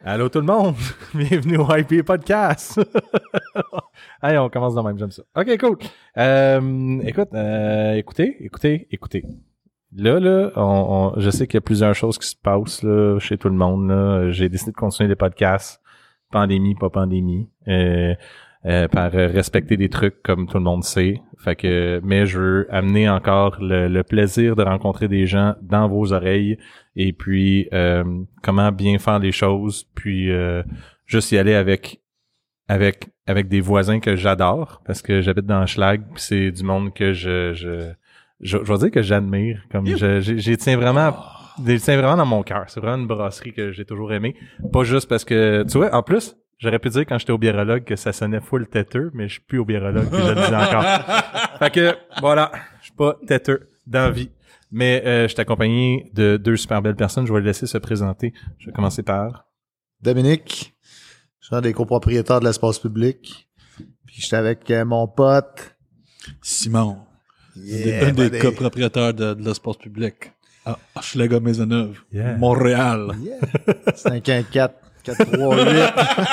Allô tout le monde, bienvenue au IP Podcast. Allez, on commence dans le même, j'aime ça. Ok, cool. Écoutez. Là, je sais qu'il y a plusieurs choses qui se passent là, chez tout le monde. Là. J'ai décidé de continuer les podcasts, pandémie, pas pandémie, par respecter des trucs comme tout le monde sait. Fait que, mais je veux amener encore le plaisir de rencontrer des gens dans vos oreilles et puis comment bien faire les choses, puis juste y aller avec des voisins que j'adore parce que j'habite dans Schlag, puis c'est du monde que je vais dire que j'admire, comme j'y tiens vraiment dans mon cœur. C'est vraiment une brasserie que j'ai toujours aimée, pas juste parce que tu vois, en plus j'aurais pu dire quand j'étais au biérologue que ça sonnait full têteux, mais je suis plus au biérologue, puis je le dis encore. Fait que, voilà, je suis pas têteux dans la vie. Mais je suis accompagné de deux super belles personnes. Je vais les laisser se présenter. Je vais commencer par... Dominique, je suis un des copropriétaires de l'espace public. Puis j'étais avec mon pote... Simon, Yeah, un des buddy. copropriétaires de l'espace public à Hochelaga-Maisonneuve, Yeah. Montréal. Yeah. 514 438.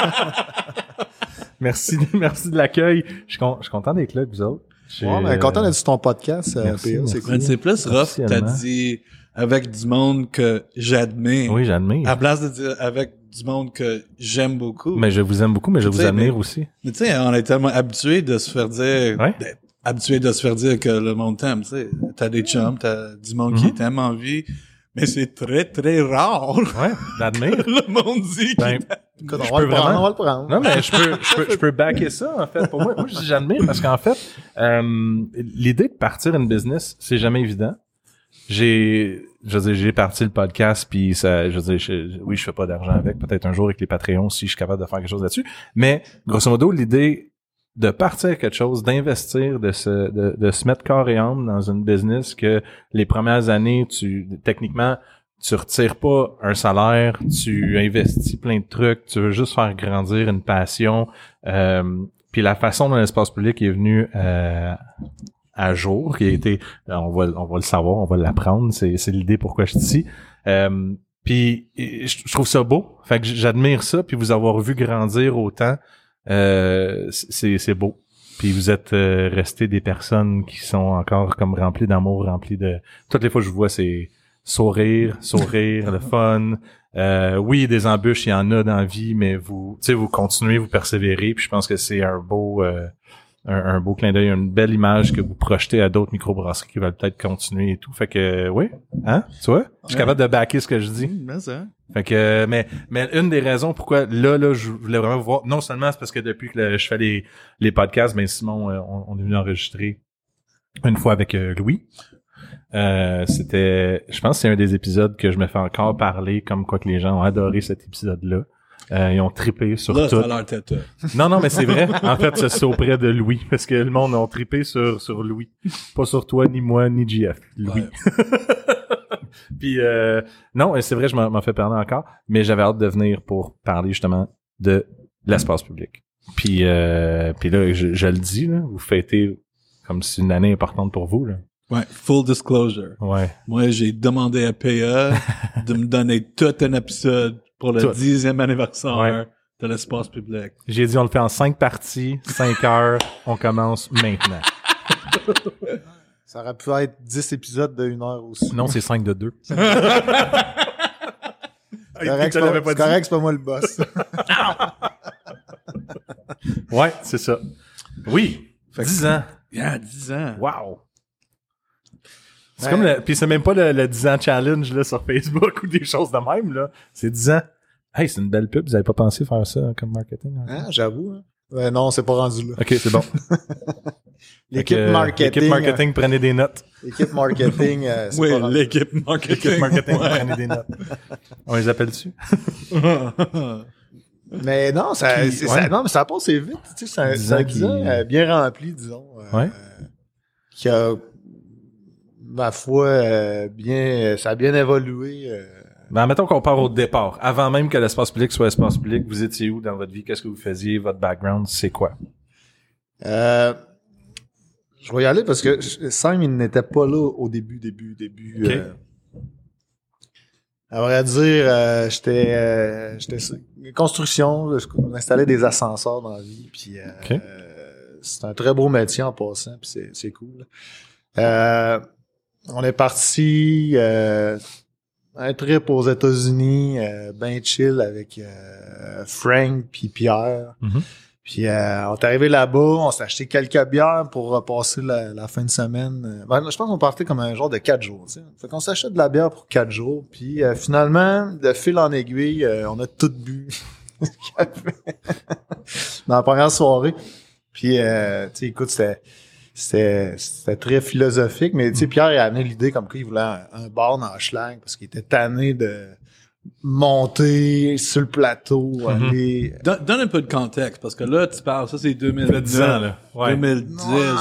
Merci de l'accueil. Je suis content d'être là avec vous autres. Ouais, mais content d'être sur ton podcast, merci, PA, merci. c'est cool. Mais c'est plus rough, t'as Officiellement. dit avec du monde que j'admire. Oui, j'admire. À place de dire avec du monde que j'aime beaucoup. Mais je vous aime beaucoup, mais je Tu vous sais, admire mais- aussi. Mais tu sais, on est tellement habitués de se faire dire, Ouais. habitués de se faire dire que le monde t'aime, tu sais. T'as des chums, t'as du monde qui t'aime en vie, mais c'est très, très rare. Ouais, d'admire. Le monde dit Ben, Écoute, je on va peux le prendre, vraiment- on va le prendre. Non, mais je peux backer ça, en fait. Pour moi, je dis j'admire parce qu'en fait, l'idée de partir une business, c'est jamais évident. J'ai parti le podcast puis ça, oui, je fais pas d'argent avec, peut-être un jour avec les Patreons si je suis capable de faire quelque chose là-dessus. Mais, grosso modo, l'idée de partir quelque chose, d'investir, de se mettre corps et âme dans une business que les premières années, techniquement, tu retires pas un salaire, tu investis plein de trucs, tu veux juste faire grandir une passion. Puis la façon dont l'espace public est venu à jour, qui a été, on va le savoir, on va l'apprendre, c'est l'idée pourquoi je suis ici. Puis je trouve ça beau, fait que j'admire ça, puis vous avoir vu grandir autant, c'est beau. Puis vous êtes restés des personnes qui sont encore comme remplies d'amour, remplies de... Toutes les fois que je vous vois, c'est sourire, le fun. Oui, des embûches, il y en a dans la vie, mais vous continuez, vous persévérez, puis je pense que c'est un beau clin d'œil, une belle image que vous projetez à d'autres microbrasseries qui veulent peut-être continuer et tout. Fait que, oui, hein, tu vois? Je suis capable de backer ce que je dis. Mais ça. Fait que, mais une des raisons pourquoi là, je voulais vraiment vous voir, non seulement c'est parce que depuis que je fais les podcasts, ben Simon, on est venu enregistrer une fois avec Louis. Je pense que c'est un des épisodes que je me fais encore parler comme quoi que les gens ont adoré cet épisode-là. Ils ont trippé sur Là, tout. ça a l'air têteux. Non, mais c'est vrai. En fait, c'est auprès de Louis. Parce que le monde a trippé sur Louis. Pas sur toi, ni moi, ni JF. Louis. Ouais. Puis, non, c'est vrai, je m'en fais parler encore. Mais j'avais hâte de venir pour parler justement de l'espace public. Puis là, je le dis, là, vous fêtez comme si c'est une année importante pour vous, là. Ouais, full disclosure. Ouais. Moi, j'ai demandé à PA de me donner tout un épisode pour le Tout. 10e anniversaire Ouais. de l'espace public. J'ai dit, on le fait en 5 parties, 5 heures. On commence maintenant. Ça aurait pu être 10 épisodes de 1 heure aussi. Non, c'est 5 de 2. C'est correct, c'est pas moi le boss. Ouais, c'est ça. Oui. Fait que- 10 ans. Yeah, 10 ans. Wow. C'est Ouais. comme puis c'est même pas le 10 ans challenge là sur Facebook ou des choses de même là. C'est 10 ans. Hey, c'est une belle pub. Vous avez pas pensé faire ça comme marketing? Hein? Hein, j'avoue. Hein. Ouais, non, c'est pas rendu là. Ok, c'est bon. L'équipe Fait que, marketing. L'équipe marketing, prenez des notes. L'équipe marketing, c'est Oui, pas rendu. l'équipe marketing. L'équipe marketing, Ouais. prenez des notes. On les appelle dessus? Mais non, ça, Puis, c'est, ouais. ça, non, mais ça passe vite. Tu sais, c'est 10 un ans 10 ans qui- bien rempli, disons. Ouais. Qui a, ma foi, ça a bien évolué. Ben, mettons qu'on part au départ. Avant même que l'espace public soit espace public, vous étiez où dans votre vie? Qu'est-ce que vous faisiez? Votre background, c'est quoi? Je vais y aller parce que Sam, il n'était pas là au début. Ok. À vrai dire, j'étais construction, j'installais des ascenseurs dans la vie, puis OK. c'est un très beau métier en passant, puis c'est cool. On est parti un trip aux États-Unis, ben chill avec Frank puis Pierre. Mhm. Puis on est arrivé là-bas, on s'est acheté quelques bières pour passer la fin de semaine. Ben, je pense qu'on partait comme un genre de 4 jours. Tu sais. Fait qu'on s'achète de la bière pour 4 jours. Puis finalement, de fil en aiguille, on a tout bu dans la première soirée. Puis tu sais, écoute, c'était très philosophique, mais tu sais, Pierre il a amené l'idée comme quoi il voulait un bar dans Schlag parce qu'il était tanné de monter sur le plateau, aller... Donne un peu de contexte, parce que là, tu parles, ça c'est 2010. Ça fait 10 ans, là. Ouais. 2010.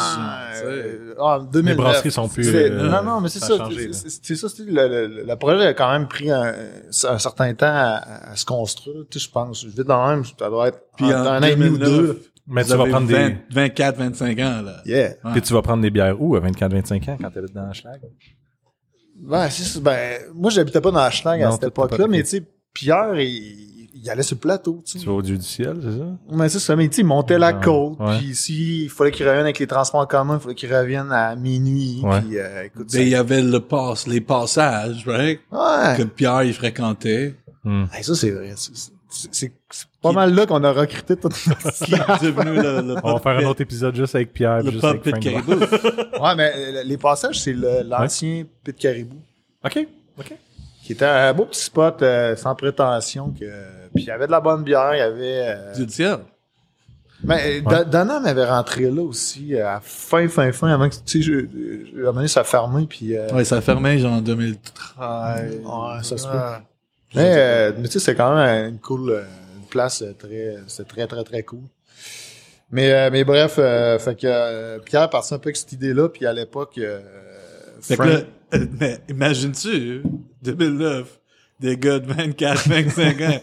En 2009. Les brasseries sont plus... non, mais c'est ça. C'est ça, le projet a quand même pris un certain temps à se construire, tu sais, je pense. Vite dans le même, ça doit être un an et demi ou deux. Mais tu vas prendre des... 24, 25 ans, là. Yeah. Puis tu vas prendre des bières où à 24-25 ans quand t'habites dans la Schlag? Ben, moi, j'habitais pas dans la Schlag à Non, cette t'as époque-là, pas- mais tu sais, Pierre, il allait sur le plateau, tu sais. Tu vas au Dieu du ciel, c'est ça? Mais c'est ça, mais tu sais, il montait la Ouais, côte, ouais. puis ici, il fallait qu'il revienne avec les transports en commun, il fallait qu'il revienne à minuit, Ouais. puis écoute, Ben, il y avait les passages, right? ouais. Que Pierre, il fréquentait. Hey, ça, c'est vrai. C'est pas mal là qu'on a recruté toute notre Qui est devenu le On va faire un autre épisode juste avec Pierre, puis le juste pub avec Pit Frank. Caribou. Ouais, mais les passages, c'est l'ancien Pit Caribou, OK. qui était un beau petit spot sans prétention. Puis il y avait de la bonne bière, il y avait... Du ciel. Mais Dana m'avait rentré là aussi, à fin, avant que, tu sais, à un moment donné, ça a fermé, puis... Ouais, ça fermait genre en 2013. Ouais, ça se peut. Mais tu sais, c'est quand même une cool une place c'est très cool. Mais bref, fait que Pierre partit un peu avec cette idée-là, puis à l'époque Fait que Frank- là, mais imagines-tu, 2009, des gars de 24, 25 ans,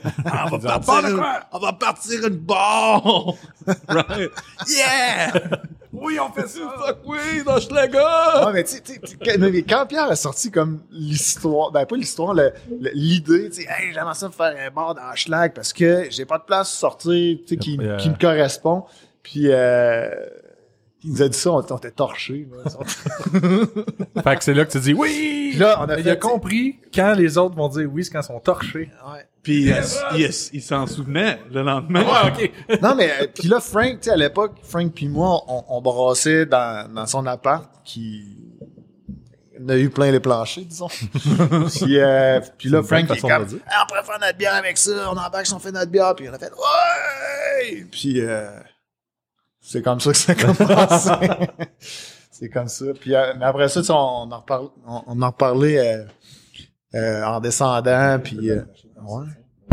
on va partir une bar! Right? Yeah! Oui, on fait ça! Fuck oui, dans Schlager! Ouais, mais tu sais, mais quand Pierre a sorti comme l'histoire, ben pas l'histoire, l'idée, tu sais, hey, j'aimerais ça faire un bar dans Schlag parce que j'ai pas de place pour sortir, tu sais, qui me correspond. Puis il nous a dit ça, on était torchés. Fait que c'est là que tu dis oui! Puis là, on a Il fait, a compris quand les autres vont dire oui, c'est quand ils sont torchés. Ouais. Puis il s'en souvenait le lendemain. Ouais, OK. Non, mais puis là, Frank, tu sais, à l'époque, Frank puis moi, on brassait dans son appart qui on a eu plein les planchers, disons. Puis là, Frank est comme, on pourrait faire notre bière avec ça, on embarque si on fait notre bière, puis on a fait, ouais! Puis c'est comme ça que ça a commencé. C'est comme ça. Puis mais après ça, tu sais, on en reparlait en descendant, puis ouais.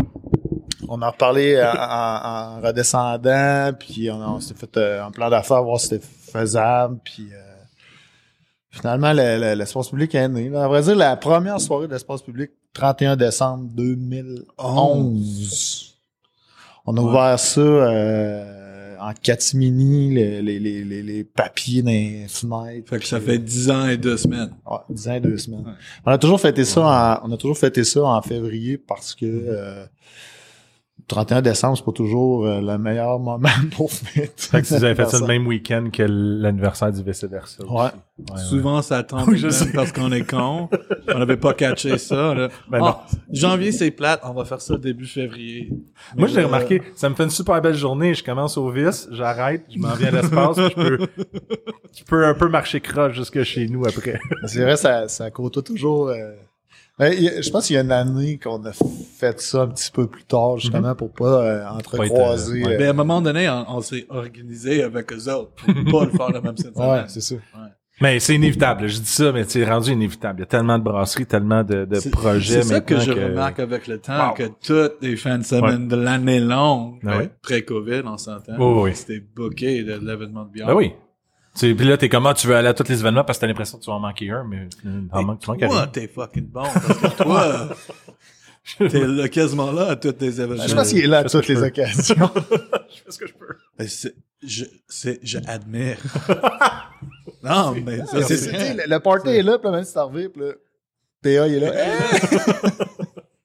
On en reparlait en redescendant, puis on s'est fait un plan d'affaires, voir si c'était faisable, puis finalement, l'espace public est né. À vrai dire, la première soirée de l'espace public, 31 décembre 2011. On a ouvert ça en catimini, les papiers dans les fenêtres. Fait que ça fait 10 ans et 2 semaines. Ouais, 10 ans et 2 semaines. Ouais. On a toujours fêté ça en février parce que 31 décembre, c'est pas toujours le meilleur moment pour fêter. Fait que vous avez fait ça le même week-end que l'anniversaire du vice-versa. Ouais. Souvent, ça tombe même parce qu'on est con. On n'avait pas catché ça. Là. Ben non. Janvier, c'est plate. On va faire ça début février. Moi, je l'ai remarqué. Ça me fait une super belle journée. Je commence au vice, j'arrête, je m'en viens à l'espace, puis je peux un peu marcher croche jusque chez nous après. C'est vrai, ça côtoie toujours... je pense qu'il y a une année qu'on a fait ça un petit peu plus tard, justement, pour pas entrecroiser. Ouais. Mais à un moment donné, on s'est organisé avec eux autres pour pas le faire la même cette semaine. Ouais, c'est ça. Ouais. Mais c'est inévitable. Je dis ça, mais c'est rendu inévitable. Il y a tellement de brasseries, tellement de projets. C'est ça que maintenant je remarque avec le temps, que toutes les fins de semaine de l'année longue, Ah ouais. pré-COVID, on s'entend, Oui. c'était booké de l'événement de bière. Ben oui. Puis là, t'es comment? Tu veux aller à tous les événements parce que t'as l'impression que tu vas en manquer un, mais tu en manques Toi, rien. t'es fucking bon, parce que toi, t'es là, quasiment là à toutes les événements. Je pense qu'il est là à toutes les occasions. Je fais ce que je peux. Je admire. Non, mais Le party est là, puis là, même si t'es arrivé, puis là, PA, il est là.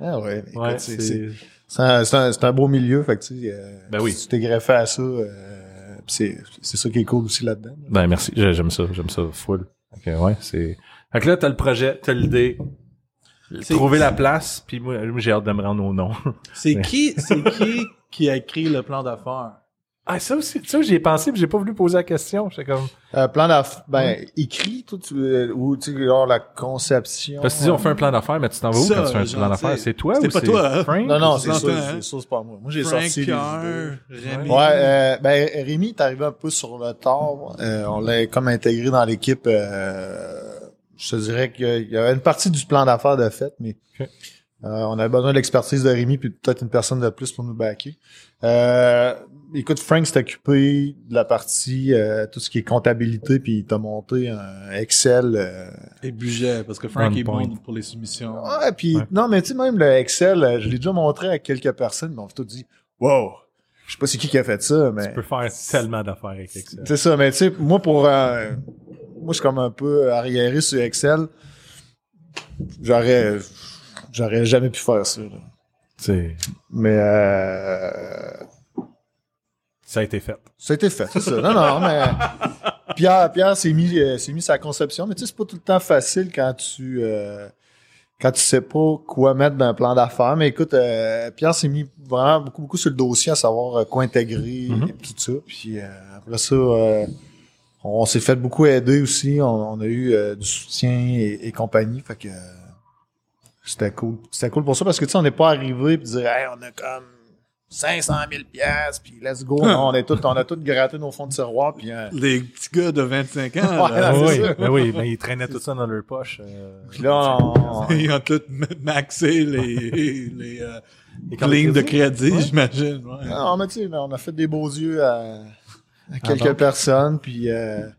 Ah ouais, écoute, Ouais, c'est un beau milieu, fait que tu sais, Ben oui. si tu t'es greffé à ça, c'est ça qui est cool aussi là-dedans. Ben merci, j'aime ça full. Ok, ouais, c'est. Fait que là, t'as le projet, t'as l'idée, trouver la place, puis moi j'ai hâte de me rendre au nom. C'est qui a écrit le plan d'affaires? Ah, ça aussi, j'y ai pensé, puis j'ai pas voulu poser la question. J'étais comme. Plan d'affaires, écrit, toi, ou tu sais, genre la conception. Parce que tu dis, on fait un plan d'affaires, mais tu t'en vas où Ça, quand tu fais un genre, plan d'affaires? C'est toi c'est ou pas c'est toi, hein? Frank? Non, ou c'est ça, c'est pas moi. Moi, j'ai Frank, sorti les Pierre, idées. Rémi. Ouais, Rémi est arrivé un peu sur le tard. On l'a comme intégré dans l'équipe. Je te dirais qu'il y avait une partie du plan d'affaires de fait, mais Ok. on avait besoin de l'expertise de Rémi puis peut-être une personne de plus pour nous backer. Écoute, Frank s'est occupé de la partie tout ce qui est comptabilité, puis il t'a monté un Excel. Et budget, parce que Frank On est point. bon pour les soumissions. Ouais, puis Ouais. non, mais tu sais, même le Excel, je l'ai déjà montré à quelques personnes, mais on m'a tout dit « Wow! » Je sais pas c'est qui a fait ça, mais... Tu peux faire tellement d'affaires avec Excel. C'est ça, mais tu sais, moi, moi, je suis comme un peu arriéré sur Excel. J'aurais jamais pu faire ça, là. C'est. Mais, Ça a été fait. ça a été fait, c'est ça. Non, mais Pierre s'est mis sa conception, mais tu sais, c'est pas tout le temps facile quand tu sais pas quoi mettre dans un plan d'affaires. Mais écoute, Pierre s'est mis vraiment beaucoup sur le dossier à savoir quoi intégrer et tout ça. Puis après ça, on s'est fait beaucoup aider aussi. On a eu du soutien et compagnie. Fait que c'était cool. C'était cool pour ça parce que tu sais, on n'est pas arrivé et dire hey, on a comme 500 000 piastres, puis let's go. Non, on a tout gratté nos fonds de tiroir, puis Les petits gars de 25 ans, Ouais, là, c'est oui, ça. ben oui, mais ils traînaient tout ça dans leur poche. puis là, ils ont tous maxé les cartes de lignes de crédit? crédit, j'imagine. Ouais. non, mais tu sais, on a fait des beaux yeux à quelques personnes, puis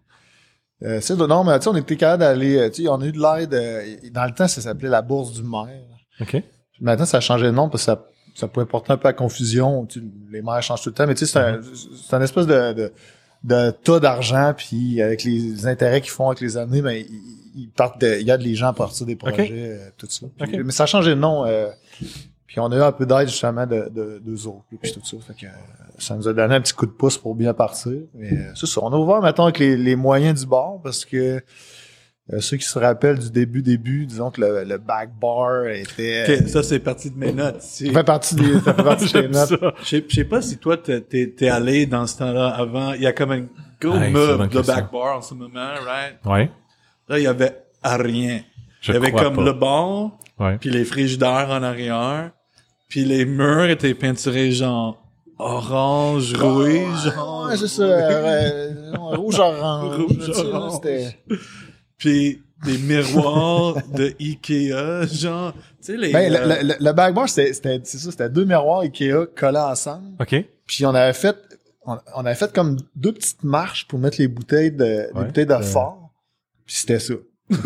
c'est non, mais tu sais, on était capable d'aller, tu sais, on a eu de l'aide. Dans le temps, ça s'appelait la bourse du maire. OK. Puis maintenant, ça a changé de nom parce que ça pouvait porter un peu à confusion. Tu sais, les maires changent tout le temps, mais tu sais, c'est un espèce de tas d'argent, puis avec les intérêts qu'ils font avec les années, ben ils partent il y a des gens à partir des projets, tout ça. Puis, OK. mais ça a changé de nom. Puis on a eu un peu d'aide justement d'eux autres, puis tout ça. Fait que ça nous a donné un petit coup de pouce pour bien partir. Mais c'est ça. On a ouvert maintenant avec les moyens du bord parce que ceux qui se rappellent du début, disons que le back bar était. Ok, ça, c'est parti de mes notes ici. Ça fait partie des notes. Ça. Je sais pas si toi, t'es allé dans ce temps-là avant. Il y a comme un gros Hey, c'est meuble bonne de question. back bar en ce moment, right? Ouais. Là, il y avait rien. Je Il y avait crois comme pas. le bar, Ouais. puis les frigidaires en arrière, puis les murs étaient peinturés genre orange, rouge, genre. Ouais, c'est ça. Rouge-orange. Rouge, Tu sais, là, orange. c'était. Puis des miroirs de Ikea, genre, tu sais, les... Ben, le back bar, c'était 2 miroirs Ikea collés ensemble. OK. Puis on avait fait comme 2 petites marches pour mettre les bouteilles de fort. Puis c'était ça.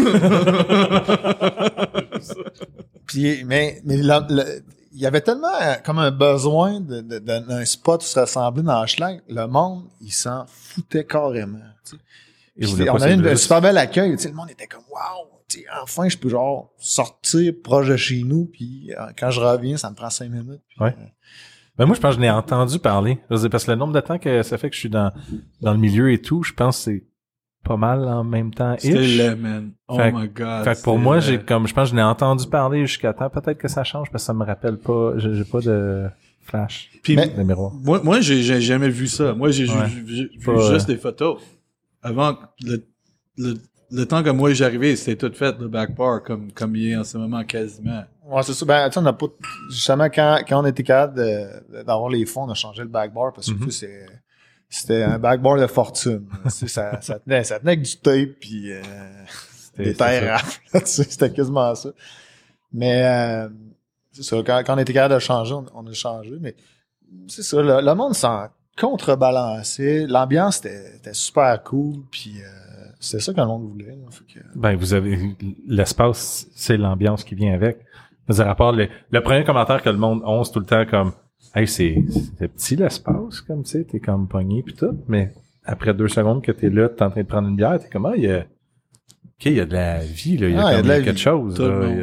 Puis mais il y avait tellement comme un besoin d'un spot où se rassembler dans Schlag, le monde, il s'en foutait carrément. Tu sais. Et Puis vous on pas a eu un séduire. super bel accueil. Tu sais, le monde était comme wow, tu sais, enfin je peux genre sortir proche de chez nous, puis quand je reviens, ça me prend 5 minutes. Puis, Ouais. Ben moi, je pense que je n'ai entendu parler. Je veux dire, parce que le nombre de temps que ça fait que je suis dans le milieu et tout, je pense que c'est pas mal en même temps. C'était laid, man. Oh Fait- my god. Fait que pour c'était moi, laid. je pense que je n'ai entendu parler jusqu'à temps. Peut-être que ça change parce que ça me rappelle pas. J'ai pas de flash Puis de miroir. moi, j'ai jamais vu ça. Moi, j'ai Ouais. vu Pas, juste des photos. Avant, le temps que moi j'arrivais, c'était tout fait, le back bar, comme il est en ce moment, quasiment. ouais, c'est ça. Ben, tu sais, on n'a pas, justement, quand on était capable d'avoir les fonds, on a changé le back bar parce que tu sais, c'était un back bar de fortune. Tu sais, ça tenait avec du tape puis des terres rafles. Tu sais, c'était quasiment ça. Mais, c'est ça. Quand on était capable de changer, on a changé. Mais, c'est ça. Le monde s'en contrebalancé. L'ambiance était super cool. Puis, c'était ça que le monde voulait. Là. Fait que, Ben, vous avez l'espace, c'est l'ambiance qui vient avec. Je veux dire, à part le premier commentaire que le monde once tout le temps comme hey, c'est petit l'espace, comme tu sais, t'es comme pogné pis tout, mais après 2 secondes que t'es là, t'es en train de prendre une bière, t'es comme il y a de la vie, là, il y a Ah, il y a comme de la quelque vie. chose. Tout le Là, monde.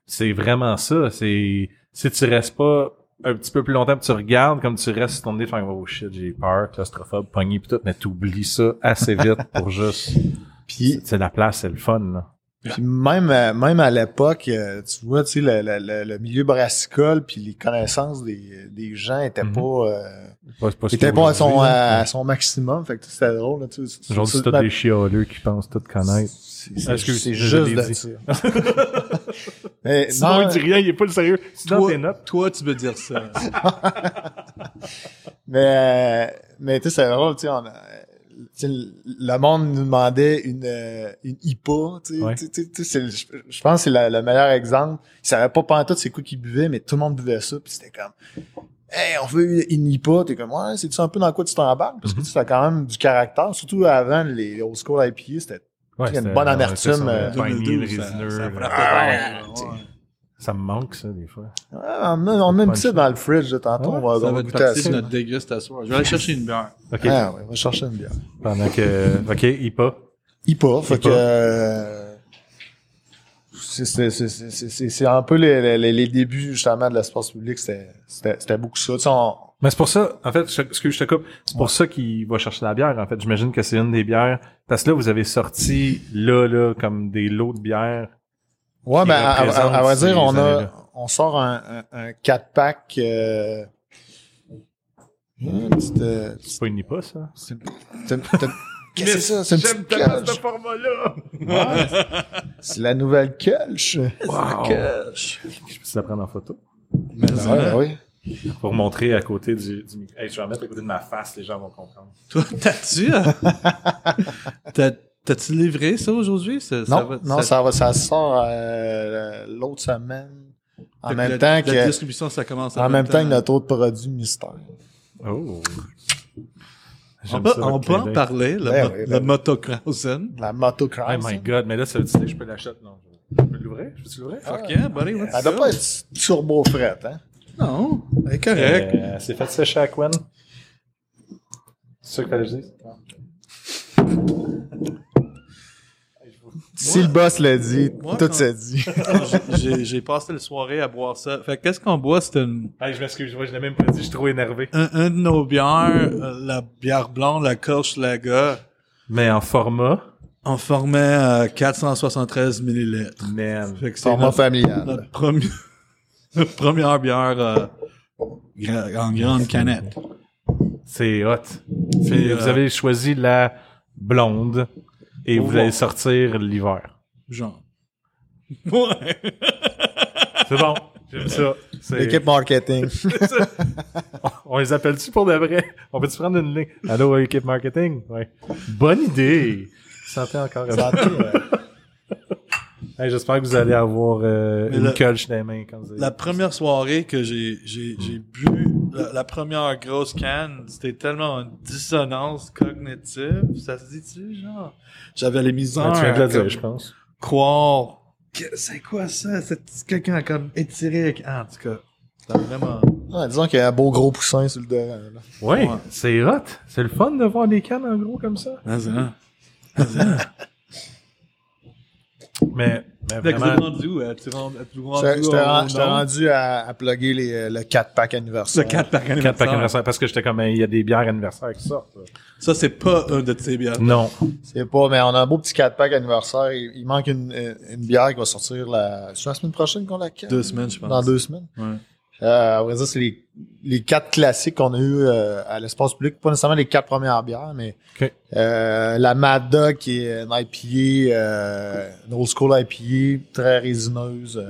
c'est vraiment ça. C'est si tu restes pas un petit peu plus longtemps pis tu regardes comme tu restes sur ton nez, faire oh shit, j'ai peur, claustrophobe, pogné pis tout, mais t'oublies ça assez vite pour juste. Puis c'est la place, c'est le fun, là. Puis même à l'époque, tu vois, tu sais, le milieu brassicole puis les connaissances des gens étaient étaient pas à son maximum. Fait que c'était drôle, là, tu sais. Aujourd'hui, c'est tous des chialeux qui pensent tout connaître. C'est juste de ça. Mais sinon, il dit rien, il est pas le sérieux. C'est dans tes notes. Toi, tu veux dire ça. mais tu sais, c'est drôle, tu sais, le monde nous demandait une IPA, tu sais, Ouais. Je pense que c'est le meilleur exemple. Ils savaient pas pantoute c'est quoi qu'ils buvaient, mais tout le monde buvait ça, puis c'était comme hey, on veut une IPA, t'es comme ouais, c'est-tu un peu dans quoi tu t'embarques? Parce que tu as quand même du caractère, surtout avant les old school IPA, c'était une bonne amertume. Ça me manque, ça, des fois. On a une petite dans le fridge, là, tantôt, on Ça va va être goûter à parti ça. de notre dégustation. Je vais aller chercher une bière. OK. Ah ouais, on va chercher une bière. Pendant que... OK, IPA. IPA, fait que... c'est un peu les débuts, justement, de l'espace public, c'était beaucoup ça. Tu sais, Mais c'est pour ça, en fait, ce que je te coupe, c'est pour ça qu'il va chercher la bière, en fait. J'imagine que c'est une des bières. Parce que là, vous avez sorti, là, comme des lots de bières. ouais, mais à vrai dire, ces années-là. on sort un 4-pack, C'est pas une IPA, ça? qu'est-ce que c'est ça? C'est une petite Kölsch. format-là! Ouais. C'est la nouvelle Kölsch. Wow. Kölsch. Je peux la prendre en photo? Ouais, oui. Pour montrer à côté du micro. Hey, je vais la mettre à côté de ma face, les gens vont comprendre. Toi, t'as-tu livré ça aujourd'hui? Ça sort l'autre semaine. En même temps la que distribution, ça commence en même temps que notre autre produit mystère. Oh! On peut en parler, le Motocrossen. La motocross. Oh my god, mais là, ça veut dire que je peux l'acheter? Non. Je peux l'ouvrir? Je peux-tu l'ouvrir? Fuck yeah, buddy, what's Elle doit up? pas être turbo frette, hein? Non, elle est correct. C'est fait sécher à Quen. C'est ça que fallait que je dise? Si le boss l'a dit, Moi, tout quand- s'est dit. J'ai passé la soirée à boire ça. Fait que qu'est-ce qu'on boit? C'est Hey, je m'excuse, moi, je l'ai même pas dit, je suis trop énervé. un de nos bières, la bière blonde, la Kölsch Lager, Mais en format, en format 473 millilitres. man. Fait que c'est Format familial. notre première bière en grande canette. C'est hot. Vous avez choisi la blonde et Au vous allez revoir. sortir l'hiver. Genre. Ouais. C'est bon, j'aime ça. L'équipe marketing. On les appelle-tu pour de vrai? On peut-tu prendre une ligne? Allô, équipe marketing? Ouais. Bonne idée! Santé encore. Santé, Hey, j'espère que vous allez avoir une le- Kölsch dans les mains quand vous allez... La première soirée que j'ai bu, la première grosse canne, c'était tellement une dissonance cognitive. Ça se dit-tu, genre? J'avais les misères Ouais, tu viens de le à dire, comme je pense. croire. C'est quoi ça? C'est quelqu'un a comme étiré avec... Ah, en tout cas, c'était vraiment... Ouais, disons qu'il y a un beau gros poussin sur le devant, là. Ouais, Ouais. c'est hot. C'est le fun de voir des cannes en gros comme ça. Mais Fait que vraiment... c'est rendu où? Tu rendu J'étais rendu à plugger le 4-pack anniversaire. Le 4 pack 4 packs anniversaire, parce que j'étais comme, il y a des bières anniversaires qui sortent. là. Ça, c'est pas un de tes bières. Non. C'est pas, mais on a un beau petit 4-pack anniversaire. Il manque une bière qui va sortir c'est la semaine prochaine qu'on la calme? 2 semaines, je pense. Dans 2 semaines. Ouais. À vrai dire, c'est les 4 classiques qu'on a eu à l'espace public. Pas nécessairement les 4 premières bières, mais OK. la Mad Dog qui est une IPA, une old school IPA, très résineuse.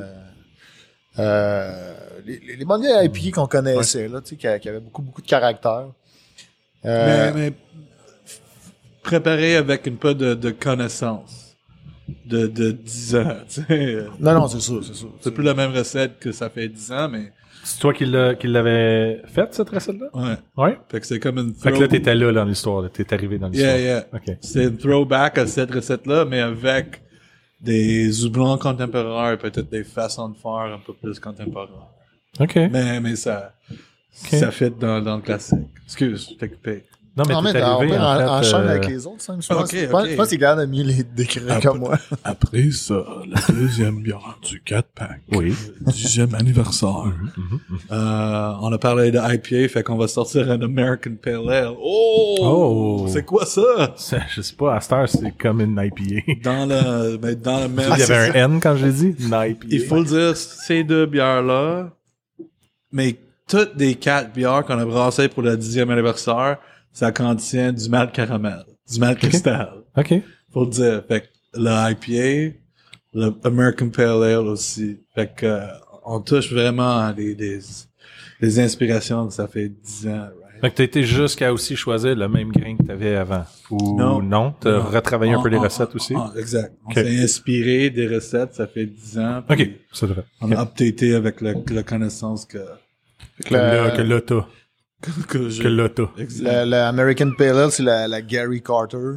Les bonnes vieilles IPA qu'on connaissait, là, tu sais, qui avaient beaucoup de caractère. Mais préparé avec un peu de connaissance de 10 ans, tu sais. Non, c'est ça. C'est plus la même recette que ça fait 10 ans, mais C'est toi qui l'avais faite, cette recette-là? ouais. Ouais. Fait que c'est comme une Fait que là, t'étais là dans l'histoire, là. T'es arrivé dans l'histoire. Yeah. OK. C'est un throwback à cette recette-là, mais avec des houblons contemporains et peut-être des façons de faire un peu plus contemporains. OK. Mais ça fit dans le classique. Excuse, je t'ai coupé. Non, mais t'es arrivé, on en fait... enchaîne avec les autres, ça, je pense. Je pense qu'il garde mieux les décrire comme moi. Après ça, la deuxième bière du 4-pack. Oui. 10e anniversaire. On a parlé de IPA, fait qu'on va sortir un American Pale Ale. Oh! C'est quoi ça? Je sais pas, à cette heure, c'est comme une IPA. Dans le même... Il y avait un N quand j'ai dit, une IPA. Il faut le dire, ces deux bières-là, mais toutes les 4 bières qu'on a brassées pour le 10e anniversaire, ça contient du malt caramel, du malt cristal. OK. Faut le dire. Fait que le IPA, le American Pale Ale aussi. Fait que on touche vraiment à des inspirations que ça fait 10 ans. Right? Fait que t'as été jusqu'à aussi choisir le même grain que t'avais avant. Ou non? T'as retravaillé un peu les recettes aussi? Exact. On Okay. s'est inspiré des recettes, ça fait 10 ans. OK, c'est vrai. On a updaté avec la connaissance que Que l'auto. j'ai. Que l'auto. Exact. Le American Pale Ale, c'est la Gary Carter.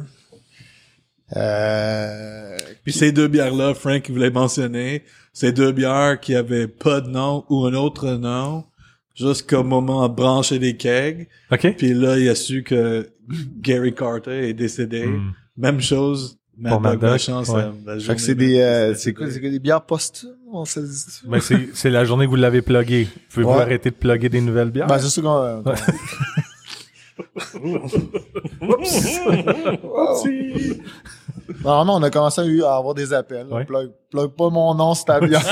Puis ces deux bières-là, Frank il voulait mentionner, ces deux bières qui avaient pas de nom ou un autre nom, jusqu'au moment de brancher des kegs. OK. Puis là, il a su que Gary Carter est décédé. Même chose, Pour Mad Dog Mad Dog, Lachance. ouais. fait que c'est c'est quoi des bières posthumes, on se dit? Ben, c'est la journée que vous l'avez plugué. Pouvez-vous arrêter de plugger des nouvelles bières? Ben, c'est ça qu'on... Normalement, on a commencé à avoir des appels. Ouais. Plug pas mon nom, c'est ta bière.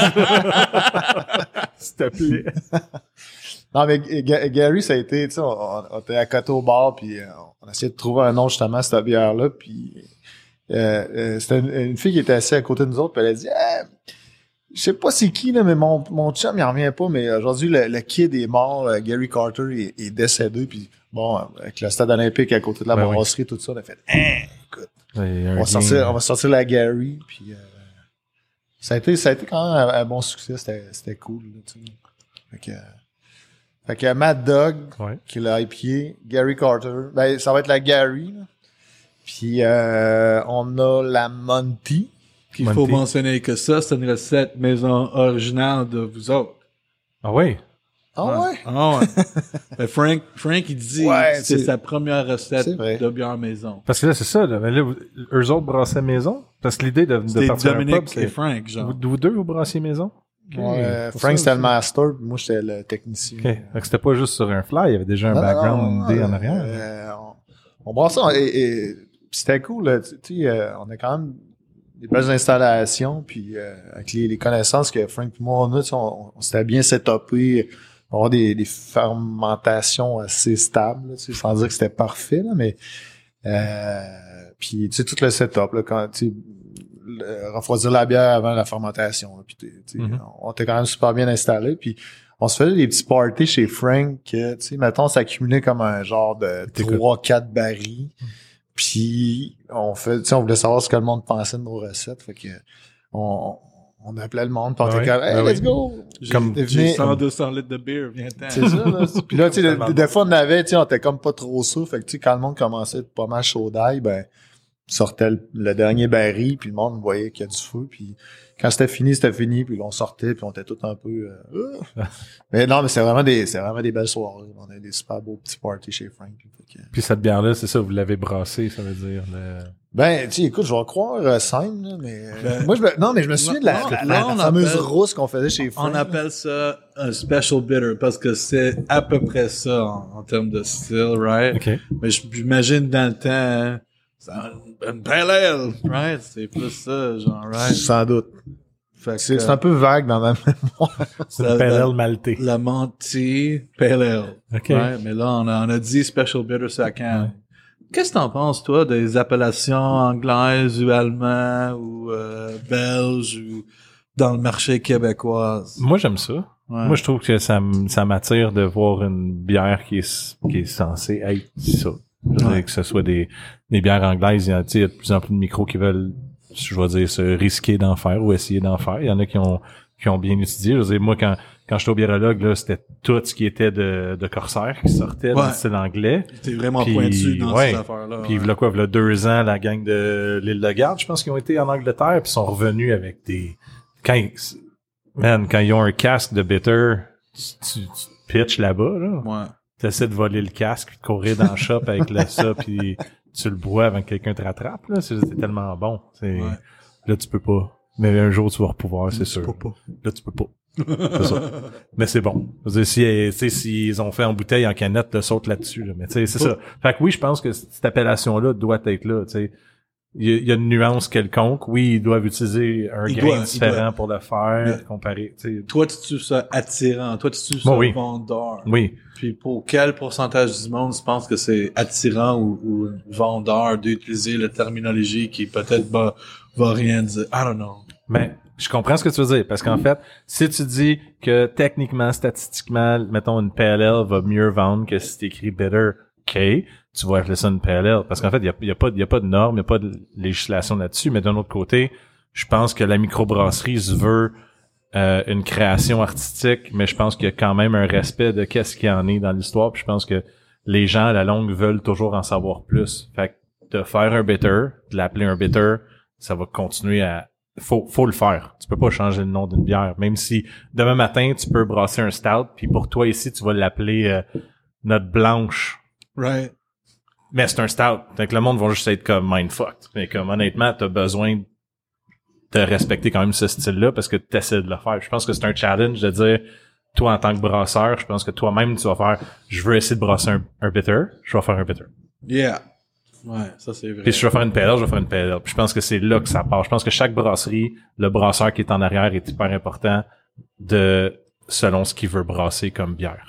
S'il te plaît. Non, mais Gary, ça a été, tu sais, on était à côté au bar, puis on essayait de trouver un nom justement à cette bière-là, puis c'était une fille qui était assise à côté de nous autres, puis elle a dit je sais pas c'est qui, là, mais mon chum, il en revient pas, mais aujourd'hui, le kid est mort, Gary Carter est décédé, puis bon, avec le stade olympique à côté de la brasserie, tout ça, on a fait écoute, on va sortir la Gary, puis ça a été quand même un bon succès, c'était cool, là, tu sais. Fait que Mad Dog, qui est l'IPA, Gary Carter, ben ça va être la Gary, là. Puis on a la Monty. Il faut mentionner que ça, c'est une recette maison originale de vous autres. Ah oui? Ah ouais? Ah ouais. Ben Frank, il dit que c'est sa première recette de bière maison. Parce que là, c'est ça, là. Mais là, eux autres brassaient maison. Parce que l'idée de partir Dominique un pub, c'est... et Frank, genre. Vous deux, vous brassiez maison? Ouais, Frank, c'était le master, puis moi, j'étais le technicien. OK. Fait que c'était pas juste sur un fly, il y avait déjà un background, une idée en arrière. On brassait, et c'était cool, là. Tu sais, on a quand même des belles installations, puis avec les connaissances que Frank et moi, on s'était bien setupé, avoir des fermentations assez stables, là, sans dire que c'était parfait, là, mais puis tu sais, tout le setup, là, quand tu sais, refroidir la bière avant la fermentation, là, puis on était quand même super bien installé, puis on se faisait des petits parties chez Frank, tu sais, mettons, ça accumulait comme un genre de 3-4 barils. Puis on voulait savoir ce que le monde pensait de nos recettes, fait que on appelait le monde, puis on était comme hey, let's go. J'ai 100-200 litres de bière, viens-t'en. C'est ça, là. Puis là, tu sais, des fois on avait, tu sais, on était comme pas trop sûr, fait que tu sais, quand le monde commençait à être pas mal chaud d'ail, ben sortait le dernier baril, puis le monde voyait qu'il y a du feu, puis quand c'était fini, puis on sortait, puis on était tous un peu mais non, mais c'est vraiment des belles soirées. On a des super beaux petits parties chez Frank. Puis cette bière-là, c'est ça, vous l'avez brassée, ça veut dire. Ben, tu sais, écoute, je vais croire Simon, là, mais moi je me souviens de la fameuse rousse qu'on faisait chez Frank. On appelle ça un special bitter parce que c'est à peu près ça en termes de style, right? Okay. Mais j'imagine dans le temps, c'est une pale ale, right? C'est plus ça, genre, right? Sans doute. C'est un peu vague dans ma mémoire. C'est une pale ale maltée. La Monty Pale Ale. Okay. Right? Mais là, on a dit special bitter sur la canne. Qu'est-ce que t'en penses, toi, des appellations anglaises ou allemandes ou belges ou dans le marché québécois? Moi, j'aime ça. Ouais. Moi, je trouve que ça m'attire de voir une bière qui est censée être ça. Je veux dire que ce soit des bières anglaises, il y a de plus en plus de micros qui veulent, je vais dire, se risquer d'en faire ou essayer d'en faire. Il y en a qui ont bien étudié. Je veux dire, moi, quand j'étais au biérologue, là, c'était tout ce qui était de Corsair qui sortait dans le style anglais. T'es vraiment pointu dans ces affaires-là. Puis voilà 2 ans, la gang de l'île de Garde, je pense qu'ils ont été en Angleterre, puis sont revenus avec quand ils ont un casque de bitter, tu pitches là-bas, là. Ouais. t'essaies de voler le casque, puis de courir dans le shop avec ça, puis tu le bois avant que quelqu'un te rattrape, là. C'est tellement bon. Là, tu peux pas. Mais un jour, tu vas pouvoir, c'est sûr. Là, tu peux pas. C'est ça. Mais c'est bon. Je veux dire, s'ils ont fait en bouteille, en canette, saute là-dessus, là. Mais tu sais, c'est ça. Fait que oui, je pense que cette appellation-là doit être là, tu sais. Il y a une nuance quelconque. Oui, ils doivent utiliser un grain différent pour le faire, comparé, tu sais. Toi, tu trouves ça attirant. Toi, tu trouves ça vendeur. Oui. Puis pour quel pourcentage du monde tu penses que c'est attirant ou vendeur d'utiliser la terminologie qui peut-être va rien dire? I don't know. Mais je comprends ce que tu veux dire, parce qu'en fait, si tu dis que techniquement, statistiquement, mettons une PLL va mieux vendre que si t'écris bitter, OK, tu vas appeler ça une PLL, parce qu'en fait, il y a pas de normes, il y a pas de législation là-dessus, mais d'un autre côté, je pense que la microbrasserie se veut une création artistique, mais je pense qu'il y a quand même un respect de qu'est-ce qu'il y en est dans l'histoire, puis je pense que les gens à la longue veulent toujours en savoir plus. Fait que de faire un bitter, de l'appeler un bitter, ça va continuer à faut le faire. Tu peux pas changer le nom d'une bière, même si demain matin tu peux brasser un stout, puis pour toi ici tu vas l'appeler notre blanche. Right. Mais c'est un stout. Donc le monde va juste être comme mindfucked. Mais comme honnêtement, t'as besoin de respecter quand même ce style-là parce que t'essaies de le faire. Je pense que c'est un challenge de dire, toi en tant que brasseur, je pense que toi-même tu vas faire, je veux essayer de brasser un bitter, je vais faire un bitter. Yeah. Ouais, ça c'est vrai. Puis si je vais faire une PLL, je vais faire une PLL. Puis je pense que c'est là que ça part. Je pense que chaque brasserie, le brasseur qui est en arrière est hyper important selon ce qu'il veut brasser comme bière.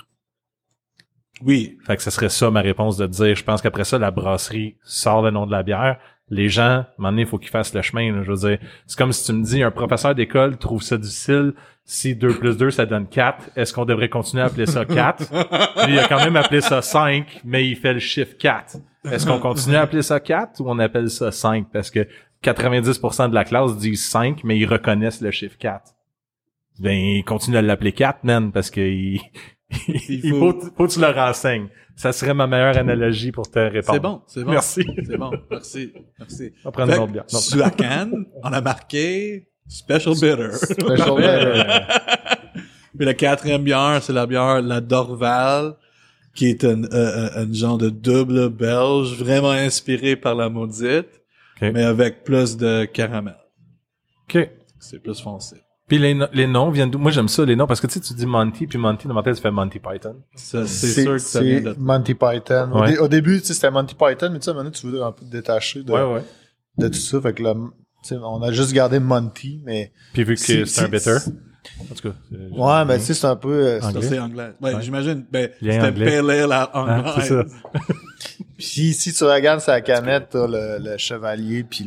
Oui. Fait que ce serait ça ma réponse de dire, je pense qu'après ça, la brasserie sort le nom de la bière. Les gens, à un moment donné, il faut qu'ils fassent le chemin, là. Je veux dire, c'est comme si tu me dis, un professeur d'école trouve ça difficile. Si 2 plus 2, ça donne 4, est-ce qu'on devrait continuer à appeler ça 4? Puis il a quand même appelé ça 5, mais il fait le chiffre 4. Est-ce qu'on continue à appeler ça 4 ou on appelle ça 5? Parce que 90% de la classe disent 5, mais ils reconnaissent le chiffre 4. Ben, ils continuent à l'appeler 4, man, parce que il faut que tu le renseignes. Ça serait ma meilleure analogie pour te répondre. C'est bon. Merci. C'est bon. Merci. On va prendre une autre bière. Sur la canne, on a marqué Special Bitter. Special Bitter. Puis la 4e bière, c'est la bière, la Dorval, qui est un genre de double belge, vraiment inspiré par la maudite, mais avec plus de caramel. OK. C'est plus foncé. Puis les noms viennent d'où? Moi, j'aime ça, les noms, parce que tu dis Monty, puis Monty, dans ma tête, ça fait Monty Python. C'est sûr que ça vient de... Monty Python. Ouais. Au début, tu sais, c'était Monty Python, mais tu sais, maintenant, tu veux un peu te détacher de tout ça. Fait que là, tu sais, on a juste gardé Monty, mais... Puis vu que c'est un bitter. En tout cas. Ouais, mais tu sais, c'est un peu... Ça, c'est anglais. Ouais, j'imagine. Ben, Bien c'était anglais. pale ale à anglais. Ah, c'est ça. Puis si tu regardes sa canette, t'as le chevalier, puis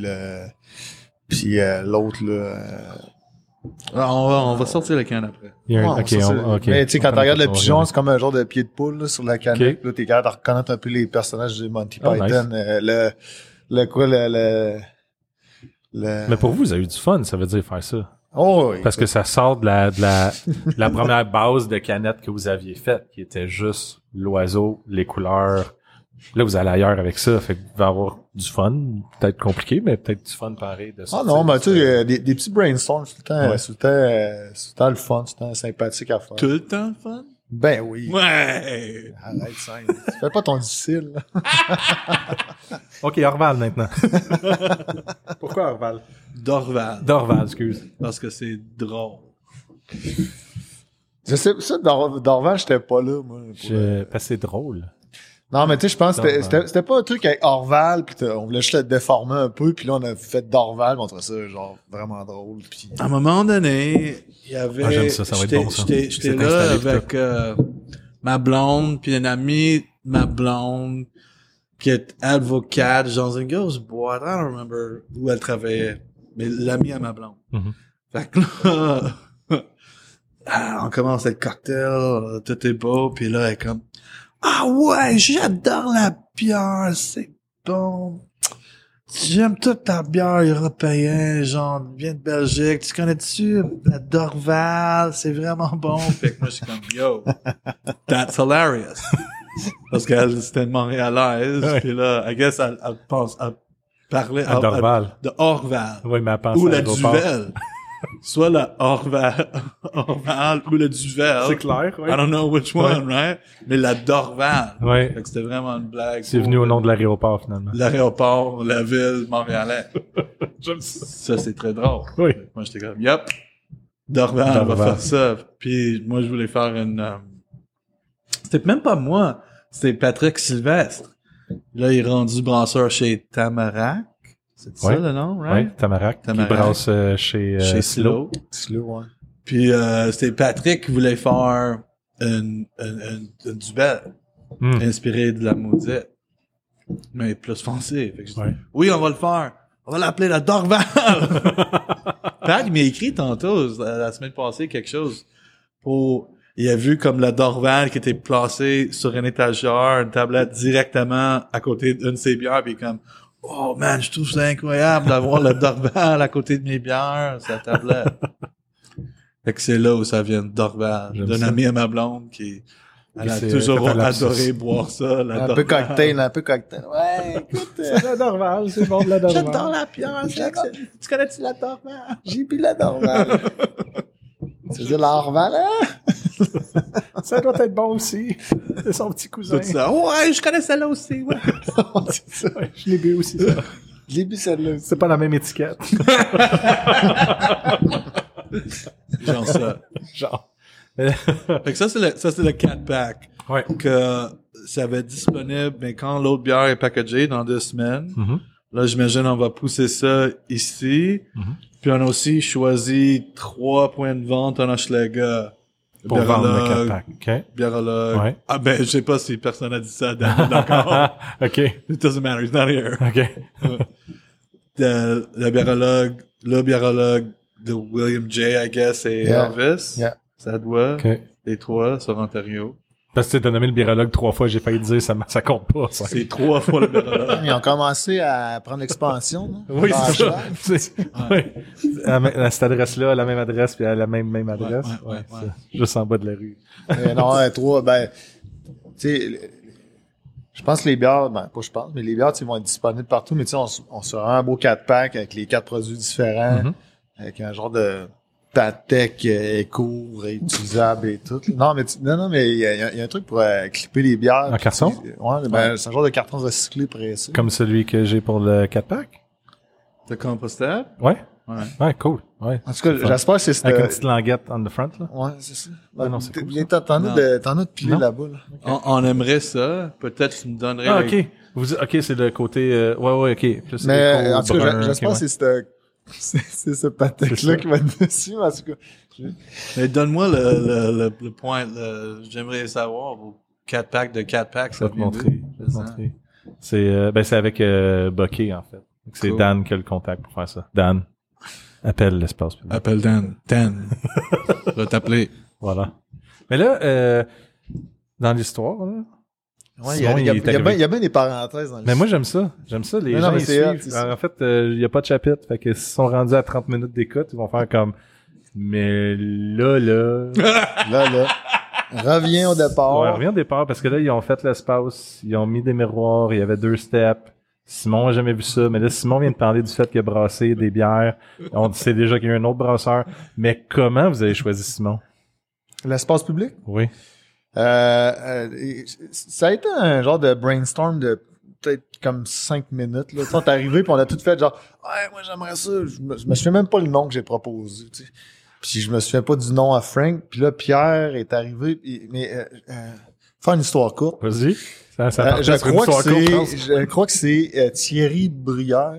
l'autre, là... On va sortir la canne après. Il y a un... Ouais, OK, OK. Mais tu sais, quand tu regardes le pigeon, c'est comme un genre de pied de poule là, sur la canette. OK. Là, t'es capable de reconnaître un peu les personnages de Monty Oh, Python. nice. Mais pour vous, vous avez eu du fun, ça veut dire faire ça. Oh, oui. Parce que ça sort de la première base de canette que vous aviez faite, qui était juste l'oiseau, les couleurs. Là, vous allez ailleurs avec ça, fait que vous allez avoir du fun, peut-être compliqué, mais peut-être du fun pareil. Ah non, mais tu sais, des petits brainstorms, c'est tout le temps le fun, c'est tout le temps sympathique à faire. Tout le temps fun? Ben oui. Ouais! Arrête, simple. Fais pas ton difficile. Là. OK, Orval maintenant. Pourquoi Orval? Dorval. Dorval, excuse. Parce que c'est drôle. Je sais, ça, Dorval, j'étais pas là, moi. Parce que c'est drôle. Non, mais tu sais, je pense que c'était pas un truc avec Orval, pis on voulait juste le déformer un peu, puis là, on a fait Dorval, on trouvait ça, genre, vraiment drôle, pis... À un moment donné, il y avait... Ah, j'aime ça, ça va être bon, ça. J'étais C'est là installé, avec ma blonde, puis une amie de ma blonde, qui est avocate, genre une grosse boîte, I don't remember où elle travaillait, mais l'amie à ma blonde. Mhm. Fait que là, on commence le cocktail, tout est beau, puis là, elle est comme... Ah ouais, j'adore la bière, c'est bon. J'aime toute ta bière européenne, genre, vient de Belgique. Tu connais-tu la Dorval? C'est vraiment bon. Fait que moi, je suis comme, yo, that's hilarious. Parce qu'elle, c'était une Montréalaise. Ouais. Puis là, I guess, elle pense, elle parlait À Dorval. de Orval. Oui, mais elle pense Ou à la l'aéroport. Duvel. soit le Orval ou le Duvel. C'est clair, ouais. I don't know which one, right? Mais la Dorval. Ouais. Fait que c'était vraiment une blague. C'est venu au nom de l'aéroport, finalement. L'aéroport, la ville montréalais. J'aime ça. Ça, c'est très drôle. Oui. Moi, j'étais comme, yep. Dorval va faire ça. Puis moi, je voulais faire une... C'était même pas moi. C'était Patrick Sylvestre. Là, il est rendu brasseur chez Tamarack. C'est ça le nom, right? Oui, Tamarack. Qui brasse chez Silo. Silo, ouais. Puis c'était Patrick qui voulait faire une Duvel inspirée de la maudite. Mais plus foncé. Fait que je dis, oui, on va le faire. On va l'appeler la Dorval. Pat, il m'a écrit tantôt, la semaine passée, quelque chose il a vu comme la Dorval qui était placée sur une étagère, une tablette directement à côté d'une de ses bières, puis comme, oh man, je trouve ça incroyable d'avoir la Dorval à côté de mes bières, sa tablette. Fait que c'est là où ça vient, Dorval. D'un ami à ma blonde qui, elle a toujours adoré boire ça, la Dorval. Un peu cocktail. Ouais, écoute. C'est la Dorval, c'est bon de la Dorval. J'adore la bière, tu connais-tu la Dorval? J'ai bu la Dorval. Tu veux dire l'Orval, hein? Ça doit être bon aussi. C'est son petit cousin. Tout ça. Ouais, je connais celle-là aussi, ouais. C'est ça. Ouais, je l'ai bu aussi, ça. Je l'ai bu celle-là aussi. C'est pas la même étiquette. Genre ça. Genre. Fait que ça, c'est le 4-pack. Ouais. Que ça va être disponible, mais quand l'autre bière est packagée dans 2 semaines, là, j'imagine, on va pousser ça ici. Puis on a aussi choisi 3 points de vente en Hochelaga. Pour vendre le 4-pack. OK. Biérologue. Ouais. Ah ben, je sais pas si personne a dit ça à Daniel encore. OK. It doesn't matter, he's not here. OK. Le biérologue de William J, I guess, et Elvis. Yeah. Ça doit. OK. Les 3 sur Ontario. Parce que t'as nommé le biérologue 3 fois, j'ai failli dire, ça compte pas, ça. C'est 3 fois le biérologue. Ils ont commencé à prendre l'expansion, là. Oui, c'est ça. Cette adresse-là, la même adresse, puis à la même adresse. Ouais. Juste en bas de la rue. Non, 3, ben, tu sais, je pense que les bières, ben, pas je pense, mais les bières, tu sais, vont être disponibles partout, mais tu sais, on se rend un beau 4-pack avec les 4 produits différents, avec un genre de Patek éco, réutilisable et tout. Non, mais il y a un truc pour clipper les bières. En carton? Ben, c'est un genre de carton recyclé pressé. Comme celui que j'ai pour le 4-pack? Le compostable? Ouais. Cool. Ouais. En tout cas, j'espère que c'est cette... Avec une petite languette on the front, là. Ouais, c'est ça. Non, c'est cool, T'en as de pilé là-bas, là. On aimerait ça. Peut-être que tu me donnerais... Ah, OK. C'est le côté... ouais, OK. Plus mais en tout cas, j'espère que c'est ce Patek-là qui va être dessus, en tout cas. Mais donne-moi le point. J'aimerais savoir vos 4-packs de 4-packs. Ça va te montrer. C'est avec Bokeh, en fait. C'est Dan qui a le contact pour faire ça. Dan. Appelle l'espace public. Appelle Dan. Dan. Je vais t'appeler. Voilà. Mais là, dans l'histoire, là. Ouais, il y a bien des parenthèses dans l'histoire. Mais moi, j'aime ça. Les gens, ils suivent. En fait, il y a pas de chapitre. Fait que s'ils sont rendus à 30 minutes d'écoute, ils vont faire comme, mais là. Reviens au départ. Ouais, reviens au départ parce que là, ils ont fait l'espace. Ils ont mis des miroirs. Il y avait 2 steps. Simon a jamais vu ça, mais là, Simon vient de parler du fait qu'il a brassé des bières. On sait déjà qu'il y a un autre brasseur. Mais comment vous avez choisi Simon? L'espace public? Oui. Ça a été un genre de brainstorm de peut-être comme 5 minutes, là. On est arrivé puis on a tout fait genre, ouais, moi j'aimerais ça. Je me souviens même pas le nom que j'ai proposé, tu sais. Puis je me souviens pas du nom à Frank. Puis là, Pierre est arrivé. Faire une histoire courte. Vas-y. Je crois que c'est Thierry Brière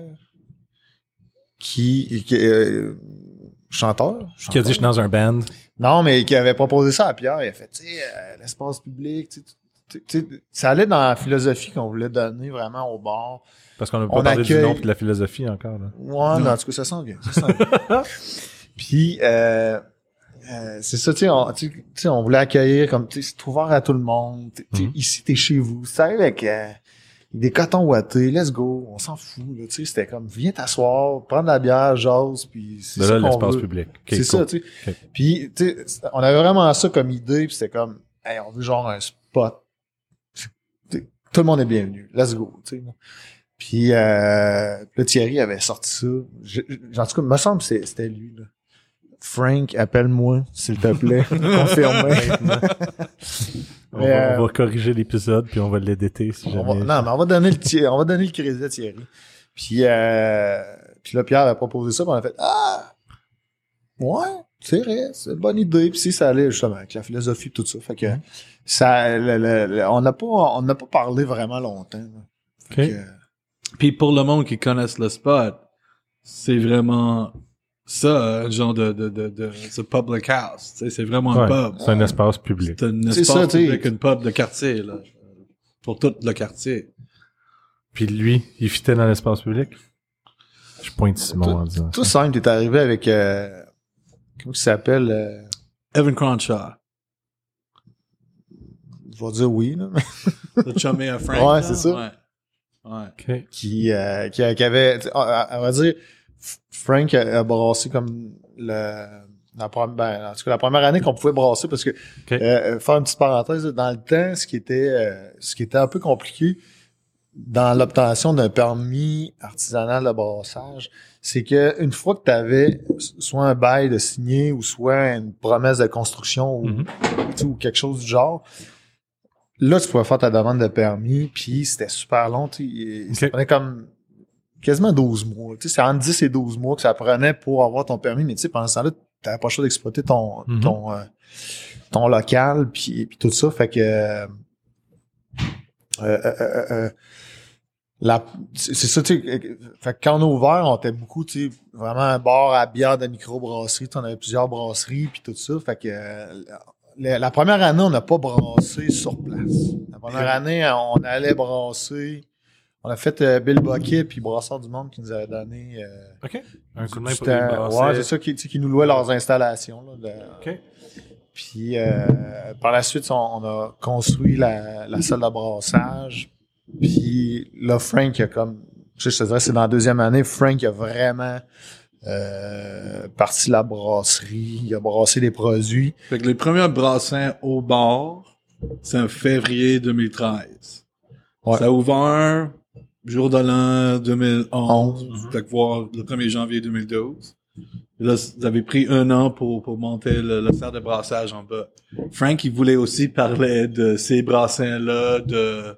qui chanteur. Qui a dit je suis dans un band. Non, mais qui avait proposé ça à Pierre. Il a fait, tu sais, l'espace public, tu sais, ça allait dans la philosophie qu'on voulait donner vraiment au bar. Parce qu'on a pas parlé du nom et de la philosophie encore, là. Ouais, non, en tout cas, ça s'en vient. Puis, c'est ça, tu sais, on voulait accueillir comme, tu sais, c'est ouvert à tout le monde. Ici, t'es chez vous. Ça arrive avec des cotons ouatés, let's go, on s'en fout, là, tu sais, c'était comme, viens t'asseoir, prendre la bière, jase, puis c'est ça qu'on l'espace veut. public. C'est ça, tu sais. Puis, tu sais, on avait vraiment ça comme idée, puis c'était comme, hey, on veut genre un spot. Tout le monde est bienvenu, let's go, tu sais. Puis, là, Thierry avait sorti ça. En tout cas, il me semble que c'était lui, là. Frank, appelle-moi, s'il te plaît. Confirmé. On va corriger l'épisode puis on va l'éditer si jamais. Non, mais on va donner le crédit à Thierry. Puis là, Pierre a proposé ça, puis on a fait ouais, c'est vrai, c'est une bonne idée. Puis si ça allait justement avec la philosophie et tout ça. Fait que ça, on n'a pas parlé vraiment longtemps. Fait que, puis pour le monde qui connaisse le spot, c'est vraiment ça, un genre de public house. Tu sais, c'est vraiment un pub. C'est un espace public. C'est un espace public, une pub de quartier, là. Pour tout le quartier. Puis lui, il fitait dans l'espace public? Je pointe Simon en disant. Tout simple, t'es arrivé avec comment il s'appelle? Evan Cronshaw. Je vais dire oui, là. Le chumé à Frank. Ouais, là? c'est ça. Ouais. Okay. Qui avait, on va dire, Frank a brassé comme la première année qu'on pouvait brasser parce que, faire une petite parenthèse, dans le temps, ce qui était un peu compliqué dans l'obtention d'un permis artisanal de brassage, c'est que une fois que tu avais soit un bail de signer ou soit une promesse de construction ou quelque chose du genre, là, tu pouvais faire ta demande de permis, puis c'était super long. Ça prenait comme quasiment 12 mois. C'est entre 10 et 12 mois que ça prenait pour avoir ton permis, mais pendant ce temps-là, t'avais pas le choix d'exploiter ton local, puis tout ça. Fait que c'est ça, tu sais. Fait que quand on a ouvert, on était beaucoup, tu sais, vraiment un bar à bière de microbrasserie. On avait plusieurs brasseries, puis tout ça. Fait que la première année, on n'a pas brassé sur place. La première année, on allait brasser. On a fait Bill Bucket puis Brasseur du Monde qui nous avait donné un coup de main pour les brasser. Ouais, c'est ça qui nous louait leurs installations. Là, Puis par la suite, on a construit la salle de brassage. Puis là, Frank a comme, je te dirais, c'est dans la deuxième année, Frank a vraiment parti la brasserie. Il a brassé des produits. Fait que les premiers brassins au bar, c'est en février 2013. Ouais. Ça a ouvert jour de l'an 2011. Fait que voir le 1er janvier 2012. Et là, vous avez pris 1 an pour monter le serre de brassage en bas. Frank, il voulait aussi parler de ces brassins-là de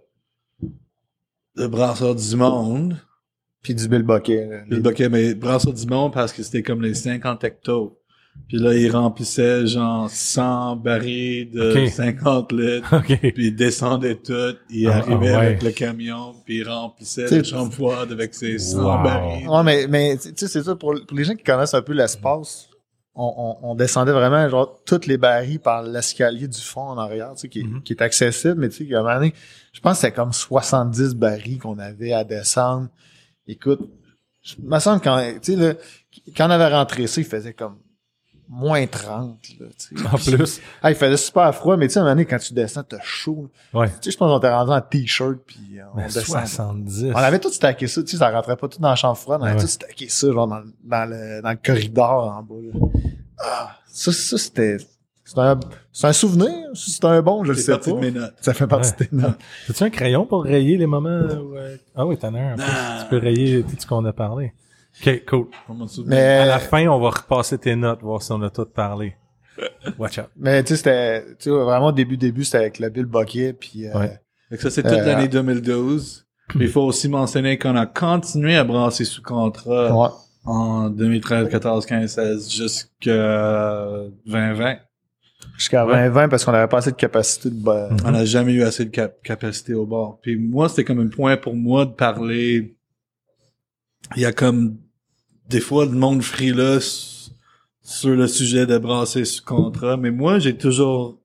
Brasseurs du Monde. Puis du Bill Bucket. Bill Bucket, mais Brasseurs du Monde parce que c'était comme les 50 hectos. Puis là, il remplissait genre 100 barils de 50 litres. Puis il descendait tout. Il arrivait avec le camion. Puis il remplissait le champ froide avec ses 100 barils. Ouais, mais tu sais, c'est ça. Pour les gens qui connaissent un peu l'espace, on descendait vraiment genre toutes les barils par l'escalier du fond en arrière, tu sais, qui est accessible. Mais tu sais, à un moment donné, je pense que c'était comme 70 barils qu'on avait à descendre. Écoute, il me semble quand on avait rentré ça, il faisait comme moins 30, là, tu sais. En plus. Il faisait super froid, mais tu sais, à un moment donné, quand tu descends, t'as chaud. Ouais. Tu sais, je pense qu'on était rendu en t-shirt, puis on descendait. 70. On avait tout stacké ça, tu sais, ça rentrait pas tout dans la chambre froide, on avait tout stacké ça, genre, dans le corridor, en bas, là. Ça, c'était, c'est un souvenir, c'est un bon, je le sais pas. De mes notes. Ça fait partie de tes notes. As-tu un crayon pour rayer les moments où... Ah oui, t'en as un. Tu peux rayer tout ce qu'on a parlé. OK, cool. Mais à la fin, on va repasser tes notes, voir si on a tout parlé. Watch out. Mais tu sais, c'était, tu sais, vraiment début, c'était avec le Bill Bucket, puis Fait que ça, c'est toute l'année 2012. Il faut aussi mentionner qu'on a continué à brasser sous contrat en 2013, 14, 15, 16, jusqu'à 2020. Jusqu'à 2020, parce qu'on n'avait pas assez de capacité de On n'a jamais eu assez de capacité au bar. Puis moi, c'était comme un point pour moi de parler. Il y a comme des fois le monde frileux sur le sujet de brasser sous contrat, mais moi, j'ai toujours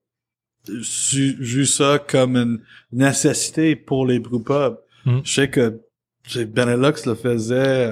vu ça comme une nécessité pour les brewpubs. Je sais que Benelux le faisait,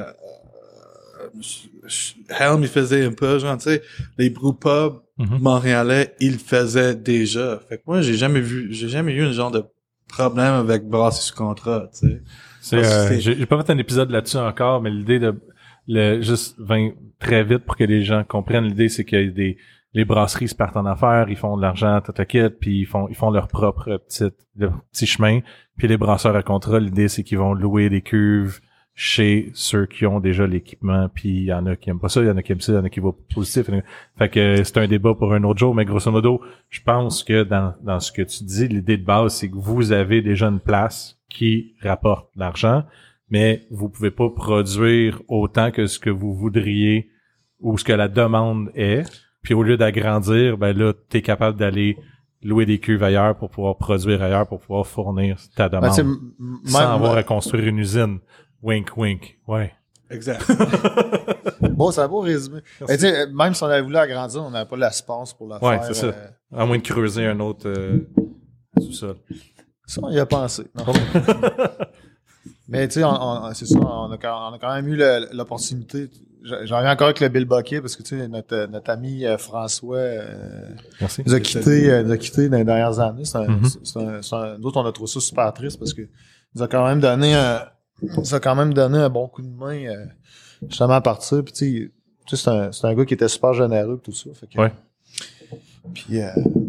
Helm il faisait un peu, genre, tu sais, les brewpubs montréalais, ils le faisaient déjà. Fait que moi, j'ai jamais eu un genre de problème avec brasser sous contrat, tu sais. J'ai pas fait un épisode là-dessus encore, mais l'idée de juste très vite pour que les gens comprennent l'idée, c'est qu'il y a les brasseries se partent en affaires, ils font de l'argent, puis ils font leur propre petit chemin. Puis les brasseurs à contrat, l'idée c'est qu'ils vont louer des cuves, chez ceux qui ont déjà l'équipement, puis il y en a qui aiment pas ça, il y en a qui aiment ça, il y en a qui voient positif. Fait que c'est un débat pour un autre jour, mais grosso modo, je pense que dans ce que tu dis, l'idée de base, c'est que vous avez déjà une place qui rapporte l'argent, mais vous pouvez pas produire autant que ce que vous voudriez ou ce que la demande est. Puis au lieu d'agrandir, ben là, t'es capable d'aller louer des cuves ailleurs pour pouvoir produire ailleurs, pour pouvoir fournir ta demande. Sans avoir à construire une usine. Wink, wink. Ouais. Exact. Bon, c'est un beau résumé. Mais tu sais, même si on avait voulu agrandir, on n'avait pas l'espace pour le faire. Ouais, c'est ça. À moins de creuser un autre sous-sol. Ça, on y a pensé. Mais tu sais, c'est ça, on a quand même eu l'opportunité. J'en reviens encore avec le Bill Bucket parce que tu sais, notre ami François Merci. nous a quittés dans les dernières années. D'autres, on a trouvé ça super triste parce que nous a quand même donné un bon coup de main justement à partir. Puis tu sais, c'est un gars qui était super généreux et tout ça. Fait que, ouais. Puis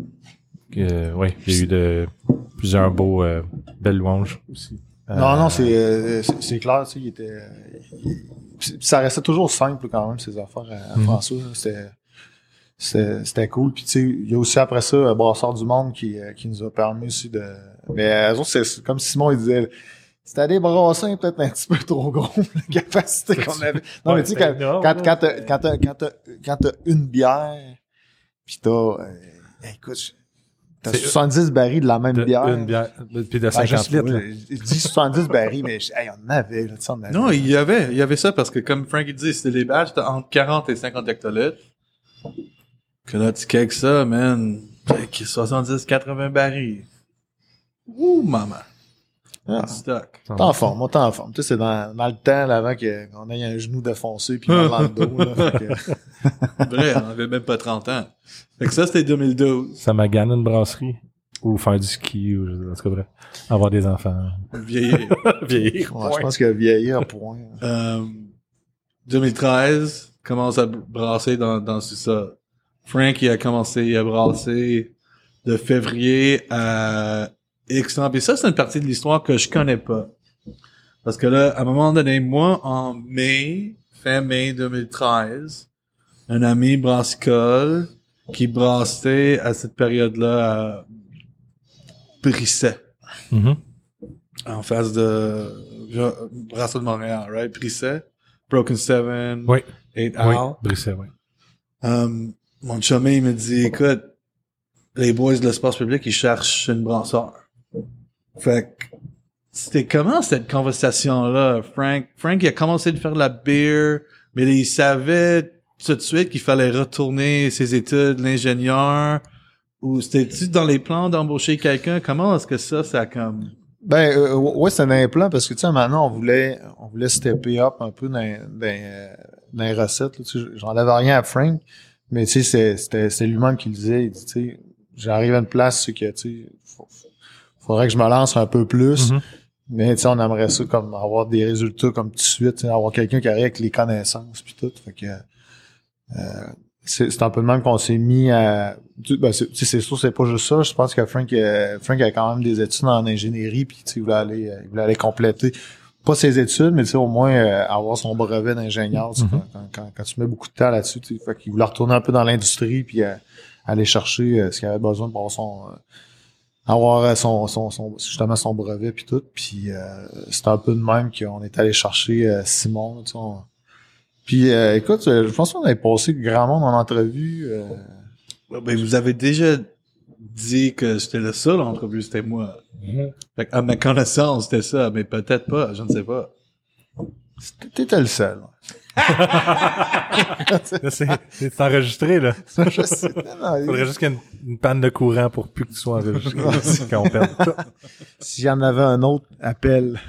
ouais, il y a eu plusieurs belles louanges aussi. Non, c'est clair, tu sais, ça restait toujours simple quand même, ces affaires à François. C'était cool. Puis tu sais, il y a aussi après ça Brassard du Monde qui nous a permis aussi de. Mais eux autres, c'est comme Simon il disait. C'était des brassins peut-être un petit peu trop gros, la capacité qu'on avait. Non, mais tu sais, quand t'as une bière, pis écoute, t'as 70 barils de la même bière. Une bière, puis de 50 litres. Je dis 70 barils, mais on en avait, là, tu sais, on avait. Non, il y avait ça parce que comme Frank il dit, c'était des badges, c'était entre 40 et 50 hectolitres. Que là, tu cakes ça, man, 70-80 barils. Ouh, maman. Ah, stock. T'es en forme. Tu sais, c'est dans le temps, là, avant qu'on ait un genou défoncé puis mal dans le dos, là. Vrai, on avait même pas 30 ans. Fait que ça, c'était 2012. Ça m'a gagné une brasserie. Ou faire du ski, ou en tout cas, bref. Avoir des enfants. Vieillir. Vieillir. Ouais, je pense que vieillir, point. 2013, commence à brasser dans ça. Frank, il a brassé de février à X temps. Puis ça, c'est une partie de l'histoire que je connais pas. Parce que là, à un moment donné, moi, en fin mai 2013, un ami brassicole qui brassait à cette période-là à Brisset. Mm-hmm. En face de Brasserie de Montréal, right? Brisset, Broken Seven, Oui. 8 Oui, Hour. Brisset, oui. Mon chumé, il me dit, écoute, les boys de l'espace public, ils cherchent une brasseur. Fait que, c'était comment cette conversation-là? Frank, il a commencé de faire de la beer, mais il savait tout de suite qu'il fallait retourner ses études, l'ingénieur, ou c'était-tu dans les plans d'embaucher quelqu'un? Comment est-ce que ça comme... Ben, ouais, c'est un plan parce que, tu sais, maintenant, on voulait stepper up un peu dans les recettes, là, tu sais, j'enlève rien à Frank, mais tu sais, c'est lui-même qui le disait, il dit, tu sais, j'arrive à une place, c'est que, tu sais, faudrait que je me lance un peu plus, mais tu sais, on aimerait ça comme avoir des résultats comme tout de suite, avoir quelqu'un qui arrive avec les connaissances puis tout, fait que c'est un peu de même qu'on s'est mis à c'est sûr c'est pas juste ça, je pense que Frank a quand même des études en ingénierie puis tu sais il voulait aller compléter pas ses études mais tu sais au moins avoir son brevet d'ingénieur quand tu mets beaucoup de temps là-dessus, tu sais, fait qu'il voulait retourner un peu dans l'industrie puis aller chercher ce qu'il avait besoin pour avoir justement son brevet puis tout, puis c'était un peu de même qu'on est allé chercher Simon, tu sais. Puis écoute, je pense qu'on avait passé grand monde en entrevue. Ben, vous avez déjà dit que j'étais le seul en entrevue, c'était moi. Fait que, à ma connaissance, c'était ça, mais peut-être pas, je ne sais pas. T'étais le seul. C'est enregistré, là. Je sais. Il faudrait juste qu'il y ait une panne de courant pour plus que tu sois enregistré. Quand on perd tout. S'il y en avait un autre, appel.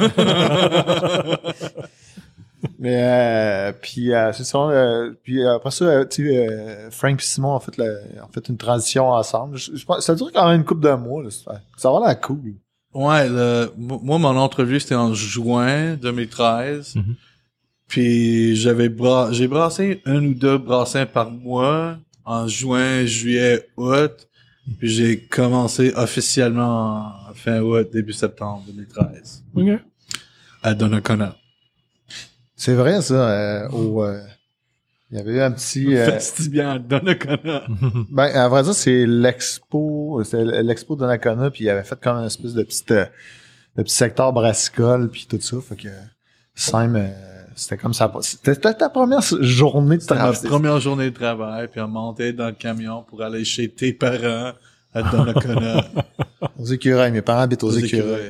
Mais puis c'est ça. Puis après ça, tu sais, Frank et Simon ont fait une transition ensemble. Je pense, ça dure quand même une couple de mois. Là, ça va l'air cool. Ouais, moi mon entrevue c'était en juin 2013. Puis j'ai brassé 1 ou 2 brassins par mois en juin, juillet, août. Puis j'ai commencé officiellement en fin août, début septembre 2013. OK. À Donnacona. C'est vrai, ça. Il y avait eu un petit... Festibian de Donnacona. Ben, à vrai dire, c'est l'expo de Donnacona, puis il avait fait comme une espèce de petit secteur brassicole, puis tout ça. Fait que Sam, c'était comme ça. C'était ta première journée de C'était ma travail. première journée de travail, puis on montait dans le camion pour aller chez tes parents à Donnacona. Aux écureuils. Mes parents habitent aux écureuils.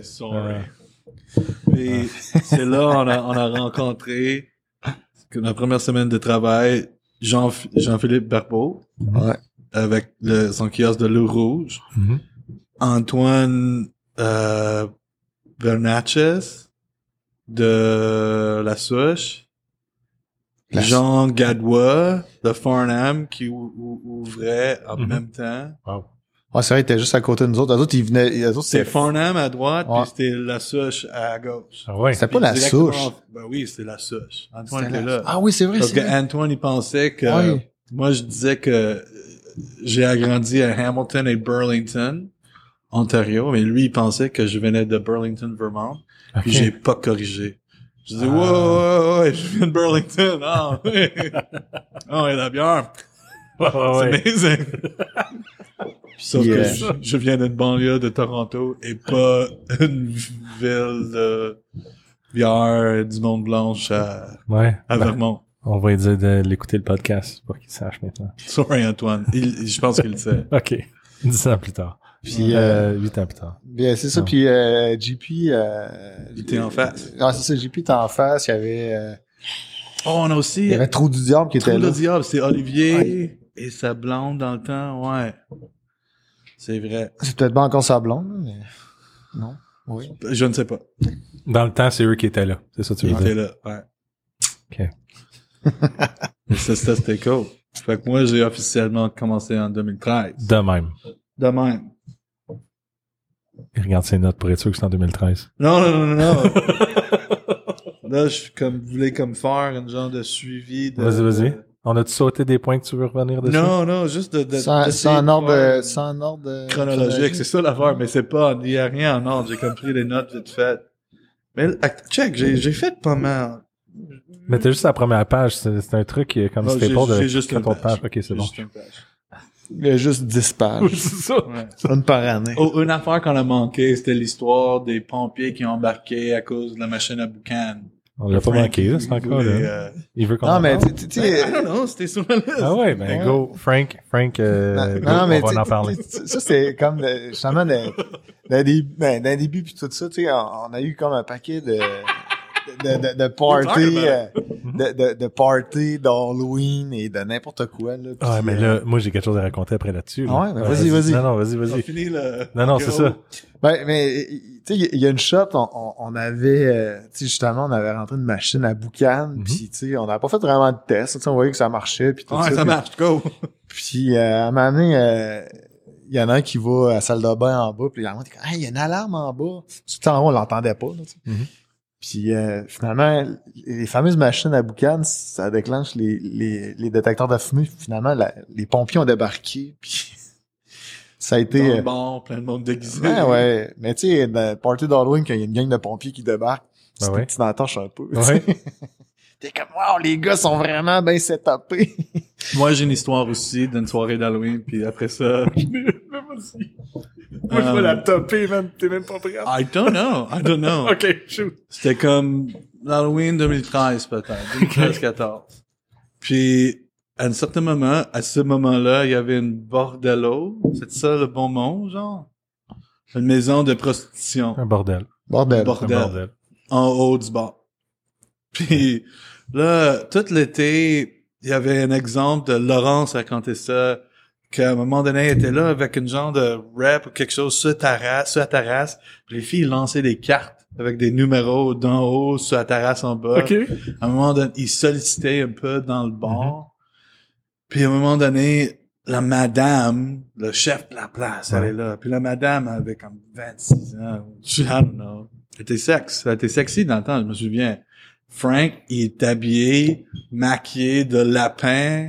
Puis c'est là on a rencontré que la première semaine de travail Jean-Philippe Barbeau Ouais. avec son kiosque de l'eau rouge. Mhm. Antoine Bernatchez de La Souche. Jean Gadois de Farnham qui ouvrait en même temps. Wow. Ouais, c'est vrai, il était juste à côté de nous autres. Les autres, ils venaient, C'était Farnham à droite, Ouais. puis c'était La Souche à gauche. Ah ouais. C'était pas la Directement- souche. Ben oui, c'était La Souche. Antoine C'était était la- là. Ah oui, c'est vrai, Parce c'est que vrai. Antoine, il pensait que... Ouais. Moi, je disais que j'ai agrandi à Hamilton et Burlington, Ontario, mais lui, il pensait que je venais de Burlington, Vermont, puis j'ai pas corrigé. Je dis, ouais, je viens de Burlington. Ah, oui. Ah, et la bière. Ouais. C'est amazing. Sauf Puis, que je viens d'une banlieue de Toronto et pas une ville de bière du monde blanche à Ouais. Vermont. On va lui dire de l'écouter le podcast pour qu'il sache maintenant. Sorry, Antoine. Je pense qu'il le sait. OK. 10 ans plus tard. Puis, 8 ans plus tard. bien, c'est ça. Non. Puis, JP, Il était en face. Ah, c'est ça, JP était en face. Il y avait, Oh, on a aussi... il y avait Trou du Diable qui était Trou là. de diable, c'est Olivier Ouais. et sa blonde dans le temps. Ouais. C'est vrai. C'est peut-être pas encore sa blonde, mais, non. Oui. Je ne sais pas. Dans le temps, c'est eux qui étaient là. C'est ça que tu Il veux était dire? là. Ouais. OK. Mais c'était cool. Fait que moi, j'ai officiellement commencé en 2013. De même. De même. Il regarde ses notes pour être sûr que c'est en 2013. Non. Là, je voulais faire une genre de suivi de... Vas-y. On a-tu sauté des points que tu veux revenir dessus? Non, juste de Sans ordre chronologique, c'est ça l'affaire, mais il y a rien en ordre, j'ai compris les notes vite faites. Mais, check, j'ai fait pas mal. Mais t'as juste la première page. C'est un truc qui est comme Non, c'était j'ai- pas de j'ai juste quand une on page. OK, c'est bon. Juste une page. Il y a juste 10 pages. c'est ça. Ouais. Une par année. Oh, une affaire qu'on a manqué, c'était l'histoire des pompiers qui ont embarqué à cause de la machine à boucan. On l'a pas manqué, là, c'est encore là. Il veut qu'on Non, en mais, parle. tu sais, I don't know, c'était sur la liste. Ah ouais, ben Ouais. go. Frank, non, mais on va en parler. ça, c'est comme, justement, d'un début puis tout ça, tu sais, on a eu comme un paquet de parties, de parties d'Halloween et de n'importe quoi, là. Ah, mais là, moi, j'ai quelque chose à raconter après là-dessus. Ah ouais, ben vas-y. Non, On a vas-y. fini le... Non, c'est ça. Ben, mais, tu sais, il y a une shot, on avait, tu sais, justement, on avait rentré une machine à boucan, puis tu sais, on n'avait pas fait vraiment de tests, tu sais, on voyait que ça marchait, puis tout Ouais, ça. ça puis- marche, go! Puis, à un moment donné, il y en a un qui va à la salle de bain en bas, puis il y en a un qui dit « Hey, il y a une alarme en bas! » Tout en haut, on l'entendait pas, là, tu sais. Mhm. Puis, finalement, les fameuses machines à boucan, ça déclenche les détecteurs de fumée. Finalement, les pompiers ont débarqué, puis ça a Dans été... le bar, plein de monde déguisé. ouais. Mais tu sais, dans le party d'Halloween, quand il y a une gang de pompiers qui débarque, c'est ouais. une petite entorche un peu. Ouais. T'es comme « Wow, les gars sont vraiment bien setupés! » Moi, j'ai une histoire aussi d'une soirée d'Halloween, puis après ça... Moi, je vais la topper, man. T'es même pas prêt. I don't know. OK, shoot. C'était comme l'Halloween 2013, peut-être. 2013-14. Puis, à un certain moment, à ce moment-là, il y avait une bordello. C'est ça le bon mot, genre? Une maison de prostitution. Un bordel. Bordel. Un Bordel. bordel. En haut du bar. Puis, là, tout l'été, il y avait un exemple de Laurence racontait ça, qu'à un moment donné, elle était là avec une genre de rap ou quelque chose sur la terrasse. Puis les filles lançaient des cartes avec des numéros d'en haut sur la terrasse en bas. OK. À un moment donné, ils sollicitaient un peu dans le bar. Puis à un moment donné, la madame, le chef de la place, elle est là. Puis la madame avait comme 26 ans. I don't know. Elle était sexy dans le temps, je me souviens. Frank, il est habillé, maquillé de lapin,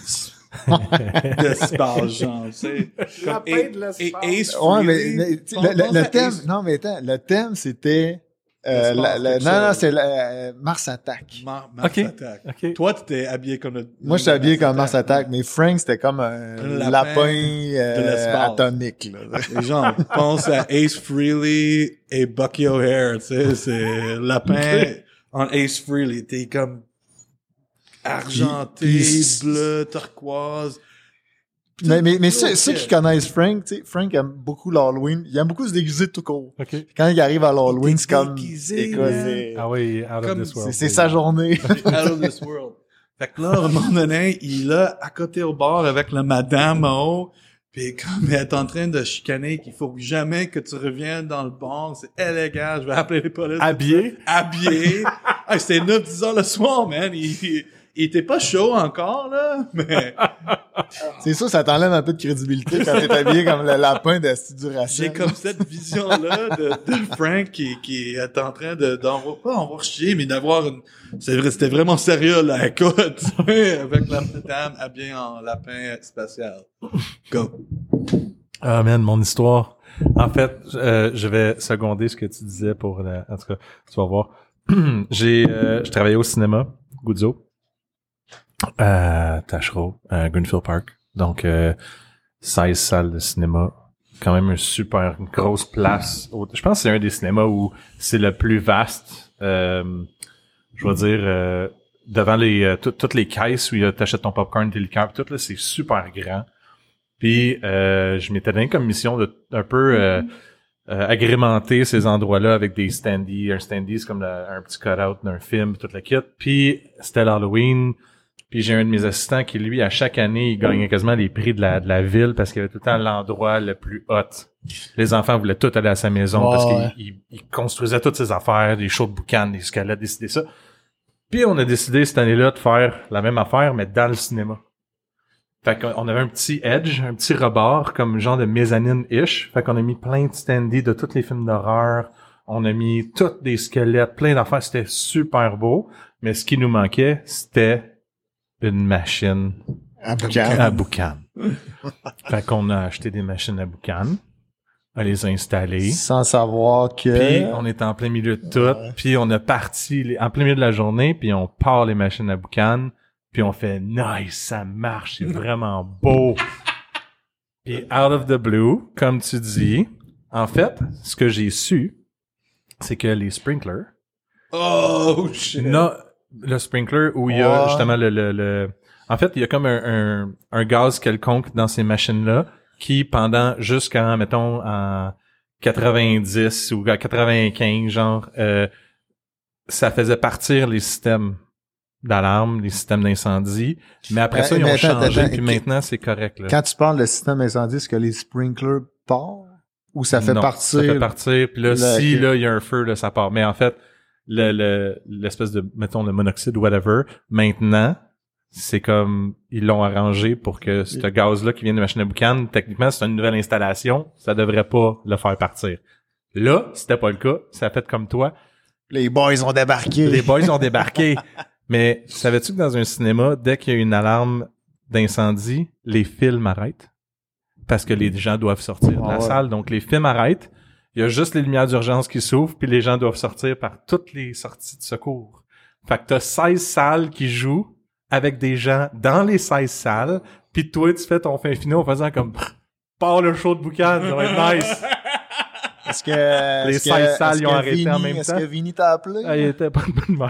d'espace, genre, tu sais. Lapin de l'espace. Et Ace Ouais, Frehley, mais tu sais, le thème, non, mais attends, le thème, c'était, Non, c'est Mars Attack. Mars Ok. Attack. Ok. Toi, tu t'es habillé comme le... Moi, j'étais habillé comme Mars Attack, mais Frank, c'était comme un lapin de l'espace. atomique, là. Les gens pensent à Ace Frehley et Bucky O'Hare, tu sais, c'est lapin en Ace Frehley. T'es comme argenté, Puis- bleu, turquoise. Mais ceux qui connaissent Frank, tu sais, Frank aime beaucoup l'Halloween. Il aime beaucoup se déguiser tout court. OK. Quand il arrive à l'Halloween, Il c'est comme, déguisé, écoute, man. c'est, Ah oui, out Comme of this world. c'est sa journée. Out of this world. Fait que là, à un moment donné, il est là, à côté au bar avec la madame en haut, pis comme elle est en train de chicaner qu'il faut jamais que tu reviennes dans le bar, c'est illégal, je vais appeler les polices. Habillé? Habillé. Hey, c'était 9-10 heures le soir, man. Il était pas chaud encore, là, mais C'est sûr, ça t'enlève un peu de crédibilité quand t'es habillé comme le lapin de du j'ai Racine. comme cette vision-là de Frank qui est en train pas en voir chier, mais d'avoir une... C'est vrai, c'était vraiment sérieux, là, écoute, avec la madame habillée en lapin spatial. Go. Ah man, mon histoire. En fait, je vais seconder ce que tu disais pour en tout cas, tu vas voir. Je travaillais au cinéma, Guzzo, à Tachereau, à Greenfield Park. Donc 16 salles de cinéma. Quand même une super grosse place. Je pense que c'est un des cinémas où c'est le plus vaste. Je vais dire devant les toutes les caisses où t'achètes ton popcorn, tes liqueurs, tout là, c'est super grand. Puis je m'étais donné comme mission de un peu agrémenter ces endroits-là avec des standees. Un standee, c'est comme un petit cut-out d'un film, toute la kit. Puis c'était l'Halloween. Puis j'ai un de mes assistants qui, lui, à chaque année, il gagnait quasiment les prix de la ville parce qu'il y avait tout le temps l'endroit le plus hot. Les enfants voulaient tout aller à sa maison parce qu'il construisait toutes ses affaires, des shows de boucan, des escalades, des ça. Puis on a décidé cette année-là de faire la même affaire, mais dans le cinéma. Fait qu'on avait un petit edge, un petit rebord, comme genre de mezzanine-ish. Fait qu'on a mis plein de standees de tous les films d'horreur. On a mis tous des squelettes, plein d'affaires. C'était super beau. Mais ce qui nous manquait, c'était une machine à boucan. Fait qu'on a acheté des machines à boucan, à les installer. Sans savoir que... Puis on est en plein milieu de tout. Puis on a parti en plein milieu de la journée, puis on part les machines à boucan. Puis on fait « Nice, ça marche, c'est vraiment beau! » Puis out of the blue, comme tu dis, en fait, ce que j'ai su, c'est que les sprinklers... Oh, shit. Le sprinkler où il y a justement le... En fait, il y a comme un gaz quelconque dans ces machines-là qui, pendant jusqu'en, mettons, en 90 ou 95, genre, ça faisait partir les systèmes d'alarme, les systèmes d'incendie. Mais après ça, ils ont changé, puis maintenant, c'est correct. Là. Quand tu parles de système incendie, est-ce que les sprinklers partent? Ou ça fait partir? Ça fait partir, puis là, là, il y a un feu, là, ça part. Mais en fait, l'espèce de, mettons, le monoxyde, whatever, maintenant, c'est comme, ils l'ont arrangé pour que ce gaz-là qui vient de machine à boucan, techniquement, c'est une nouvelle installation, ça devrait pas le faire partir. Là, c'était pas le cas, ça a fait comme toi. Les boys ont débarqué. Les boys ont débarqué. Mais savais-tu que dans un cinéma, dès qu'il y a une alarme d'incendie, les films arrêtent? Parce que les gens doivent sortir de la salle. Donc, les films arrêtent. Il y a juste les lumières d'urgence qui s'ouvrent, puis les gens doivent sortir par toutes les sorties de secours. Fait que t'as 16 salles qui jouent avec des gens dans les 16 salles, puis toi, tu fais ton fin final en faisant comme « Pars le show de boucan, ça va être nice! » Est-ce que... Les 16 salles, ils ont arrêté en même temps. Est-ce que Vinny t'a appelé? Ah, il était pas de bonne humeur.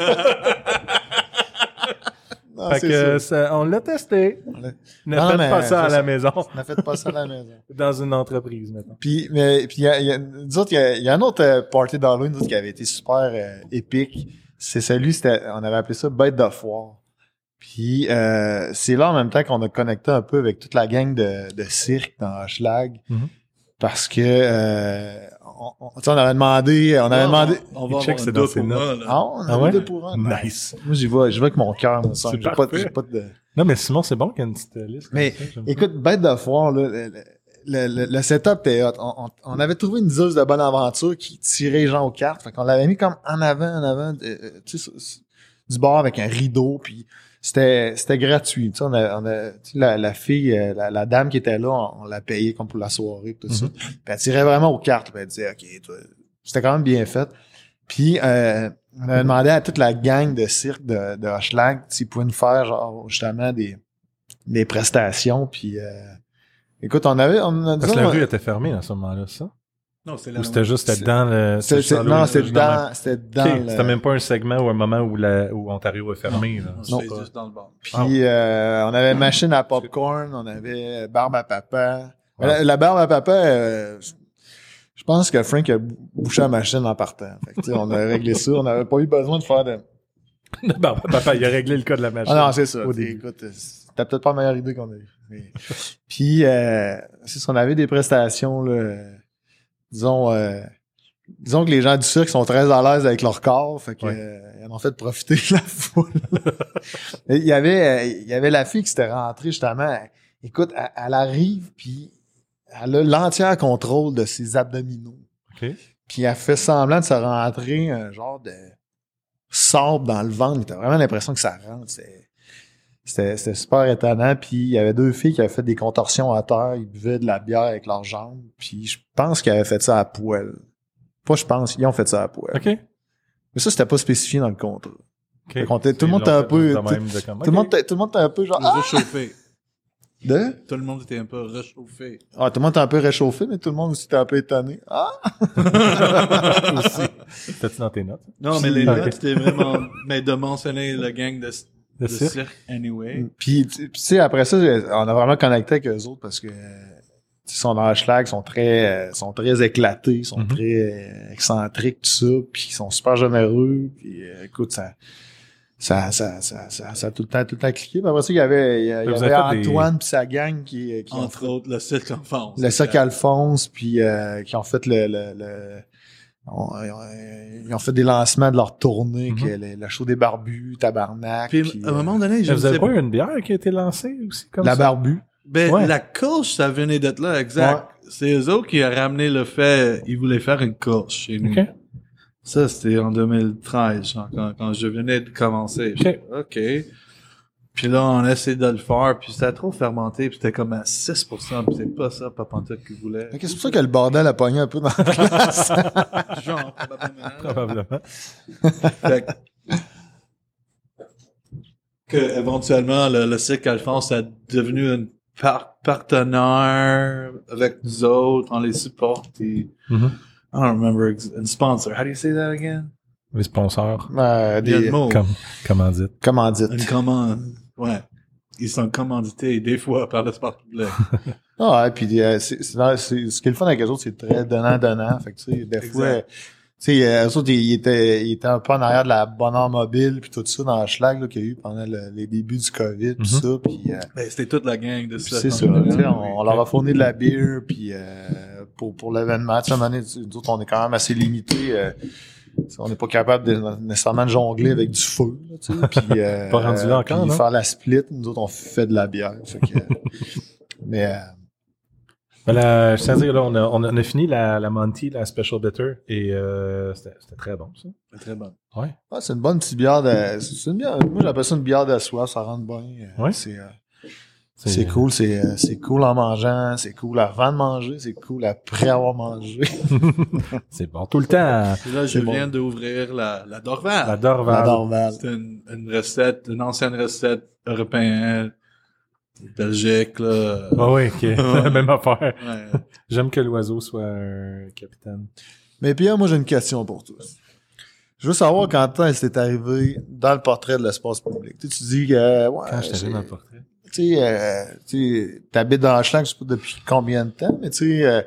Non, fait que on l'a testé. Ne faites pas ça à la maison. Ne faites pas ça à la maison. Dans une entreprise, maintenant. Puis il y a un autre party d'Halloween qui avait été super épique. C'est celui, on avait appelé ça Bête de foire. Puis c'est là en même temps qu'on a connecté un peu avec toute la gang de cirque dans Hochelag. Mm-hmm. Parce que on avait demandé... On va avoir c'est dans ses notes. On avait deux pour un. Nice. Moi, j'y vais avec mon cœur. C'est j'ai pas de... Non, mais Simon, c'est bon qu'il y ait une petite liste. Mais écoute, Bête de foire, là, le setup était hot. On avait trouvé une diseuse de bonne aventure qui tirait les gens aux cartes. Fait qu'on l'avait mis comme en avant, tu sais, du bord avec un rideau, puis c'était gratuit. Tu sais, on a la fille, la dame qui était là, on l'a payée comme pour la soirée, tout ça. Puis elle tirait vraiment aux cartes. Puis elle disait, OK, toi, c'était quand même bien fait. Puis on avait demandé à toute la gang de cirque de Hochelag s'ils pouvaient nous faire genre justement des prestations. Puis écoute, on a Parce que la rue était fermée à ce moment-là, ça? Non, c'est Ou c'était dans le... non, c'était dans Okay, c'était même pas un segment ou un moment où Ontario est fermé. Non, là. non, c'était juste dans le bar. Puis on avait machine à popcorn, on avait barbe à papa. Wow. La barbe à papa, je pense que Frank a bouché la machine en partant. Fait que, tu sais, on a réglé ça, on n'avait pas eu besoin de faire de... Bon, papa, il a réglé le cas de la machine. Ah non, c'est ça. Au début. Écoute, c'était peut-être pas la meilleure idée qu'on a eue. Mais... Puis, c'est ça, on avait des prestations, là, disons que les gens du cirque sont très à l'aise avec leur corps, fait que ils en ont fait profiter de la foule. il y avait la fille qui s'était rentrée justement. Écoute, elle arrive puis elle a l'entier contrôle de ses abdominaux. OK. Puis elle fait semblant de se rentrer un genre de sable dans le ventre. T'as vraiment l'impression que ça rentre. C'était super étonnant. Puis il y avait deux filles qui avaient fait des contorsions à terre. Ils buvaient de la bière avec leurs jambes. Puis je pense qu'ils avaient fait ça à poil. Pas je pense, ils ont fait ça à poil. OK. Mais ça, c'était pas spécifié dans le contrat. OK. Fait qu'on tout le monde était un peu... Tout le monde était un peu genre... Réchauffé. De? Tout le monde était un peu réchauffé. Ah, tout le monde était un peu réchauffé, mais tout le monde aussi était un peu étonné. Ah! C'était-tu dans tes notes? Non, mais les notes, c'était vraiment... Mais de mentionner le gang de cirque. cirque, anyway. Puis tu sais, après ça, on a vraiment connecté avec eux autres parce que ils sont dans Hochelag, sont très éclatés, sont très excentriques, tout ça, puis ils sont super généreux, puis écoute, ça a tout le temps cliqué. Puis après ça, il y avait Antoine puis sa gang qui Entre autres, le cirque Alphonse. le cirque Alphonse, puis qui ont fait ils ont fait des lancements de leur tournée, que le show des barbus, Tabarnak. Puis à un moment donné, Vous avez pas eu une bière qui a été lancée aussi comme la ça? barbu. Ben, Ouais. la course, ça venait d'être là, exact. C'est eux autres qui ont ramené le fait, ils voulaient faire une course chez nous. OK. Ça, c'était en 2013, genre, quand je venais de commencer. OK. Puis là, on a essayé de le faire, puis c'était trop fermenté, puis c'était comme à 6%, puis c'est pas ça, Papantoute qui voulait. C'est pour ça que le bordel a pogné un peu dans la classe. Genre, probablement. Probablement. Fait que éventuellement, le cirque Alphonse a devenu un partenaire avec nous autres, on les supporte, et I don't remember, un sponsor. How do you say that again? Les sponsors. Il y a le Des mot. Commandite. commandites. Une commande. Ouais. Ils sont commandités des fois par le sport public. Ah, ouais, puis ce qui est le fun avec eux autres, c'est très donnant-donnant. Fait que, tu sais, des fois, tu sais, eux autres, ils étaient un peu en arrière de la bonheur mobile puis tout ça dans le schlag, là, qu'il y a eu pendant les débuts du COVID, tout ça, puis Ben, c'était toute la gang de puis ça. c'est ça, tu sais, on leur a fourni de la bière, puis pour l'événement, tu sais, à un moment donné, nous autres, on est quand même assez limités, on n'est pas capable nécessairement de jongler avec du feu, là, tu sais, puis Pas rendu là encore, puis non? faire la split, nous autres, on fait de la bière, fait que, mais Ben là, je tiens à dire, là, on a fini la Monty, la Special Bitter, et c'était très bon, ça. C'est très bon. Ouais. ah, c'est une bonne petite bière c'est une bière, moi j'appelle ça une bière de soif, ça rentre bien. Ouais. C'est cool, c'est cool en mangeant, c'est cool avant de manger, c'est cool après avoir mangé. C'est bon. Tout le temps, Et là, je C'est viens d'ouvrir la Dorval. la Dorval. Normal. C'est une recette, une ancienne recette européenne, Belgique, là. Ouais, ok. Même affaire. Ouais. J'aime que l'oiseau soit un capitaine. Mais Pierre, moi j'ai une question pour toi. Je veux savoir quand est-ce que t'es arrivé dans le portrait de l'espace public. Tu sais, tu dis que ouais, Quand je t'arrive dans le portrait. tu sais, t'habites dans Hochelag, je sais pas depuis combien de temps, mais tu sais,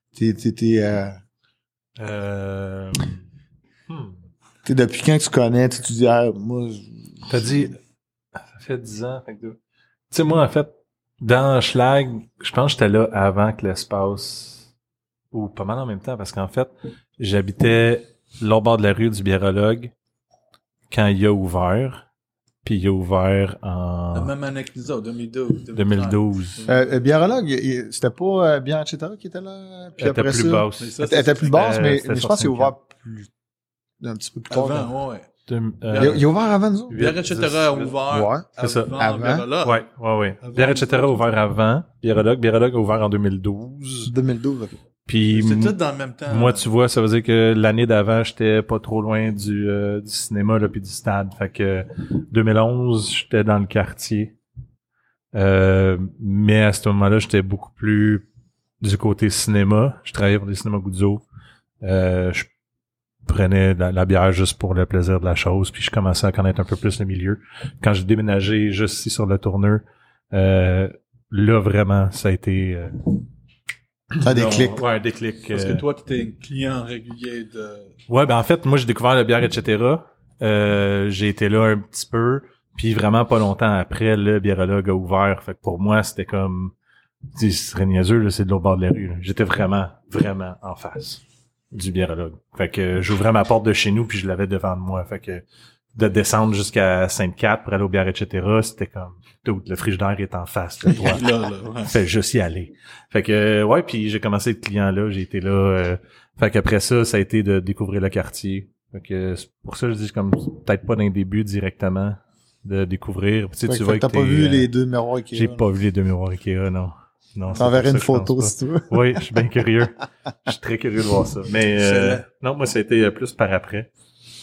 t'es depuis quand que tu connais, tu dis, ah, moi, T'as dit, ça fait 10 ans. Fait que tu sais, moi, en fait, dans Schlag, je pense que j'étais là avant que l'espace, ou pas mal en même temps, parce qu'en fait, j'habitais l'autre bord de la rue du biérologue quand il a ouvert. Puis il a ouvert La en même année que nous autres, 2012. 2012. biérologue, c'était pas bien etc. qui était là, puis Elle était après plus ça, basse. elle était plus basse, mais c'était je pense qu'il a sur ouvert un petit peu plus tard. Avant, ouais. Il a ouvert avant nous autres? Bière, etc. a ouvert. Ouais. C'est ça. Avant. Biérologue. Ouais. Avant Bière, etc. a ouvert avant. Biérologue a ouvert en 2012. 2012, ok. Puis C'est tout dans le même temps. moi, tu vois, ça veut dire que l'année d'avant, j'étais pas trop loin du cinéma là, puis du stade. Fait que 2011, j'étais dans le quartier. Mais à ce moment-là, j'étais beaucoup plus du côté cinéma. Je travaillais pour des cinémas Guzzo. Je prenais la bière juste pour le plaisir de la chose, puis je commençais à connaître un peu plus le milieu. Quand j'ai déménagé juste ici sur le tourneur, là, vraiment, ça a été... Ça déclic. Ouais, un déclic. Parce que toi, tu étais client régulier de... Ouais, ben en fait, moi, j'ai découvert la bière, etc. J'ai été là un petit peu, puis vraiment pas longtemps après, le biérologue a ouvert. Fait que pour moi, c'était comme... Ce serait niaiseux, là, c'est de l'autre bord de la rue. Là. J'étais vraiment, vraiment en face du biérologue. Fait que j'ouvrais ma porte de chez nous, puis je l'avais devant moi. Fait que de descendre jusqu'à Sainte-Cat pour aller aux bières, etc., c'était comme... Tout, le frigidaire est en face de toi. ouais. Fait juste y aller. Fait que ouais, puis j'ai commencé à être client là, j'ai été là. Fait qu'après ça a été de découvrir le quartier. Fait que c'est pour ça que je dis comme peut-être pas dans les débuts directement de découvrir. Tu sais, tu vois que t'as pas vu les deux miroirs Ikea. J'ai pas vu les deux miroirs Ikea, non. Non. T'enverrais une photo si tu veux. Oui, je suis bien curieux. Je suis très curieux de voir ça. Mais non, moi ça a été plus par après.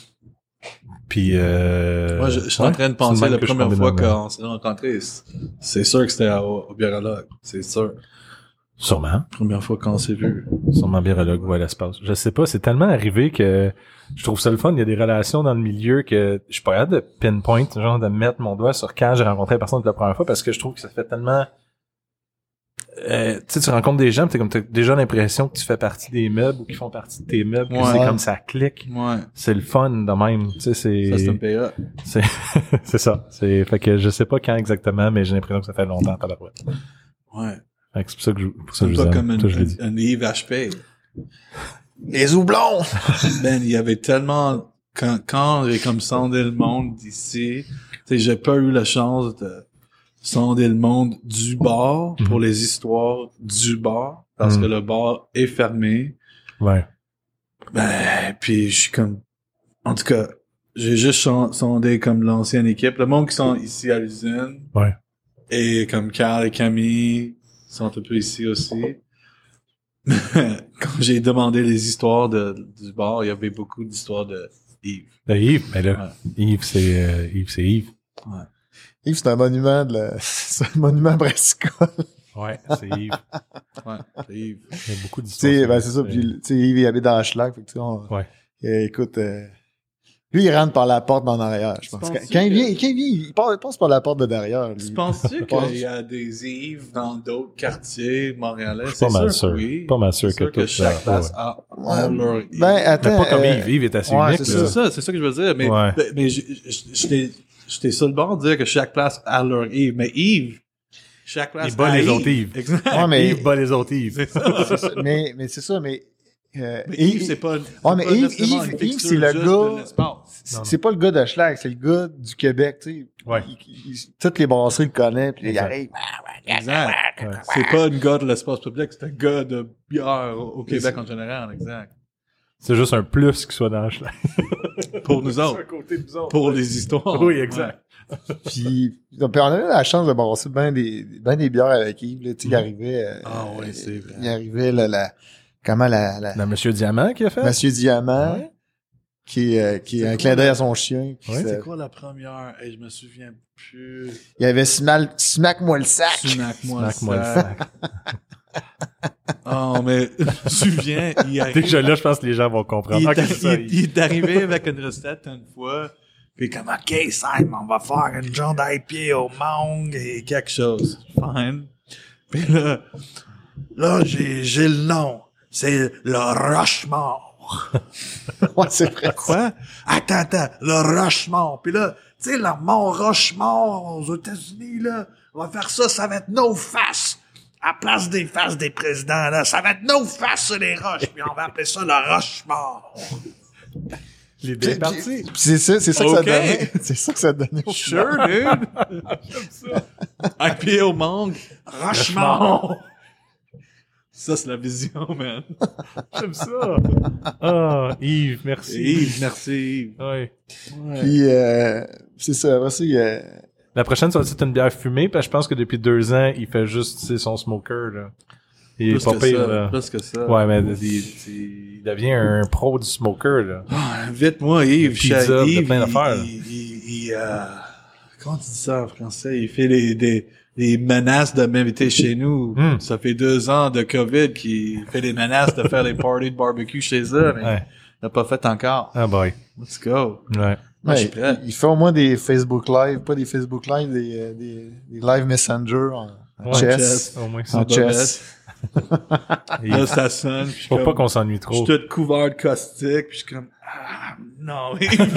Puis moi, je suis en train de penser la première fois qu'on s'est rencontrés. C'est sûr que c'était au biérologue. C'est sûr. Sûrement. Première fois qu'on s'est vu. Sûrement biérologue ou à l'espace. Je sais pas, c'est tellement arrivé que je trouve ça le fun. Il y a des relations dans le milieu que je suis pas capable de pinpoint, genre de mettre mon doigt sur quand j'ai rencontré la personne pour la première fois parce que je trouve que ça fait tellement... tu sais, tu rencontres des gens, t'as déjà l'impression que tu fais partie des meubles ou qu'ils font partie de tes meubles, que c'est comme ça clique. Ouais. C'est le fun de même, tu sais, c'est... Ça, c'est un PA. C'est ça. Fait que je sais pas quand exactement, mais j'ai l'impression que ça fait longtemps à la boîte. Ouais. Fait que c'est pour ça que je vous aime. Comme un Yves HP. Les houblons! Ben, il y avait tellement... Quand j'ai comme sondé le monde d'ici, tu sais, j'ai pas eu la chance de sonder le monde du bar pour les histoires du bar parce que le bar est fermé. Ouais. Ben, puis je suis comme... En tout cas, j'ai juste sondé comme l'ancienne équipe. Le monde qui sont ici à l'usine. Ouais. Et comme Carl et Camille sont un peu ici aussi. Quand j'ai demandé les histoires du bar, il y avait beaucoup d'histoires de Yves. De Yves, mais là, ouais. Yves, c'est Yves. Ouais. Yves, c'est un monument c'est un monument brassicole. Ouais, c'est Yves. Ouais, c'est Yves. Il y a beaucoup d'histoires. Tu sais, ben, c'est ça. Puis, tu sais, Yves, il habite dans la Schlag. Fait que, tu sais, ouais. Écoute, lui, il rentre par la porte d'en arrière, je pense. Quand il vient, il passe par la porte de derrière. Tu penses-tu qu'il y a des Yves dans d'autres quartiers montréalais? Je suis pas mal sûr. Oui. Pas mal sûr que chaque place a leur Yves. Ben, attends. Mais pas comme Yves. Yves est assez unique. C'est ça que je veux dire. Mais j'étais sur le bord de dire que chaque place a leur Yves. Mais Yves, chaque place il bat les autres Yves. Exact. Ouais, mais Yves bat les autres Yves. C'est ça. Mais c'est ça, mais Yves, c'est pas... mais Yves, c'est le gars... C'est pas le gars de Schlag, c'est le gars du Québec, tu sais. Ouais. Toutes les brasseries le connaissent, puis il arrive. Exact. Ouais. C'est pas un gars de l'espace public, c'est un gars de bière au Québec en général, exact. C'est juste un plus qu'il soit dans le Schlag. Pour nous autres. C'est un côté de nous autres. Pour les histoires. Oui, exact. Ouais. Puis on a eu la chance de brasser ben des bières avec Yves, là, tu sais, il arrivait... oui, c'est vrai. Il arrivait, la Monsieur Diamant qui a fait? Monsieur Diamant. Ouais. Qui est un clin d'œil à son chien. Ouais, c'est quoi la première? Et je me souviens plus. Il y avait Smack-moi le sac. Smack-moi le sac. Oh, mais je me souviens, il arrive... Déjà là, je pense que les gens vont comprendre. Il est arrivé avec une recette une fois, puis comme, OK, Simon, on va faire une genre d'IPA au mangue et quelque chose. Fine. Puis là, j'ai le nom. C'est le Rochemort. Ouais, c'est vrai. Quoi? Attends, le Rochemort. Puis là, tu sais, le mont Rochemort aux États-Unis, là, on va faire ça va être nos faces. À place des faces des présidents, là, ça va être nos faces sur les roches, puis on va appeler ça le Rochemort. L'idée est partie. C'est ça que ça donnait. C'est ça que ça donnait. Sure, dude. J'aime ça. IPA au mangue, Rochemort. Ça, c'est la vision, man. J'aime ça. Ah, Yves, merci. Yves, merci, Yves. Ouais. Puis, c'est ça. Après ça, la prochaine, ça va être une bière fumée, parce que je pense que depuis 2 ans, il fait juste, son smoker, là. Il est pas pire, là. Plus que ça. Ouais, mais il devient un pro du smoker, là. Vite, moi, Yves. Pizza, Yves, plein d'affaires. Comment tu dis ça en français? Il fait des menaces de m'inviter chez nous. Ça fait 2 ans de COVID qu'il fait des menaces de faire des parties de barbecue chez eux, mais il n'a pas fait encore. Ah boy. Let's go. Ouais. Moi, je suis prêt. Il fait au moins des Facebook Live, pas des Facebook Live, des Live Messenger en chess. Au moins ça. En chess. Là, ça sonne. Faut pas qu'on s'ennuie Je trop. suis tout couvert de caustique, puis je suis comme, non,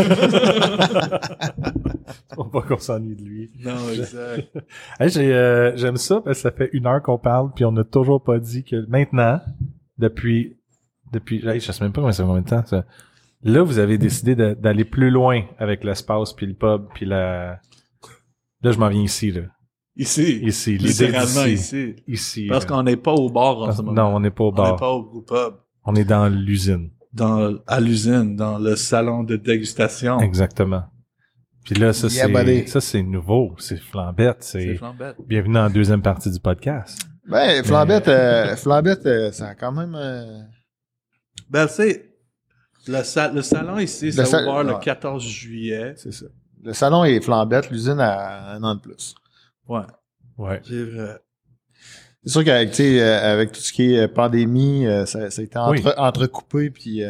Faut pas qu'on s'ennuie de lui. non, exact. Hey, j'aime ça parce que ça fait 1 heure qu'on parle puis on n'a toujours pas dit que maintenant, depuis, hey, je sais même pas combien de temps ça. Là, vous avez décidé d'aller plus loin avec l'espace puis le pub puis là, je m'en viens ici, là. Ici. Littéralement ici. Ici. Parce qu'on n'est pas au bar en ce moment. Non, on n'est pas au bar. On n'est pas au pub. On est dans l'usine. À l'usine, dans le salon de dégustation. Exactement. Puis là, ça, c'est nouveau. C'est flambette. C'est flambette. Bienvenue dans la 2e partie du podcast. Ben, flambette, ça a quand même... Ben, c'est le salon ici, ça a ouvert le 14 juillet. C'est ça. Le salon est flambette, l'usine a 1 an de plus. Ouais. C'est vrai. C'est sûr qu'avec, tu sais, avec tout ce qui est pandémie, ça a été entrecoupé, puis...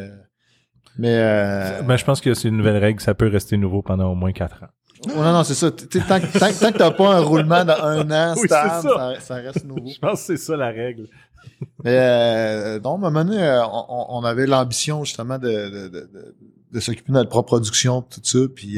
Ben, je pense que c'est une nouvelle règle, ça peut rester nouveau pendant au moins 4 ans. Non, c'est ça. Tant que t'as pas un roulement de 1 an Oui, stable, ça reste nouveau. Je pense que c'est ça la règle. Mais donc, à un moment donné, on avait l'ambition justement de s'occuper de notre propre production, tout ça, puis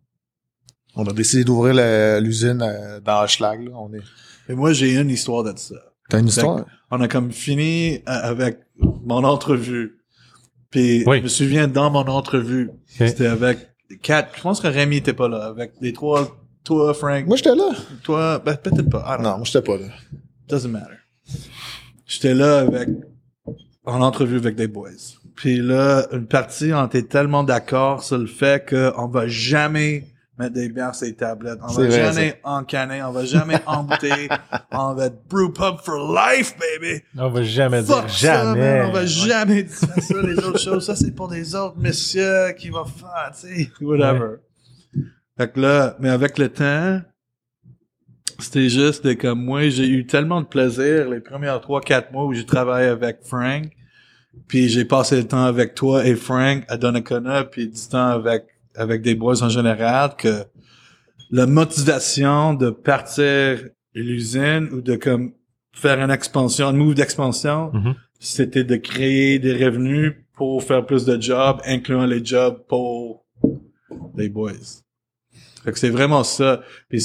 on a décidé d'ouvrir l'usine dans Hochelag. Là. Et moi, j'ai une histoire de ça. T'as une histoire? On a comme fini avec mon entrevue. Puis je me souviens dans mon entrevue, c'était avec 4, je pense que Rémi était pas là, avec les 3, toi, Frank. Moi, j'étais là. Toi, ben, peut-être pas. Non, moi, j'étais pas là. Doesn't matter. J'étais là en entrevue avec des boys. Puis là, une partie, on était tellement d'accord sur le fait qu'on va jamais mettre des bières sur les tablettes. On va jamais encanner, on va jamais embouteiller. On va être brew pub for life, baby. On va jamais Fuck dire ça, jamais. Man, on va jamais dire ça, les autres choses. Ça, c'est pour des autres messieurs qui vont faire, tu sais, whatever. Ouais. Fait que là, mais avec le temps, c'était juste de comme moi, j'ai eu tellement de plaisir les premiers 3-4 mois où j'ai travaillé avec Frank. Puis j'ai passé le temps avec toi et Frank à Donnacona, puis du temps avec des boys en général, que la motivation de partir l'usine ou de comme faire une expansion, un move d'expansion, c'était de créer des revenus pour faire plus de jobs, incluant les jobs pour les boys. Fait que c'est vraiment ça. Puis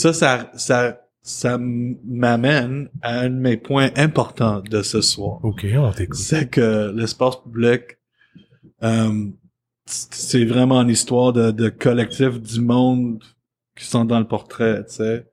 ça m'amène à un de mes points importants de ce soir. OK, on t'écoute. C'est que l'espace public, c'est vraiment une histoire de collectif du monde qui sont dans le portrait, tu sais.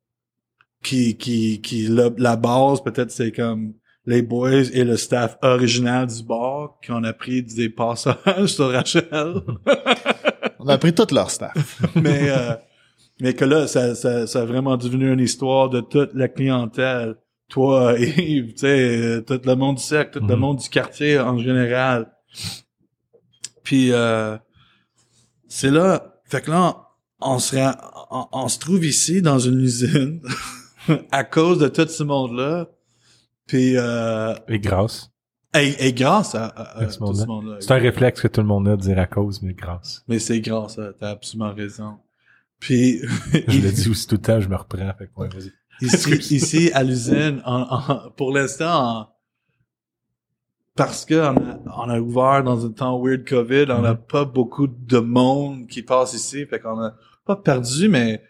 Qui la base, peut-être, c'est comme les boys et le staff original du bar qui ont appris des passages sur Rachel. On a pris tout leur staff. Mais que là, ça a vraiment devenu une histoire de toute la clientèle. Toi, Yves, tu sais, tout le monde du cercle, tout le monde du quartier en général. Puis, c'est là, fait que là, on se trouve ici dans une usine à cause de tout ce monde-là. Puis, et grâce. Et grâce à tout ce monde-là. C'est un réflexe que tout le monde a de dire à cause, mais grâce. Mais c'est grâce, t'as absolument raison. Puis, je le dis aussi tout le temps, je me reprends. Fait que ouais, vas-y. Ici, à l'usine, pour l'instant, parce que on a ouvert dans un temps weird COVID, on n'a pas beaucoup de monde qui passe ici, fait qu'on a pas perdu, mais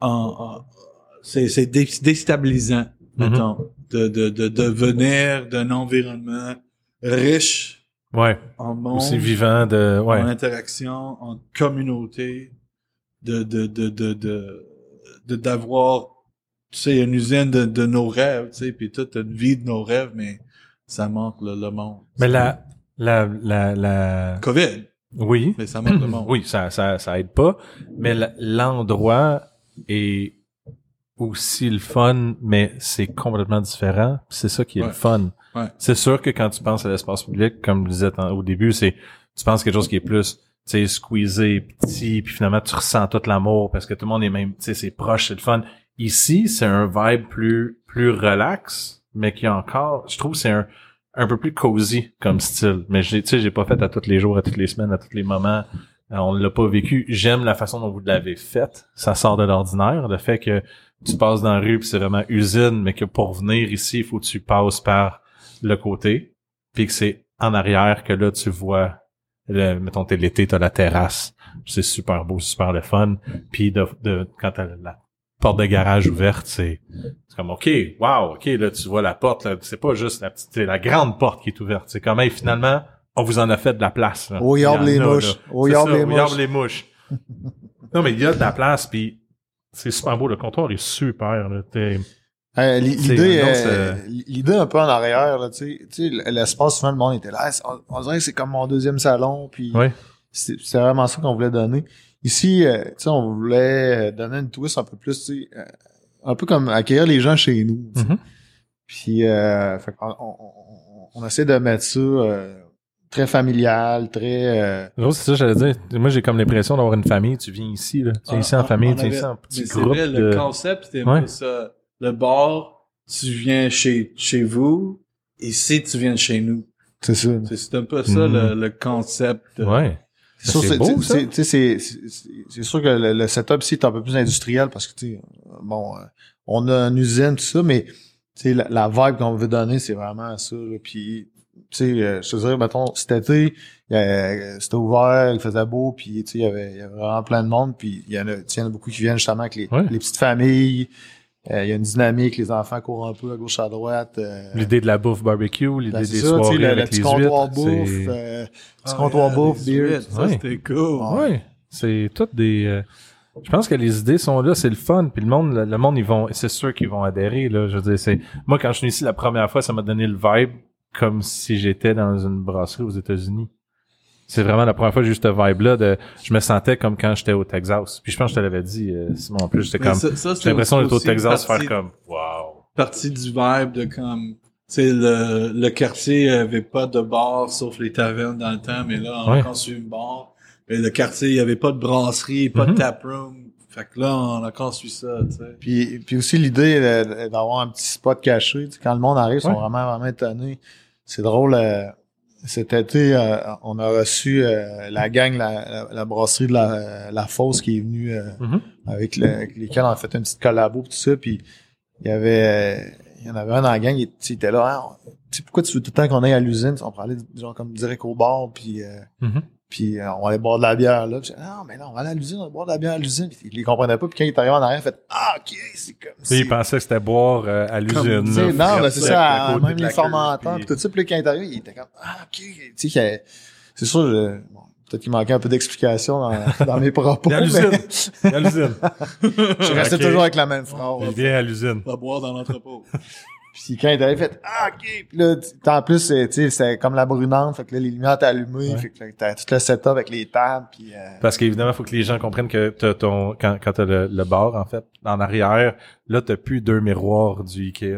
c'est déstabilisant, mettons, de venir d'un environnement riche, en monde, aussi vivant, en interaction, en communauté, d'avoir, tu sais, une usine de nos rêves, tu sais, puis toute une vie de nos rêves, mais ça manque le monde. Mais la COVID. Oui. Mais ça manque le monde. Oui, ça aide pas. Mais l'endroit est aussi le fun, mais c'est complètement différent. C'est ça qui est le fun. Ouais. C'est sûr que quand tu penses à l'espace public, comme je disais au début, tu penses quelque chose qui est plus, tu sais, squeezé, petit, puis finalement, tu ressens tout l'amour parce que tout le monde est même, tu sais, c'est proche, c'est le fun. Ici, c'est un vibe plus relax, mais qui encore, je trouve que c'est un peu plus cozy comme style. Mais tu sais, j'ai pas fait à tous les jours, à toutes les semaines, à tous les moments. On l'a pas vécu. J'aime la façon dont vous l'avez faite. Ça sort de l'ordinaire. Le fait que tu passes dans la rue puis c'est vraiment usine, mais que pour venir ici, il faut que tu passes par le côté. Puis que c'est en arrière que là, tu vois, mettons, t'es l'été, t'as la terrasse. C'est super beau, super le fun. Puis quand t'as la porte de garage ouverte, c'est comme OK, wow, OK, là, tu vois la porte, là, c'est pas juste c'est la grande porte qui est ouverte. C'est comme, hey, finalement, on vous en a fait de la place. Là. Oh, yard les mouches. Oh, yard les mouches. Non, mais il y a de la place, puis c'est super beau. Le comptoir est super. Là. L'idée un peu en arrière, là, tu sais, l'espace, souvent, le monde était là. On dirait que c'est comme mon deuxième salon, puis c'est vraiment ça qu'on voulait donner. Ici, tu sais, on voulait donner une twist un peu plus, tu sais, un peu comme accueillir les gens chez nous. Mm-hmm. Puis, fait on essaie de mettre ça très familial, très... c'est ça, j'allais dire. Moi, j'ai comme l'impression d'avoir une famille. Tu viens ici, là. Tu viens ici en famille, tu viens ici en petit groupe. C'est vrai, le concept, c'était un peu ça. Le bar, tu viens chez vous, et si tu viens chez nous. C'est ça. C'est un peu ça, le concept. Ouais. C'est beau, ça. C'est sûr que le setup ici est un peu plus industriel parce que, tu sais, bon, on a une usine, tout ça, mais, tu sais, la vibe qu'on veut donner, c'est vraiment ça, là. Puis, tu sais, je te dirais, mettons, cet été, c'était ouvert, il faisait beau, puis, tu sais, il y avait vraiment plein de monde, puis il y en a beaucoup qui viennent justement avec les petites familles. Il y a une dynamique, les enfants courent un peu à gauche à droite. L'idée de la bouffe barbecue, l'idée des soirées avec les huîtres. Petit comptoir bouffe, beer. Ça, c'était cool. Ouais. C'est toutes des... je pense que les idées sont là, c'est le fun, puis le monde, ils vont... C'est sûr qu'ils vont adhérer, là. Je veux dire, moi, quand je suis ici la première fois, ça m'a donné le vibe comme si j'étais dans une brasserie aux États-Unis. C'est vraiment la première fois que j'ai eu ce vibe-là je me sentais comme quand j'étais au Texas. Puis je pense que je te l'avais dit, Simon, en plus, j'étais comme, j'ai l'impression d'être au Texas, faire comme, wow. Partie du vibe de comme, tu sais, le quartier avait pas de bar, sauf les tavernes dans le temps, mais là, on a construit une bar. Mais le quartier, il y avait pas de brasserie, pas de taproom. Fait que là, on a construit ça, tu sais. Puis aussi l'idée d'avoir un petit spot caché, tu sais, quand le monde arrive, ils sont vraiment étonnés. C'est drôle, cet été, on a reçu la gang, la brasserie de la Fosse qui est venue avec lesquels on a fait une petite collabo pis tout ça, puis il y en avait un dans la gang, il était là, tu sais pourquoi tu veux tout le temps qu'on aille à l'usine, on parlait genre comme direct au bar, puis on va aller boire de la bière là, puis non mais non, on va aller à l'usine, on va boire de la bière à l'usine, puis il les comprenait pas, puis quand il est arrivé en arrière, il fait ok, c'est comme ça. Il pensait que c'était boire à l'usine. Non, mais c'est ça, même les fermenteurs, puis tout ça, puis quand il est arrivé, il était comme ok, tu sais, c'est sûr, peut-être qu'il manquait un peu d'explication dans mes propos. Il y a l'usine. Il y a l'usine. Je restais toujours avec la même phrase. Il vient à l'usine. On va boire dans l'entrepôt. Puis quand il avait fait ok, puis là en plus tu sais c'est comme la brunante, fait que là les lumières étaient allumées, fait que t'as tout le setup avec les tables puis parce qu'évidemment faut que les gens comprennent que t'as quand t'as le bar en fait en arrière, là t'as plus 2 miroirs du Ikea.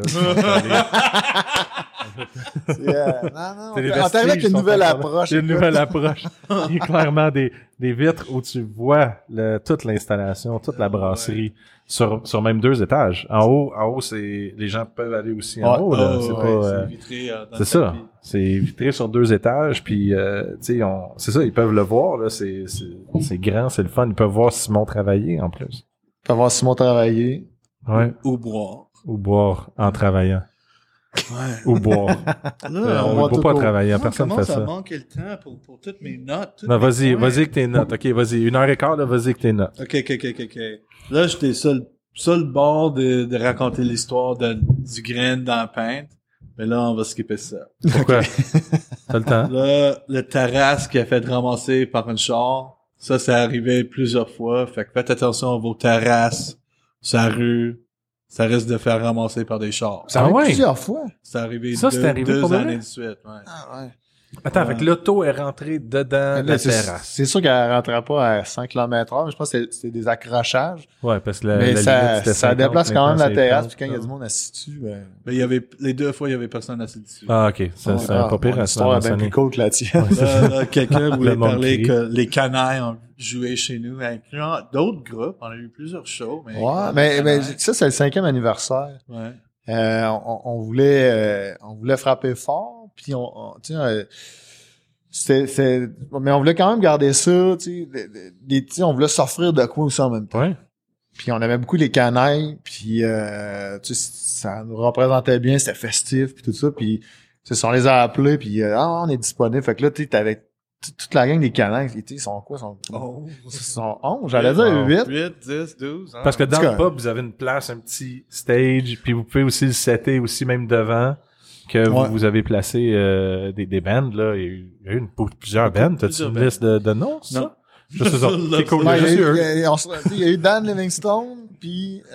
Non, on t'arrive avec une nouvelle approche. Une nouvelle approche. Il y a clairement des vitres où tu vois toute l'installation, toute la brasserie sur même 2 étages. En haut, c'est les gens peuvent aller aussi en haut. Là. C'est pas. C'est vitré. C'est ça. C'est vitré sur 2 étages. Puis, tu sais, c'est ça. Ils peuvent le voir. Là. C'est grand, c'est le fun. Ils peuvent voir Simon travailler en plus. Ils peuvent voir Simon travailler. Ouais. Ou boire. Ou boire en travaillant. Ouais. Ou boire. Là, on ne peut pas travailler, personne fait ça. Ça manquer le temps pour toutes mes notes. Non, vas-y avec tes notes. OK, vas-y. 1h15, là, vas-y avec tes notes. OK. Là, j'étais sur le bord de raconter l'histoire du grain dans la pinte. Mais là, on va skipper ça. Pourquoi? T'as le temps. Là, le terrasse qui a fait ramasser par un char, ça arrivé plusieurs fois. Fait que faites attention à vos terrasses, sa rue. Ça risque de faire ramasser par des chars. Ça arrive plusieurs fois. C'est arrivé ça, c'est arrivé 2 pour années de suite. Ouais. Ah ouais. Attends, fait que l'auto est rentrée dedans la terrasse. C'est sûr qu'elle rentrait pas à 100 km/h, mais je pense que c'était des accrochages. Ouais, parce que mais la ça, limite, c'était ça 50, déplace quand même la maintenant, terrasse, c'est puis quand il y a 30. du monde assis dessus, Mais il y avait, les 2 fois, il y avait personne assis dessus. Ah, ok. Ça, c'est pas pire à l'histoire se est bien plus cool que la tienne. Là, quelqu'un voulait Le monde parler crie. que les canailles ont joué chez nous, incluant d'autres groupes. On a eu plusieurs shows. Mais Ouais, mais ça, c'est le 5e anniversaire. Ouais. On voulait frapper fort, puis tu sais, mais on voulait quand même garder ça, tu sais, on voulait s'offrir de quoi aussi en même temps. Ouais. Puis on aimait beaucoup les canailles, puis tu sais, ça nous représentait bien, c'était festif, puis tout ça, puis tu sais, on les a appelés, puis on est disponible. Fait que là, tu sais, t'avais toute la gang des canailles, ils sont quoi? Ils sont 11, j'allais dire 8. 8, 10, 12. Hein. Parce que dans En tout le cas, pub, vous avez une place, un petit stage, puis vous pouvez aussi le setter aussi même devant, que Ouais. vous avez placé des bands, là. Il y a eu plusieurs bands. T'as-tu Plusieurs une bands. liste de noms, ça? Non. Juste ça. C'est cool. Ouais, Il y a juste eux. il y a eu Dan Livingstone, puis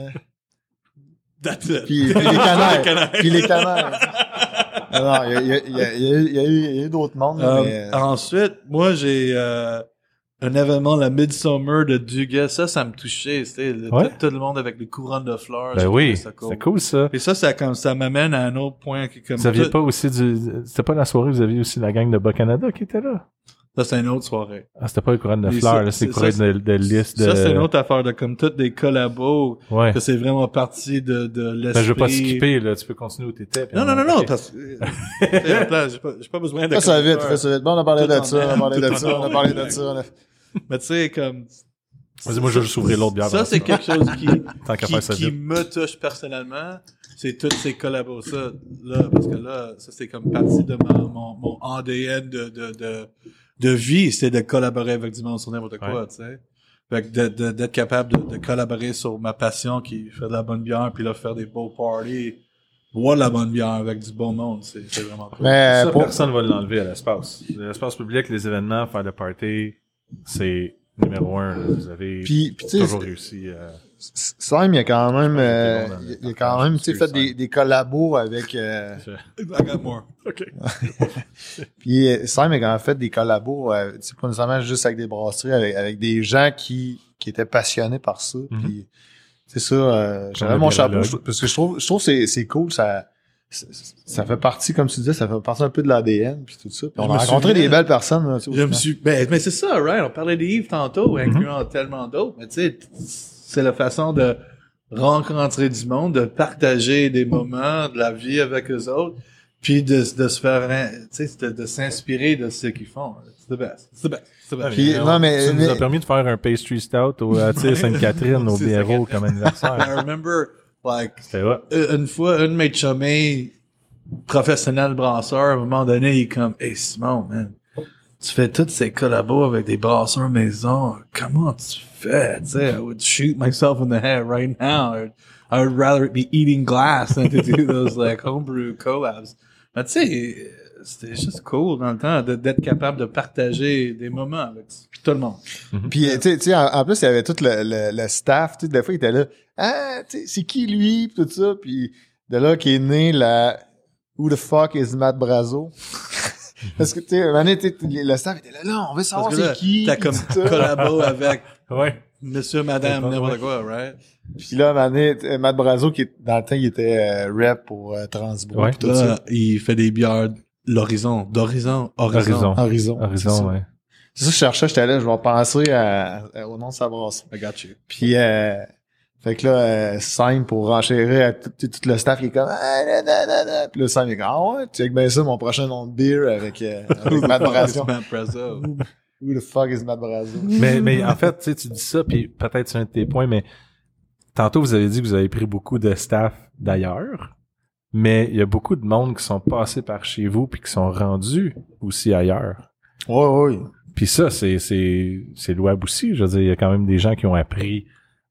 That's it. puis les canailles. Puis les canailles. Non, il y a eu d'autres mondes, mais... Ensuite, moi, j'ai un événement, la Midsummer de Dugas. Ça me touchait. C'était Ouais. tout le monde avec les couronnes de fleurs. Ben J'ai oui, trouvé ça cool. c'est cool, ça. Et ça m'amène à un autre point qui est comme Vous aviez tout- pas aussi c'était pas la soirée, vous aviez aussi la gang de Bas-Canada qui était là? Ça, c'est une autre soirée. Ah, c'était pas les couronnes de Mais fleurs, ça, là, c'est les ça, couronnes de liste de... Ça, c'est une autre affaire de comme toutes des collabos, Ouais. que c'est vraiment parti de l'esprit. Ben, je veux pas skipper, là. Tu peux continuer où t'étais. puis Non, on- non, non, non, ok. parce que, là, j'ai pas besoin de... Fais ça vite, fais ça vite. Bon, on a parlé Tout de en ça, on a même, parlé tout de en ça, on a même. parlé de ça. Mais tu sais, comme... Vas-y, moi, je vais juste ouvrir l'autre bière. Ça, c'est quelque chose Tant qu'à faire ça qui vite. me touche personnellement. C'est toutes ces collabos, ça, là, parce que là, ça, c'est comme partie de mon ADN de vie, c'est de collaborer avec du monde sur n'importe quoi, Ouais. tu sais. Fait que d'être capable de collaborer sur ma passion qui fait de la bonne bière, puis là, faire des beaux parties, boire de la bonne bière avec du bon monde, c'est vraiment cool. Mais Ça, pour... personne va l'enlever à l'espace. L'espace public, les événements, faire le party, c'est numéro 1. Là. Vous avez Puis tu sais, toujours réussi à... Simon, il y a quand même, Ouais, il y a quand même, tu sais, fait des collabos avec, I got more. OK. puis Simon a quand même fait des collabos, tu sais, pas nécessairement juste avec des brasseries, avec des gens qui étaient passionnés par ça, puis c'est ça, j'avais le mon chapeau, dialogue. parce que je trouve que c'est cool, ça fait partie, comme tu disais, ça fait partie un peu de l'ADN, puis tout ça. Puis on Je a me rencontré souviens- des belles personnes, là, tu sais, Je au me final. suis, mais c'est ça, right? On parlait d'Yves tantôt, incluant tellement d'autres, mais tu sais, c'est la façon de rencontrer du monde, de partager des moments de la vie avec eux autres, puis de se faire, tu sais, de s'inspirer de ce qu'ils font. C'est the best. C'est the best. C'est the best. Puis, non, mais- ça nous a permis de faire un pastry stout au Sainte-Catherine, au C'est ça. BRO comme anniversaire. I remember, like, C'était ouais. une fois, un de mes chumés professionnels brasseurs, à un moment donné, il est comme, hey Simon, man, tu fais toutes ces collabos avec des brasseurs maison, comment tu fais? Tu sais, I would shoot myself in the head right now. I would rather be eating glass than to do those like homebrew collabs. Mais tu sais, c'était juste cool dans le temps d'être capable de partager des moments avec tout le monde. Puis, tu sais, en plus, il y avait tout le staff, tu sais, des fois, il était là, ah, tu sais, c'est qui lui, pis tout ça, puis de là qu'est né la Who the fuck is Matt Brazo? Parce que, tu sais, un moment donné, le staff était là, on veut savoir Parce que là, c'est qui. t'as pis comme tout ça. collabo avec Ouais. monsieur, madame, Ouais. n'importe quoi, right? Puis là, un moment donné, Matt Brazo, qui dans le temps, il était rep pour Transbro, Ouais. pis tout ça. Là, il fait des bières d'horizon. Horizon. Horizon. c'est Horizon, ça. ouais. C'est ça que je cherchais, j'étais là, je vais penser au nom de sa brasserie. I got you. Puis, fait que là, Simon, pour renchérir à tout le staff, il est comme, puis là, Simon, il est comme, ah ouais, tu sais que bien ça, mon prochain nom de beer avec Matt Brazo. Matt Brazo. Who the fuck is Matt Brazo? Mais en fait, tu sais, tu dis ça, puis peut-être c'est un de tes points, mais tantôt, vous avez dit que vous avez pris beaucoup de staff d'ailleurs, mais il y a beaucoup de monde qui sont passés par chez vous puis qui sont rendus aussi ailleurs. Ouais. Puis ça, c'est louable aussi. Je veux dire, il y a quand même des gens qui ont appris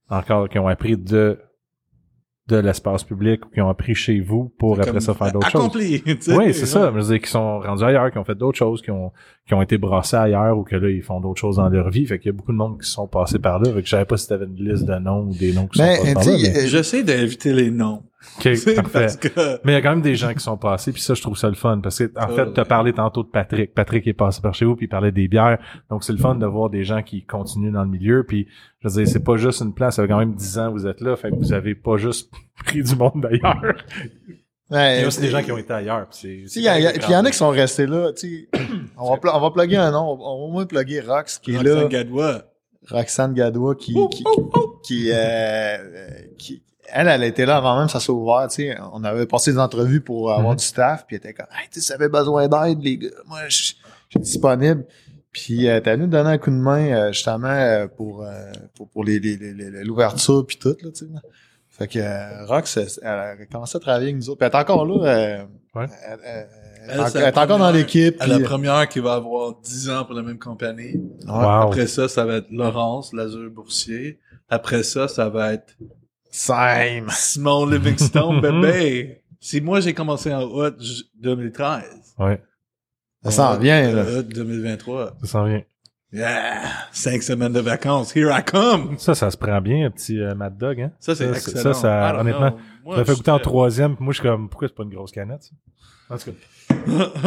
de l'espace public ou qui ont appris chez vous pour après ça faire d'autres choses. Accompli, tu sais. Oui, c'est ça. Je veux dire, qui sont rendus ailleurs, qui ont fait d'autres choses, qui ont été brassés ailleurs ou que là, ils font d'autres choses dans leur vie. Fait qu'il y a beaucoup de monde qui sont passés par là. Fait que je savais pas si t'avais une liste de noms ou des noms qui Mais, sont passés par tu là. sais, Mais... J'essaie d'éviter les noms. OK, parfait. Parce que... Mais il y a quand même des gens qui sont passés, puis ça, je trouve ça le fun, parce que en fait, t'as parlé tantôt de Patrick. Patrick est passé par chez vous, puis il parlait des bières. Donc, c'est le fun de voir des gens qui continuent dans le milieu, puis je veux dire, c'est pas juste une place, ça fait quand même 10 ans que vous êtes là, fait que vous avez pas juste pris du monde d'ailleurs. Ouais, il y a aussi des gens qui ont été ailleurs, puis il y en a qui sont restés là, tu sais. On va plugger un nom, on va au moins plugger Rox, qui est là. Roxane Gadois. Roxane Gadois, qui elle était là avant même ça soit ouvert, tu sais. On avait passé des entrevues pour avoir du staff, puis elle était comme, hey, tu sais, ça avait besoin d'aide, les gars. Moi, je suis disponible. Puis, t'as nous donné un coup de main, justement, pour l'ouverture puis tout, là, tu sais. Fait que, Rox, elle a commencé à travailler avec nous autres. Puis elle est encore là, elle est encore dans l'équipe. Elle est la première qui va avoir 10 ans pour la même compagnie. Wow. Après ça va être Laurence, Lazare Boursier. Après ça va être Simon Livingstone, bébé. Si moi, j'ai commencé en août 2013. Ouais. Ça s'en vient, là. Août 2023. Ça s'en vient. Yeah! 5 semaines de vacances. Here I come! Ça se prend bien, un petit Mad Dog, hein? Ça, c'est excellent. Ça, honnêtement, moi, ça fait goûter en troisième, puis moi, je suis comme, pourquoi c'est pas une grosse canette, ça? En tout cas.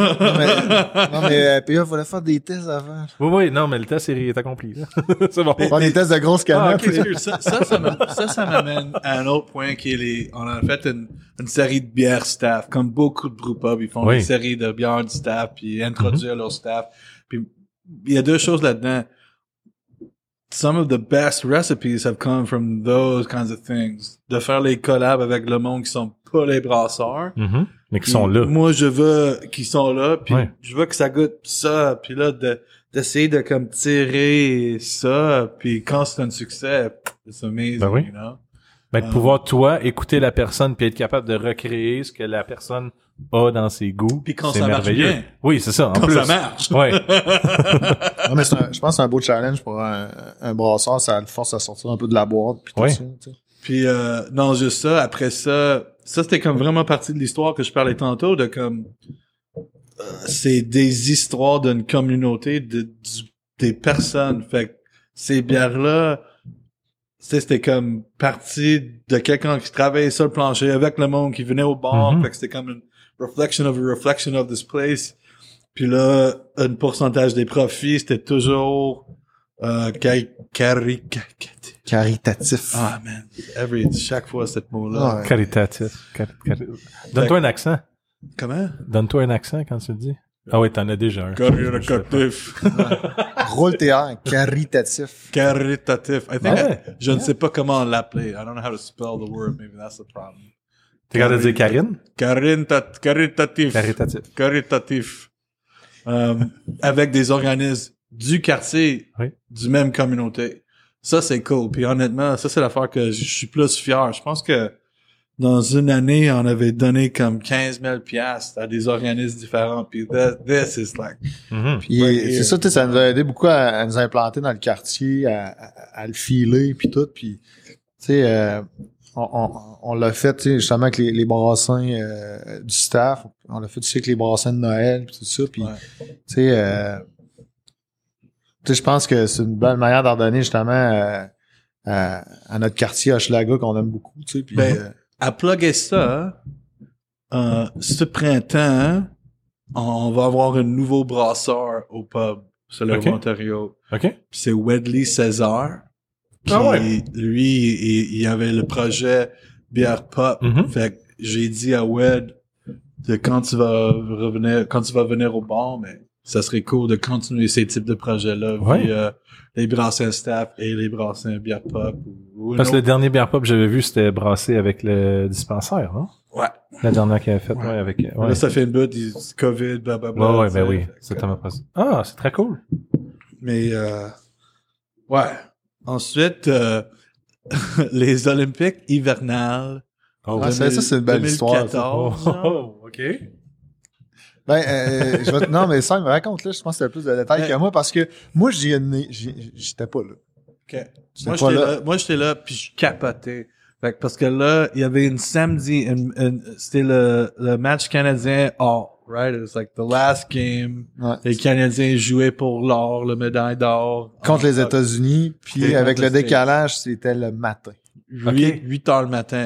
non, mais PA, il fallait faire des tests avant. Oui, non, mais le test est accompli, là. C'est bon. Faire des tests de grosses canettes. Okay. Ça m'amène à un autre point qui est on a fait une série de bières staff. Comme beaucoup de brewpubs, ils font une série de bières du staff, puis introduire leur staff. Puis, il y a deux choses là-dedans. Some of the best recipes have come from those kinds of things. De faire les collabs avec le monde qui sont pas les brasseurs. Mm-hmm. Mais qui sont là. Moi, je veux qu'ils sont là, puis je veux que ça goûte ça, puis là, d'essayer de comme tirer ça, puis quand c'est un succès, it's amazing, ben oui. You know? Ben, de pouvoir, toi, écouter la personne puis être capable de recréer ce que la personne a dans ses goûts. Puis quand c'est ça marche merveilleux. bien. Oui, c'est ça. En quand plus. ça marche. Ouais. Non, mais je pense que c'est un beau challenge pour un brasseur. Ça le force à sortir un peu de la boîte puis tout ça, tu sais. Puis, non, juste ça. Après ça c'était comme vraiment partie de l'histoire que je parlais tantôt de comme, c'est des histoires d'une communauté des personnes. Fait que ces bières-là, c'était comme partie de quelqu'un qui travaillait sur le plancher avec le monde qui venait au bar. Mm-hmm. Fait que c'était comme une reflection of this place. Puis là, un pourcentage des profits, c'était toujours Caritatif. Ah, man. Chaque fois, cette mot-là. Ouais. Caritatif. Donne-toi un accent. Comment? Donne-toi un accent quand tu le dis. Ah oui, t'en as déjà un. Caritatif. Roule TR, caritatif. Caritatif. I think, Ouais. je ne sais pas comment l'appeler. I don't know how to spell the word. Maybe that's the problem. T'es capable de dire Karine? Caritatif. Caritatif. Caritatif. Avec des organismes du quartier, du même communauté. Ça, c'est cool. Puis honnêtement, ça, c'est l'affaire que je suis plus fier. Je pense que dans une année, on avait donné comme 15 000 piastres à des organismes différents. Puis this is like... Mm-hmm. Puis c'est ça, tu sais, ça nous a aidé beaucoup à nous implanter dans le quartier, à le filer, puis tout. Puis, tu sais, on l'a fait, tu sais, justement avec les brassins du staff. On l'a fait aussi avec les brassins de Noël, puis tout ça. Puis, tu sais, je pense que c'est une belle manière d'en donner justement à notre quartier Hochelaga qu'on aime beaucoup, tu sais. Puis, à plugger ça, ce printemps, on va avoir un nouveau brasseur au pub, c'est le Ontario. OK. Puis c'est Wedley César. Qui, lui, il avait le projet bière pop. Fait que j'ai dit à Wed de quand tu vas venir au bar, mais ça serait cool de continuer ces types de projets-là via les brassins staff et les brassins bière pop. Parce que le dernier bière pop que j'avais vu, c'était brassé avec le dispensaire, non? Ouais. La dernière qu'il avait faite, avec... Là, ça fait une bout, COVID, blablabla. Ben oui, c'est tellement possible. Ah, c'est très cool. Mais, Ensuite, les Olympiques hivernales. ça, c'est une belle 2014, histoire. OK. Ben, non, mais ça, me raconte là, je pense que c'était plus de détails que moi, parce que moi, j'étais pas là. OK. Moi, j'étais là, puis je capotais. Fait que parce que là, il y avait une samedi, c'était le match canadien right? It was like the last game. Ouais. Les Canadiens jouaient pour l'or, le médaille d'or. Contre les États-Unis, puis avec le décalage, c'était le matin. 8 heures le matin.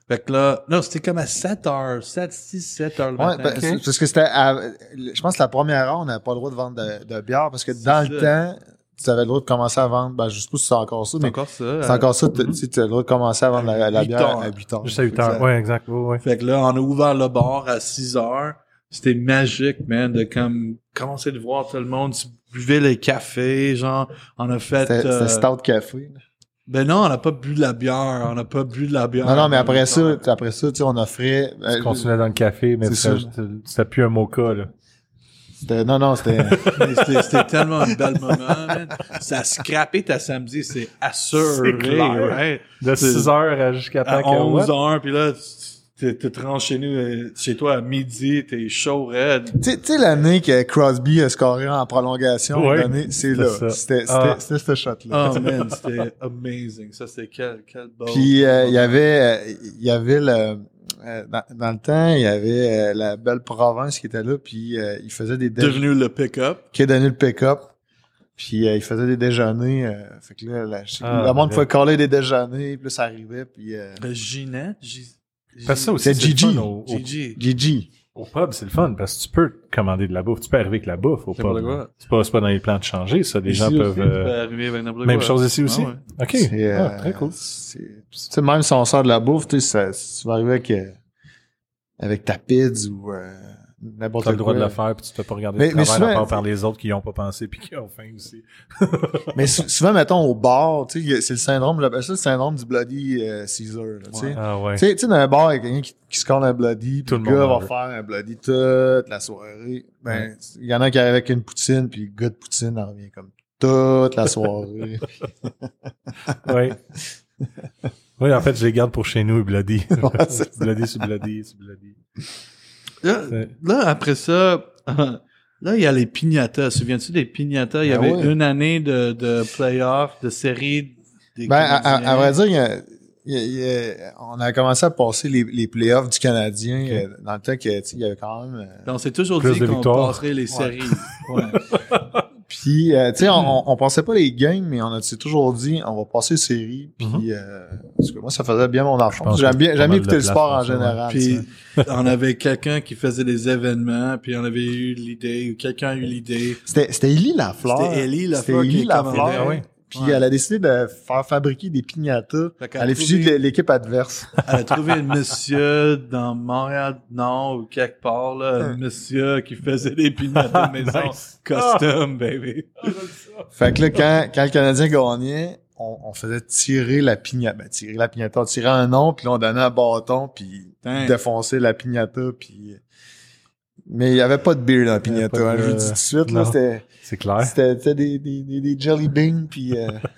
Fait que là, non, c'était comme à 7 heures le matin. Parce que je pense que la première heure, on n'avait pas le droit de vendre de bière parce que dans le temps, tu avais le droit de commencer à vendre, je sais pas si c'est encore ça, mais c'est encore ça, tu as le droit de commencer à vendre la bière à 8 heures. Juste à 8 heures, ouais, exact, ouais. Fait que là, on a ouvert le bar à 6 heures. C'était magique, man, de commencer de voir tout le monde. Tu buvais les cafés, genre, on a fait... C'était stout café, là. Ben non, on n'a pas bu de la bière. Non, mais après ça, tu sais, on offrait... Tu continuais dans le café, mais c'était plus un mocha, là. C'était tellement un bel moment, man. Ça a scrappé ta samedi, c'est assuré, c'est clair. Right? De 6h jusqu'à temps à 11h, puis là, t'es rentré chez toi à midi, t'es chaud, raide. Tu sais, l'année que Crosby a scoré en prolongation, c'est là. C'était ce shot-là. Oh, man, c'était amazing. Ça, c'était quel beau. Puis, il y avait dans le temps, il y avait la belle Provence qui était là, puis il faisait des devenu le pick-up. Qui est devenu le pick-up. Puis il faisait des déjeuners. Fait que là, le monde pouvait coller des déjeuners, puis là, ça arrivait, puis... Ginette? Parce que ça aussi, c'est Gigi. Gigi. Au pub, c'est le fun, parce que tu peux commander de la bouffe. Tu peux arriver avec la bouffe au pub. C'est pas dans les plans de changer, ça. Les gens peuvent... arriver avec même chose ici aussi? Ah, ouais. OK. Très cool. Tu sais, même si on sort de la bouffe, tu sais, tu vas arriver avec ta pizza ou n'importe quoi. T'as le droit de le faire, puis tu te fais pas regarder le travail à part par les autres qui y ont pas pensé puis qui ont faim aussi. Mais souvent, mettons, au bar, tu sais, c'est le syndrome, j'appelle ça le syndrome du Bloody Caesar, là, tu sais. Ah ouais. Tu sais, dans un bar, il y a quelqu'un qui score un Bloody, puis Tout le le gars monde va faire un Bloody toute la soirée. Ben, il y en a qui arrivent avec une poutine, puis le gars de poutine en revient comme toute la soirée. Oui. Oui, en fait, je les garde pour chez nous, Bloody. Ouais, c'est Bloody. Là, après ça, là, il y a les piñatas. Souviens-tu des piñatas? Il y avait une année de playoff, de série des à vrai dire, on a commencé à passer les playoffs du Canadien dans le temps qu'il y avait quand même... on s'est toujours dit qu'on passerait les séries. Ouais. Puis, tu sais, on passait pas les games, mais on s'est toujours dit, on va passer les séries. Puis, parce que moi, ça faisait bien mon argent. J'aime bien écouter le sport en général. Puis, on avait quelqu'un qui faisait des événements, puis on avait eu l'idée, ou quelqu'un a eu l'idée. C'était Élie Lafleur. C'était Élie Lafleur qui commandait. Oui. Puis elle a décidé de faire fabriquer des piñatas à l'effigie de l'équipe adverse. Elle a trouvé un monsieur dans Montréal-Nord ou quelque part, là, un monsieur qui faisait des piñatas maison custom, baby. Fait que là, quand le Canadien gagnait, on faisait tirer la piñata. Ben, tirer la piñata. On tirait un nom, puis là, on donnait un bâton, puis défoncer la piñata, puis... Mais il y avait pas de beer dans la piñata, je vous dis tout de suite, là, c'était... C'est clair. C'était des jelly beans, puis...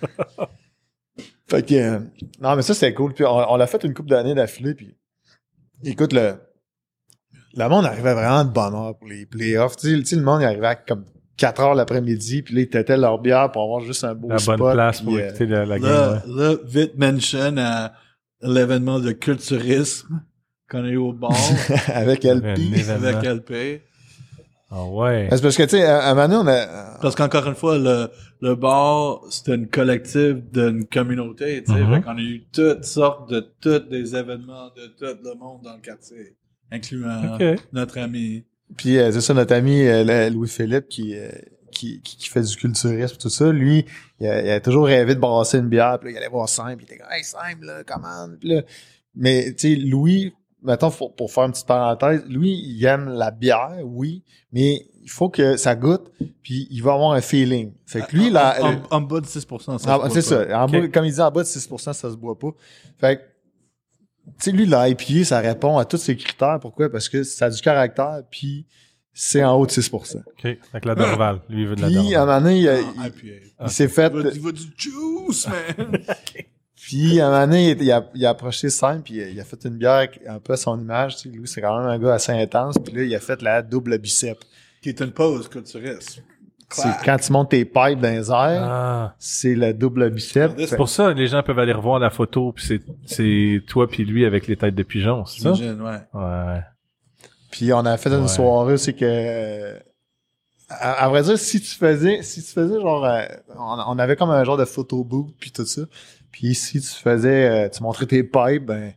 Fait que... non, mais ça, c'était cool. Puis on l'a fait une couple d'années d'affilée, puis... Écoute, le monde arrivait vraiment de bonne heure pour les playoffs. Tu sais, le monde, il arrivait à comme 4 heures l'après-midi, puis là, ils têtaient leur bière pour avoir juste un beau spot. La bonne place pour écouter la game. Là, vite mention à l'événement de culturisme qu'on a eu au bar. Avec LP. Avec LP. Ah ouais. C'est parce que, tu sais, à un moment donné, on a... Parce qu'encore une fois, le bar, c'était une collective d'une communauté, tu sais. Fait qu'on a eu toutes sortes de tous des événements de tout le monde dans le quartier, incluant notre ami. Puis, c'est ça, notre ami Louis-Philippe qui fait du culturisme tout ça, lui, il a toujours rêvé de brasser une bière, puis là, il allait voir Simple, il était comme « Hey, Simple, là, commande! » Puis là, mais, tu sais, Louis... Mettons, pour faire une petite parenthèse, lui, il aime la bière, oui, mais il faut que ça goûte, puis il va avoir un feeling. Fait que lui, là... En bas de 6%, c'est ça. Comme il dit, en bas de 6%, ça se boit pas. Fait que, tu sais, lui, l'IPA, ça répond à tous ces critères. Pourquoi? Parce que ça a du caractère, puis c'est en haut de 6%. OK. Avec la Dorval. Lui, il veut de la Dorval. Puis, à un moment donné, il s'est fait... Il veut du juice, man! Puis, à un moment donné, il a approché Simple, puis il a fait une bière un peu à son image. Tu sais, lui, c'est quand même un gars assez intense. Puis là, il a fait la double bicep. Qui est une pause culturiste. C'est quand tu montes tes pipes dans les airs, c'est le double bicep. C'est pour ça les gens peuvent aller revoir la photo, puis c'est toi puis lui avec les têtes de pigeons, c'est ça? Ouais. Puis on a fait une soirée, c'est que... À vrai dire, si tu faisais genre... on avait comme un genre de photo booth, puis tout ça. Puis si tu faisais... tu montrais tes pipes, ben...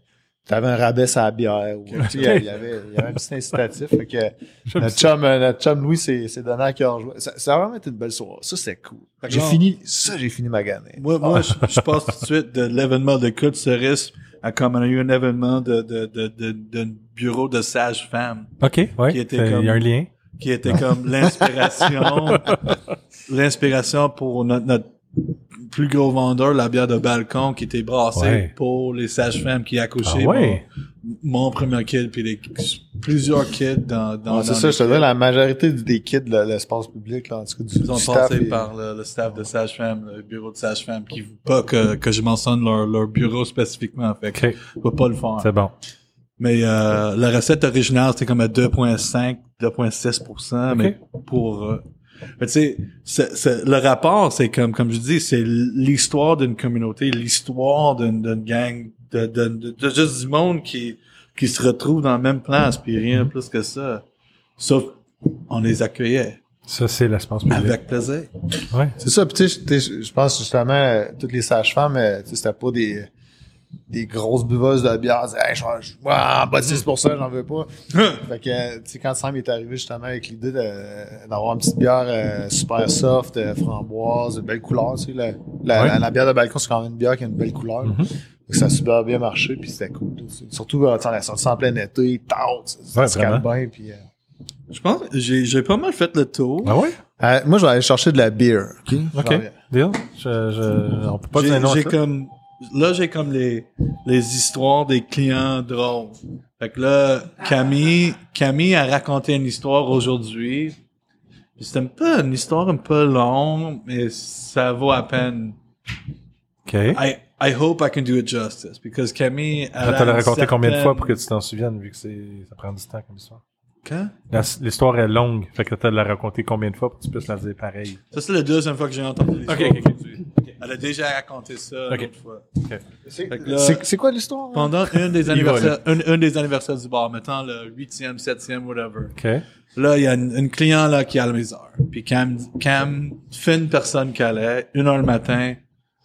t'avais un rabais sur la bière. Ou, tu sais, il y avait un petit incitatif. Fait que notre chum Louis s'est donné à cœur joie. Ça a vraiment été une belle soirée. Ça, c'était cool. Fait que j'ai fini ma gannée. Moi, je passe tout de suite de l'événement de Coup de Cerise à comme on a eu un événement de bureau de sage-femme. OK, ouais. Qui était il y a un lien. Qui était comme l'inspiration pour notre plus gros vendeur, la bière de balcon, qui était brassée pour les sages-femmes qui accouchaient mon premier kid, puis plusieurs kids dans c'est ça, je te dis, la majorité des kids de l'espace public, là, en tout cas, ils ont passé par le staff de sage-femme, le bureau de sage-femme, qui veut pas que je mentionne leur bureau spécifiquement, fait que je peux pas le faire. C'est bon. Mais la recette originale, c'était comme à 2,5, 2,6%, mais pour mais tu sais, le rapport, c'est comme je dis, c'est l'histoire d'une communauté, l'histoire d'une gang, de juste du monde qui se retrouve dans la même place, puis rien plus que ça. Sauf, on les accueillait. Ça, c'est l'espace public. Avec plaisir. Ouais. C'est ça, puis tu sais, je pense justement, toutes les sages-femmes, tu sais, c'était pas des grosses buveuses de bière, hey, en bas de 6%, j'en veux pas. Fait que, tu sais, quand Sam est arrivé justement avec l'idée d'avoir une petite bière super soft, framboise, de belle couleur, tu sais, la bière de balcon, c'est quand même une bière qui a une belle couleur. Ça a super bien marché, puis c'était cool. Surtout, on a sorti ça en plein été, ça se calme bien, puis... Je pense que j'ai pas mal fait le tour. Ah ouais? Moi, je vais aller chercher de la bière. OK. Deal. On peut pas dire non à ça. J'ai comme les histoires des clients drôles. Fait que là, Camille a raconté une histoire aujourd'hui. C'est un peu une histoire un peu longue, mais ça vaut à peine. OK. I hope I can do it justice, because Camille... Tu l'as raconté combien de fois pour que tu t'en souviennes, vu que ça prend du temps comme histoire? Quand? L'histoire est longue, fait que tu l'as raconté combien de fois pour que tu puisses la dire pareil? Ça, c'est la deuxième fois que j'ai entendu l'histoire. OK. Elle a déjà raconté ça l'autre fois. Okay. C'est quoi l'histoire? Pendant un des anniversaires du bar, mettons le 8e, 7e, whatever. Okay. Là, il y a une client là qui a le misère. Puis Cam fait une personne qu'elle est, 1h le matin.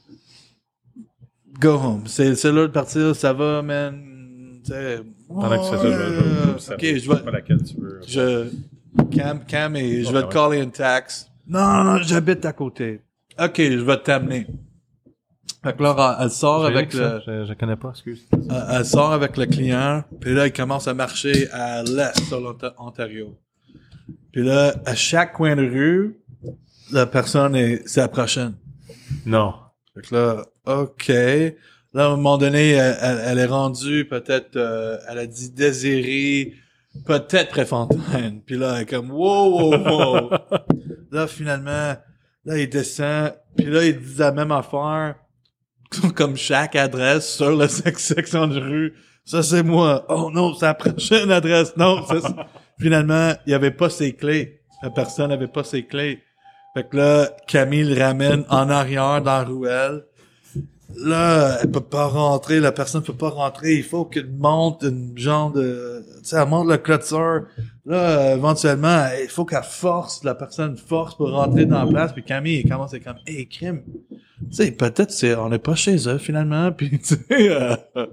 Go home. C'est l'heure de partir, ça va, man. Pendant que tu fais ça, je vais... pas laquelle tu veux. Cam et je vais te caller une taxe. Non, j'habite à côté. OK, je vais t'amener. Fait que là, elle sort avec le... Je connais pas, excuse. Elle sort avec le client, puis là, il commence à marcher à l'est sur l'Ontario. Puis là, à chaque coin de rue, la personne c'est la prochaine. Non. Fait que là, OK. Là, à un moment donné, elle est rendue, peut-être, elle a dit Désirée, peut-être Préfontaine. Puis là, elle est comme, wow. Là, finalement, là, il descend, puis là, il dit la même affaire, comme chaque adresse sur la section de rue. Ça, c'est moi. Oh non, c'est la prochaine adresse. Non, c'est ça. Finalement, il y avait pas ses clés. La personne n'avait pas ses clés. Fait que là, Camille le ramène en arrière dans la ruelle. Là, elle peut pas rentrer, la personne peut pas rentrer, il faut qu'elle monte une genre de, tu sais, elle monte le clôture. Là, éventuellement, il faut qu'elle force, la personne force pour rentrer dans la place, puis Camille, il commence à comme, hey, crime. Tu sais, peut-être on n'est pas chez eux, finalement, puis tu sais,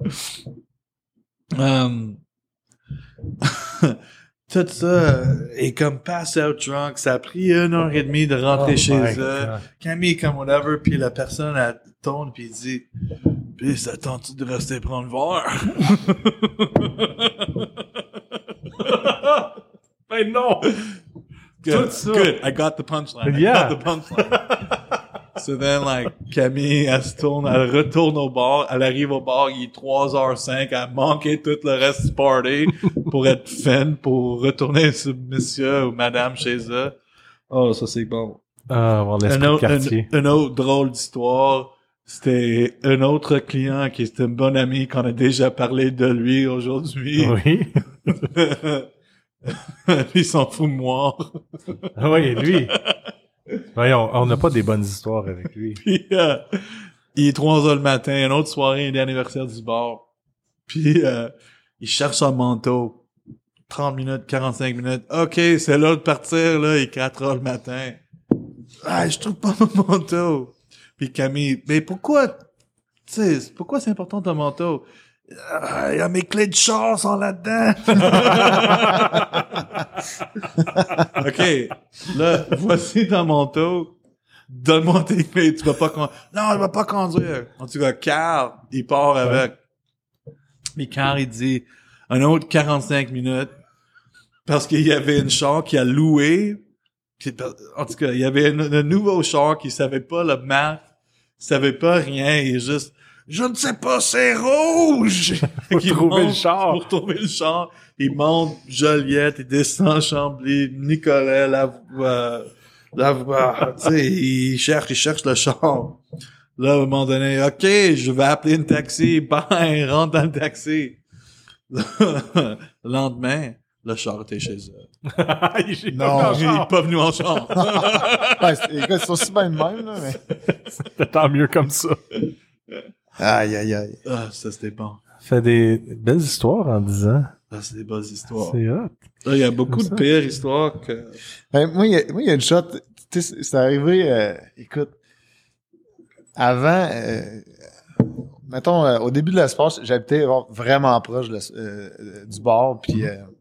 tout ça est comme pass out drunk, ça a pris 1h30 de rentrer chez eux. Camille, comme whatever, puis la personne, elle tourne puis il dit, puis ça tente-tu de rester prendre le verre? Ben non! Good, good. I got the punchline. Yeah. I got the punchline. So then, like, Camille, elle se tourne, elle retourne au bar, elle arrive au bar, il est 3h05, elle a manqué tout le reste du party pour être fin, pour retourner sur monsieur ou madame chez eux. Oh, ça c'est bon. Ah, avoir l'esprit de quartier. Une autre drôle d'histoire. C'était un autre client qui était un bon ami qu'on a déjà parlé de lui aujourd'hui. Oui. Lui, il s'en fout de moi. Oui, lui. Voyons, on n'a pas des bonnes histoires avec lui. Puis, il est 3h le matin, une autre soirée d'anniversaire du bar. Puis, il cherche son manteau. 30 minutes, 45 minutes. OK, c'est l'heure de partir, là, il est 4h le matin. Ah, je trouve pas mon manteau. Puis Camille, mais pourquoi, tu sais, pourquoi c'est important ton manteau? il y a mes clés de char sont là-dedans. OK. Là, voici ton manteau. Donne-moi tes clés. Tu vas pas conduire. Non, je vais pas conduire. En tout cas, Carl, il part avec. Mais Carl, il dit un autre 45 minutes parce qu'il y avait une char qui a loué. En tout cas, il y avait un nouveau char qui savait pas le marque, savait pas rien. Il est juste, je ne sais pas, c'est rouge! Pour trouver le char. Pour trouver le char. Il monte Joliette, il descend Chambly, Nicolet, tu sais, il cherche le char. Là, à un moment donné, OK, je vais appeler une taxi. Bang, rentre dans le taxi. Le lendemain, le char était chez eux. Non, Il est pas venu en char. Ouais, écoute, c'est aussi bien de même, là, mais... Tant mieux comme ça. Aïe, aïe, aïe. Ah, ça, c'était bon. Fait des belles histoires en 10 ans. Ah, c'est des bonnes histoires. C'est hot. Là, il y a beaucoup Comme de ça. pires histoires que... Ben, moi, il y a une shot, tu sais, c'est arrivé, écoute, avant, mettons, au début de l'espace, j'habitais vraiment proche du bar, puis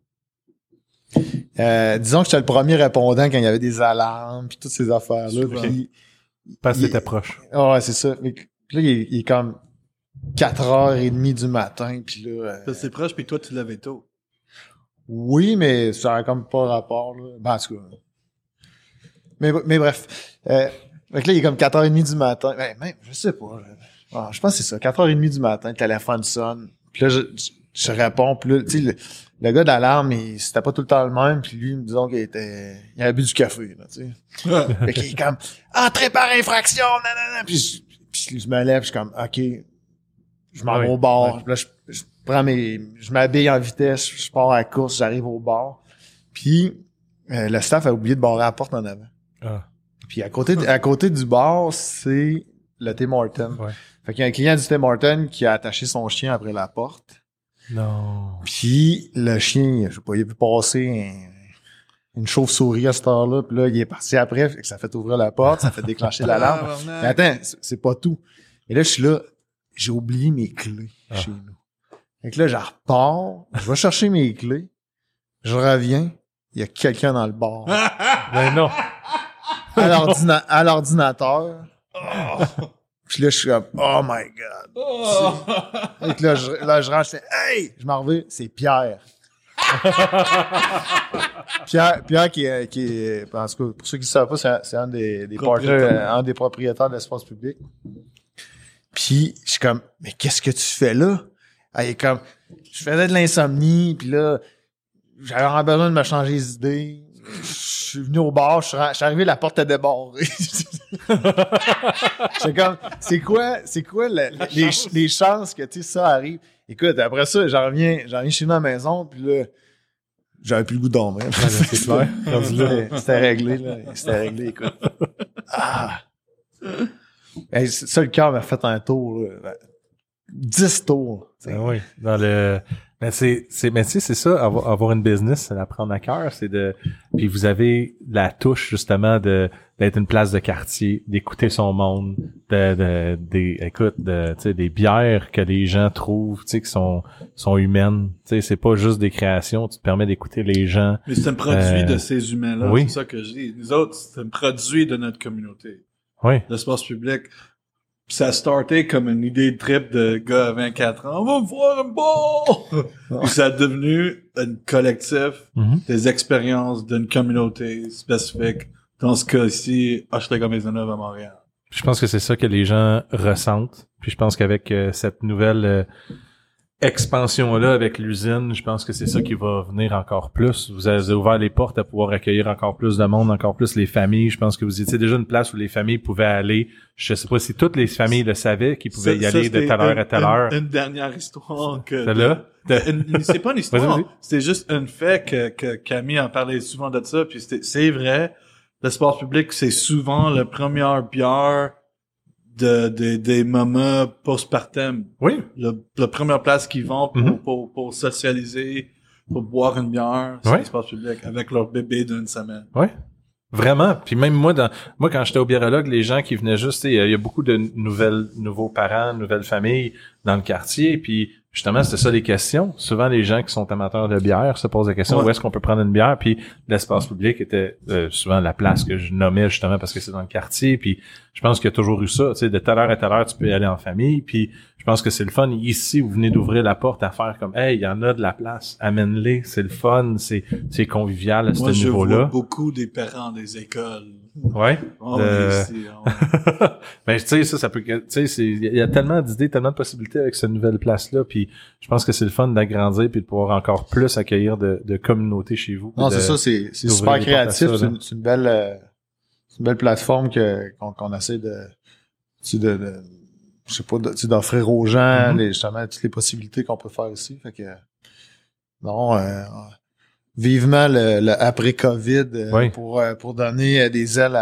disons que j'étais le premier répondant quand il y avait des alarmes, puis toutes ces affaires-là, Super. puis... Parce que t'étais proche. Ah ouais, c'est ça. Mais, puis là, il est comme 4h30 du matin, puis là... C'est proche, puis toi, tu l'avais tôt. Oui, mais ça n'a comme pas rapport, là. Ben, en tout cas. Mais bref. Fait que là, il est comme 4h30 du matin. Ben, même, je sais pas. Je pense que c'est ça. 4h30 du matin, le téléphone sonne. Puis là, je réponds. Puis là, tu sais, le gars d'alarme, c'était pas tout le temps le même. Puis lui, disons qu'il avait bu du café, là, tu sais. Fait qu'il est comme, entrée par infraction, nanana. Puis je me lève, je suis comme, OK. Je m'en vais au bar. Puis là, je prends je m'habille en vitesse, je pars à la course, j'arrive au bar. Puis le staff a oublié de barrer la porte en avant. Ah. Puis à côté du bar, c'est le Tim Hortons. Ouais. Fait qu'il y a un client du Tim Hortons qui a attaché son chien après la porte. Non. Puis le chien, je sais pas, il a vu passer une chauve-souris à cette heure-là. Puis là, il est parti après, fait que ça fait ouvrir la porte, ça fait déclencher l'alarme. Mais attends, c'est pas tout. Et là, je suis là, j'ai oublié mes clés chez nous. Fait que là, je repars, je vais chercher mes clés, je reviens, il y a quelqu'un dans le bar. Ben non. À l'ordinateur. Puis là, je suis comme, oh my God. Et que là, je rentre, je fais, hey! Je m'en reviens, c'est Pierre. Pierre qui est, en tout cas, pour ceux qui ne savent pas, c'est un des partners, un des propriétaires de l'espace public. Puis, je suis comme, mais qu'est-ce que tu fais là? Ah, il est comme, je faisais de l'insomnie, puis là, j'avais vraiment besoin de me changer les idées. Je suis venu au bar, je suis arrivé, la porte était débarrée. J'étais comme, c'est quoi les chances que, tu sais, ça arrive? Écoute, après ça, j'en reviens chez nous à la maison, puis là, j'avais plus le goût de dormir. C'est clair. C'était réglé, là. C'était réglé, écoute. Ah! Hey, ça, le cœur m'a fait un tour, là. 10 tours. Ah oui, dans le... Mais tu sais, c'est ça, avoir une business, c'est l'apprendre à cœur, puis vous avez la touche, justement, d'être une place de quartier, d'écouter son monde, écoute, tu sais, des bières que les gens trouvent, tu sais, qui sont humaines. Tu sais, c'est pas juste des créations, tu te permets d'écouter les gens. Mais c'est un produit de ces humains-là, oui. c'est ça que je dis. Nous autres, c'est un produit de notre communauté. Oui. L'espace public. Puis ça a starté comme une idée de trip de gars à 24 ans. On va me voir un bar! Puis ça a devenu un collectif des expériences d'une communauté spécifique. Dans ce cas-ci, Hochelaga Maisonneuve à Montréal. Je pense que c'est ça que les gens ressentent. Puis je pense qu'avec cette nouvelle expansion-là avec l'usine, je pense que c'est ça qui va venir encore plus. Vous avez ouvert les portes à pouvoir accueillir encore plus de monde, encore plus les familles. Je pense que vous étiez déjà une place où les familles pouvaient aller. Je sais pas si toutes les familles le savaient, qu'ils pouvaient y aller de telle heure à telle heure. Une dernière histoire que... Celle-là? C'est pas une histoire. Vas-y. C'est juste un fait que Camille en parlait souvent de ça. Puis c'est vrai. L'espace public, c'est souvent la première bière des mamans postpartum. Oui. La première place qu'ils vont pour socialiser, pour boire une bière, c'est l'espace public avec leur bébé d'une semaine. Oui. Vraiment. Puis même moi, quand j'étais au biérologue, les gens qui venaient juste, il y a beaucoup de nouveaux parents, nouvelles familles dans le quartier. Puis justement, c'était ça les questions. Souvent, les gens qui sont amateurs de bière se posent la question, où est-ce qu'on peut prendre une bière? Puis l'espace public était souvent la place que je nommais justement parce que c'est dans le quartier. Puis je pense qu'il y a toujours eu ça. Tu sais, de telle heure à telle heure, tu peux y aller en famille. Puis je pense que c'est le fun. Ici, vous venez d'ouvrir la porte à faire comme, hey, il y en a de la place. Amène-les. C'est le fun. C'est convivial à ce niveau-là. Moi, je vois beaucoup des parents des écoles. Ouais. Ici, Ben, tu sais, ça peut, tu sais, il y a tellement d'idées, tellement de possibilités avec cette nouvelle place-là, puis je pense que c'est le fun d'agrandir puis de pouvoir encore plus accueillir de communautés chez vous. Non, c'est ça, c'est super créatif, c'est une belle plateforme qu'on essaie de je sais pas, d'offrir aux gens, justement, toutes les possibilités qu'on peut faire ici, fait que, non, vivement le après COVID pour donner des ailes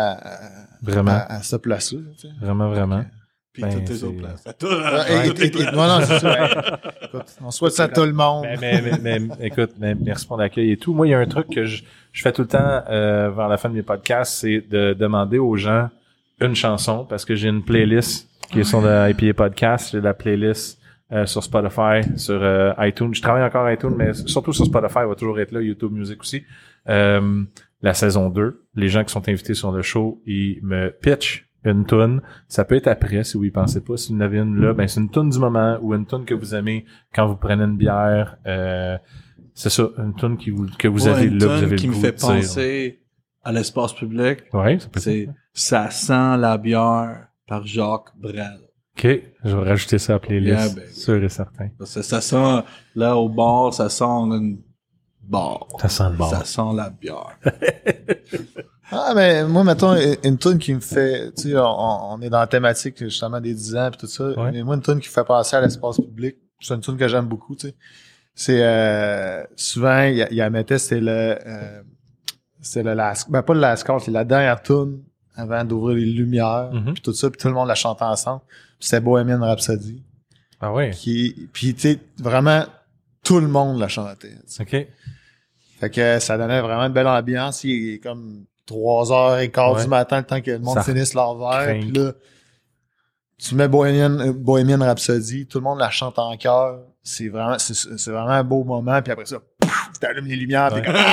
à cette place-là. Tu sais. Vraiment. Puis toutes les autres places. Non, c'est ça. Écoute, on souhaite ça à tout le monde. Mais écoute, merci pour l'accueil et tout. Moi, il y a un truc que je fais tout le temps vers la fin de mes podcasts, c'est de demander aux gens une chanson, parce que j'ai une playlist qui est sur le IPA Podcast. J'ai la playlist sur Spotify, sur iTunes. Je travaille encore à iTunes, mais surtout sur Spotify, il va toujours être là, YouTube Music aussi. La saison 2, les gens qui sont invités sur le show, ils me pitchent une toune. Ça peut être après, si vous y pensez pas. Si vous en avez une là, ben c'est une toune du moment ou une toune que vous aimez quand vous prenez une bière. C'est ça, une toune que vous avez là, vous avez qui le me goût fait de dire. penser à l'espace public. Ouais, ça peut C'est Ça sent la bière par Jacques Brel. OK, je vais rajouter ça à la playlist, Yeah, sûr et certain. Parce que ça sent, là, au bar, ça sent une bar. Ça sent le bar. Ça sent la bière. Ah, mais moi, mettons, une tune qui me fait, tu sais, on est dans la thématique, justement, des 10 ans pis tout ça. Ouais. Mais moi, une tune qui fait passer à l'espace public, c'est une tune que j'aime beaucoup, tu sais. C'est, souvent, il y a mettait, c'est le last, ben, pas le last call, c'est la dernière tune avant d'ouvrir les lumières, puis tout ça, puis tout le monde la chantait ensemble. Puis c'était Bohemian Rhapsody. Ah ouais. Puis tu sais, vraiment, tout le monde la chantait. T'sais. OK. Fait que ça donnait vraiment une belle ambiance. Il est comme 3h15 du matin, le temps que le monde finisse leur verre. Puis là, tu mets Bohemian Rhapsody, tout le monde la chante en chœur. C'est vraiment un beau moment. Puis après ça, tu t'allumes les lumières. T'es comme...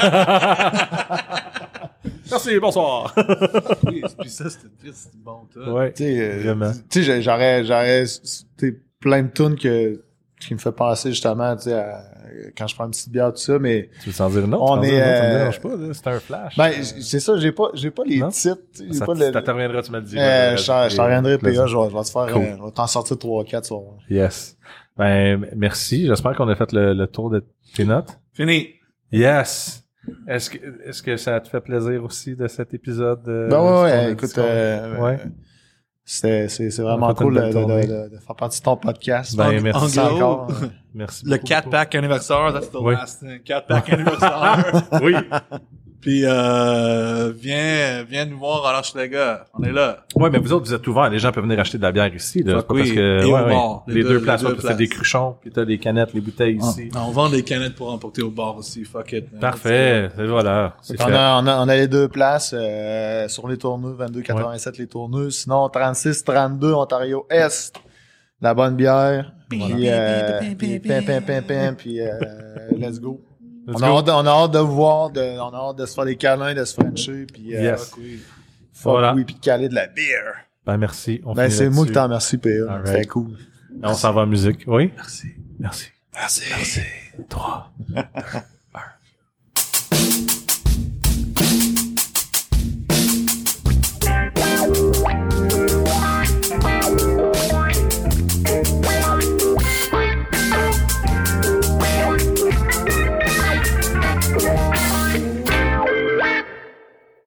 Merci, bonsoir. Oui, puis ça, c'était triste, c'est bon, toi. Ouais. Tu sais, vraiment. Tu sais, j'aurais plein de tunes qui me fait penser justement, tu sais, quand je prends une petite bière, tout ça, mais... Tu veux s'en dire non? On ça me dérange pas, là. C'est un flash. Ben, c'est ça, j'ai pas les non? titres. J'ai Ça, pas le... ça te reviendra, tu me le dis. je t'en reviendrai, PA, je vais te faire, Cool. je vais t'en sortir 3-4 sur... Yes. Ben, merci. J'espère qu'on a fait le tour de tes notes. Fini. Yes. Est-ce que ça te fait plaisir aussi de cet épisode? Ben ouais, écoute, ouais. c'est vraiment cool de faire partie de ton podcast. Ben, merci en gros, encore. Merci Le beaucoup. 4-pack anniversaire, that's the Oui. last thing. 4-pack anniversaire. Oui. Puis, viens nous voir à l'Archlega. On est là. Ouais, mais vous autres, vous êtes ouverts. Les gens peuvent venir acheter de la bière ici, là. Fuck C'est pas oui. parce que, Et au bar. les deux places, deux parce que t'as des cruchons, puis t'as des canettes, les bouteilles ici. On vend des canettes pour emporter au bar aussi. Fuck it. Man. Parfait. Et voilà. C'est On fait. a les deux places sur les tourneux, 22,87 les tourneux. Sinon, 36-32 Ontario Est. La bonne bière. Puis, puis let's go. On a hâte de vous voir, on a hâte de se faire des câlins, de se frencher, puis Yes. fuck Voilà. oui, puis de caler de la bière. Ben, merci. On Ben, finit c'est moi qui là-dessus. t'en remercie, PA. Alright. C'était cool. On s'en va en musique. Oui? Merci. Merci. Merci. 3.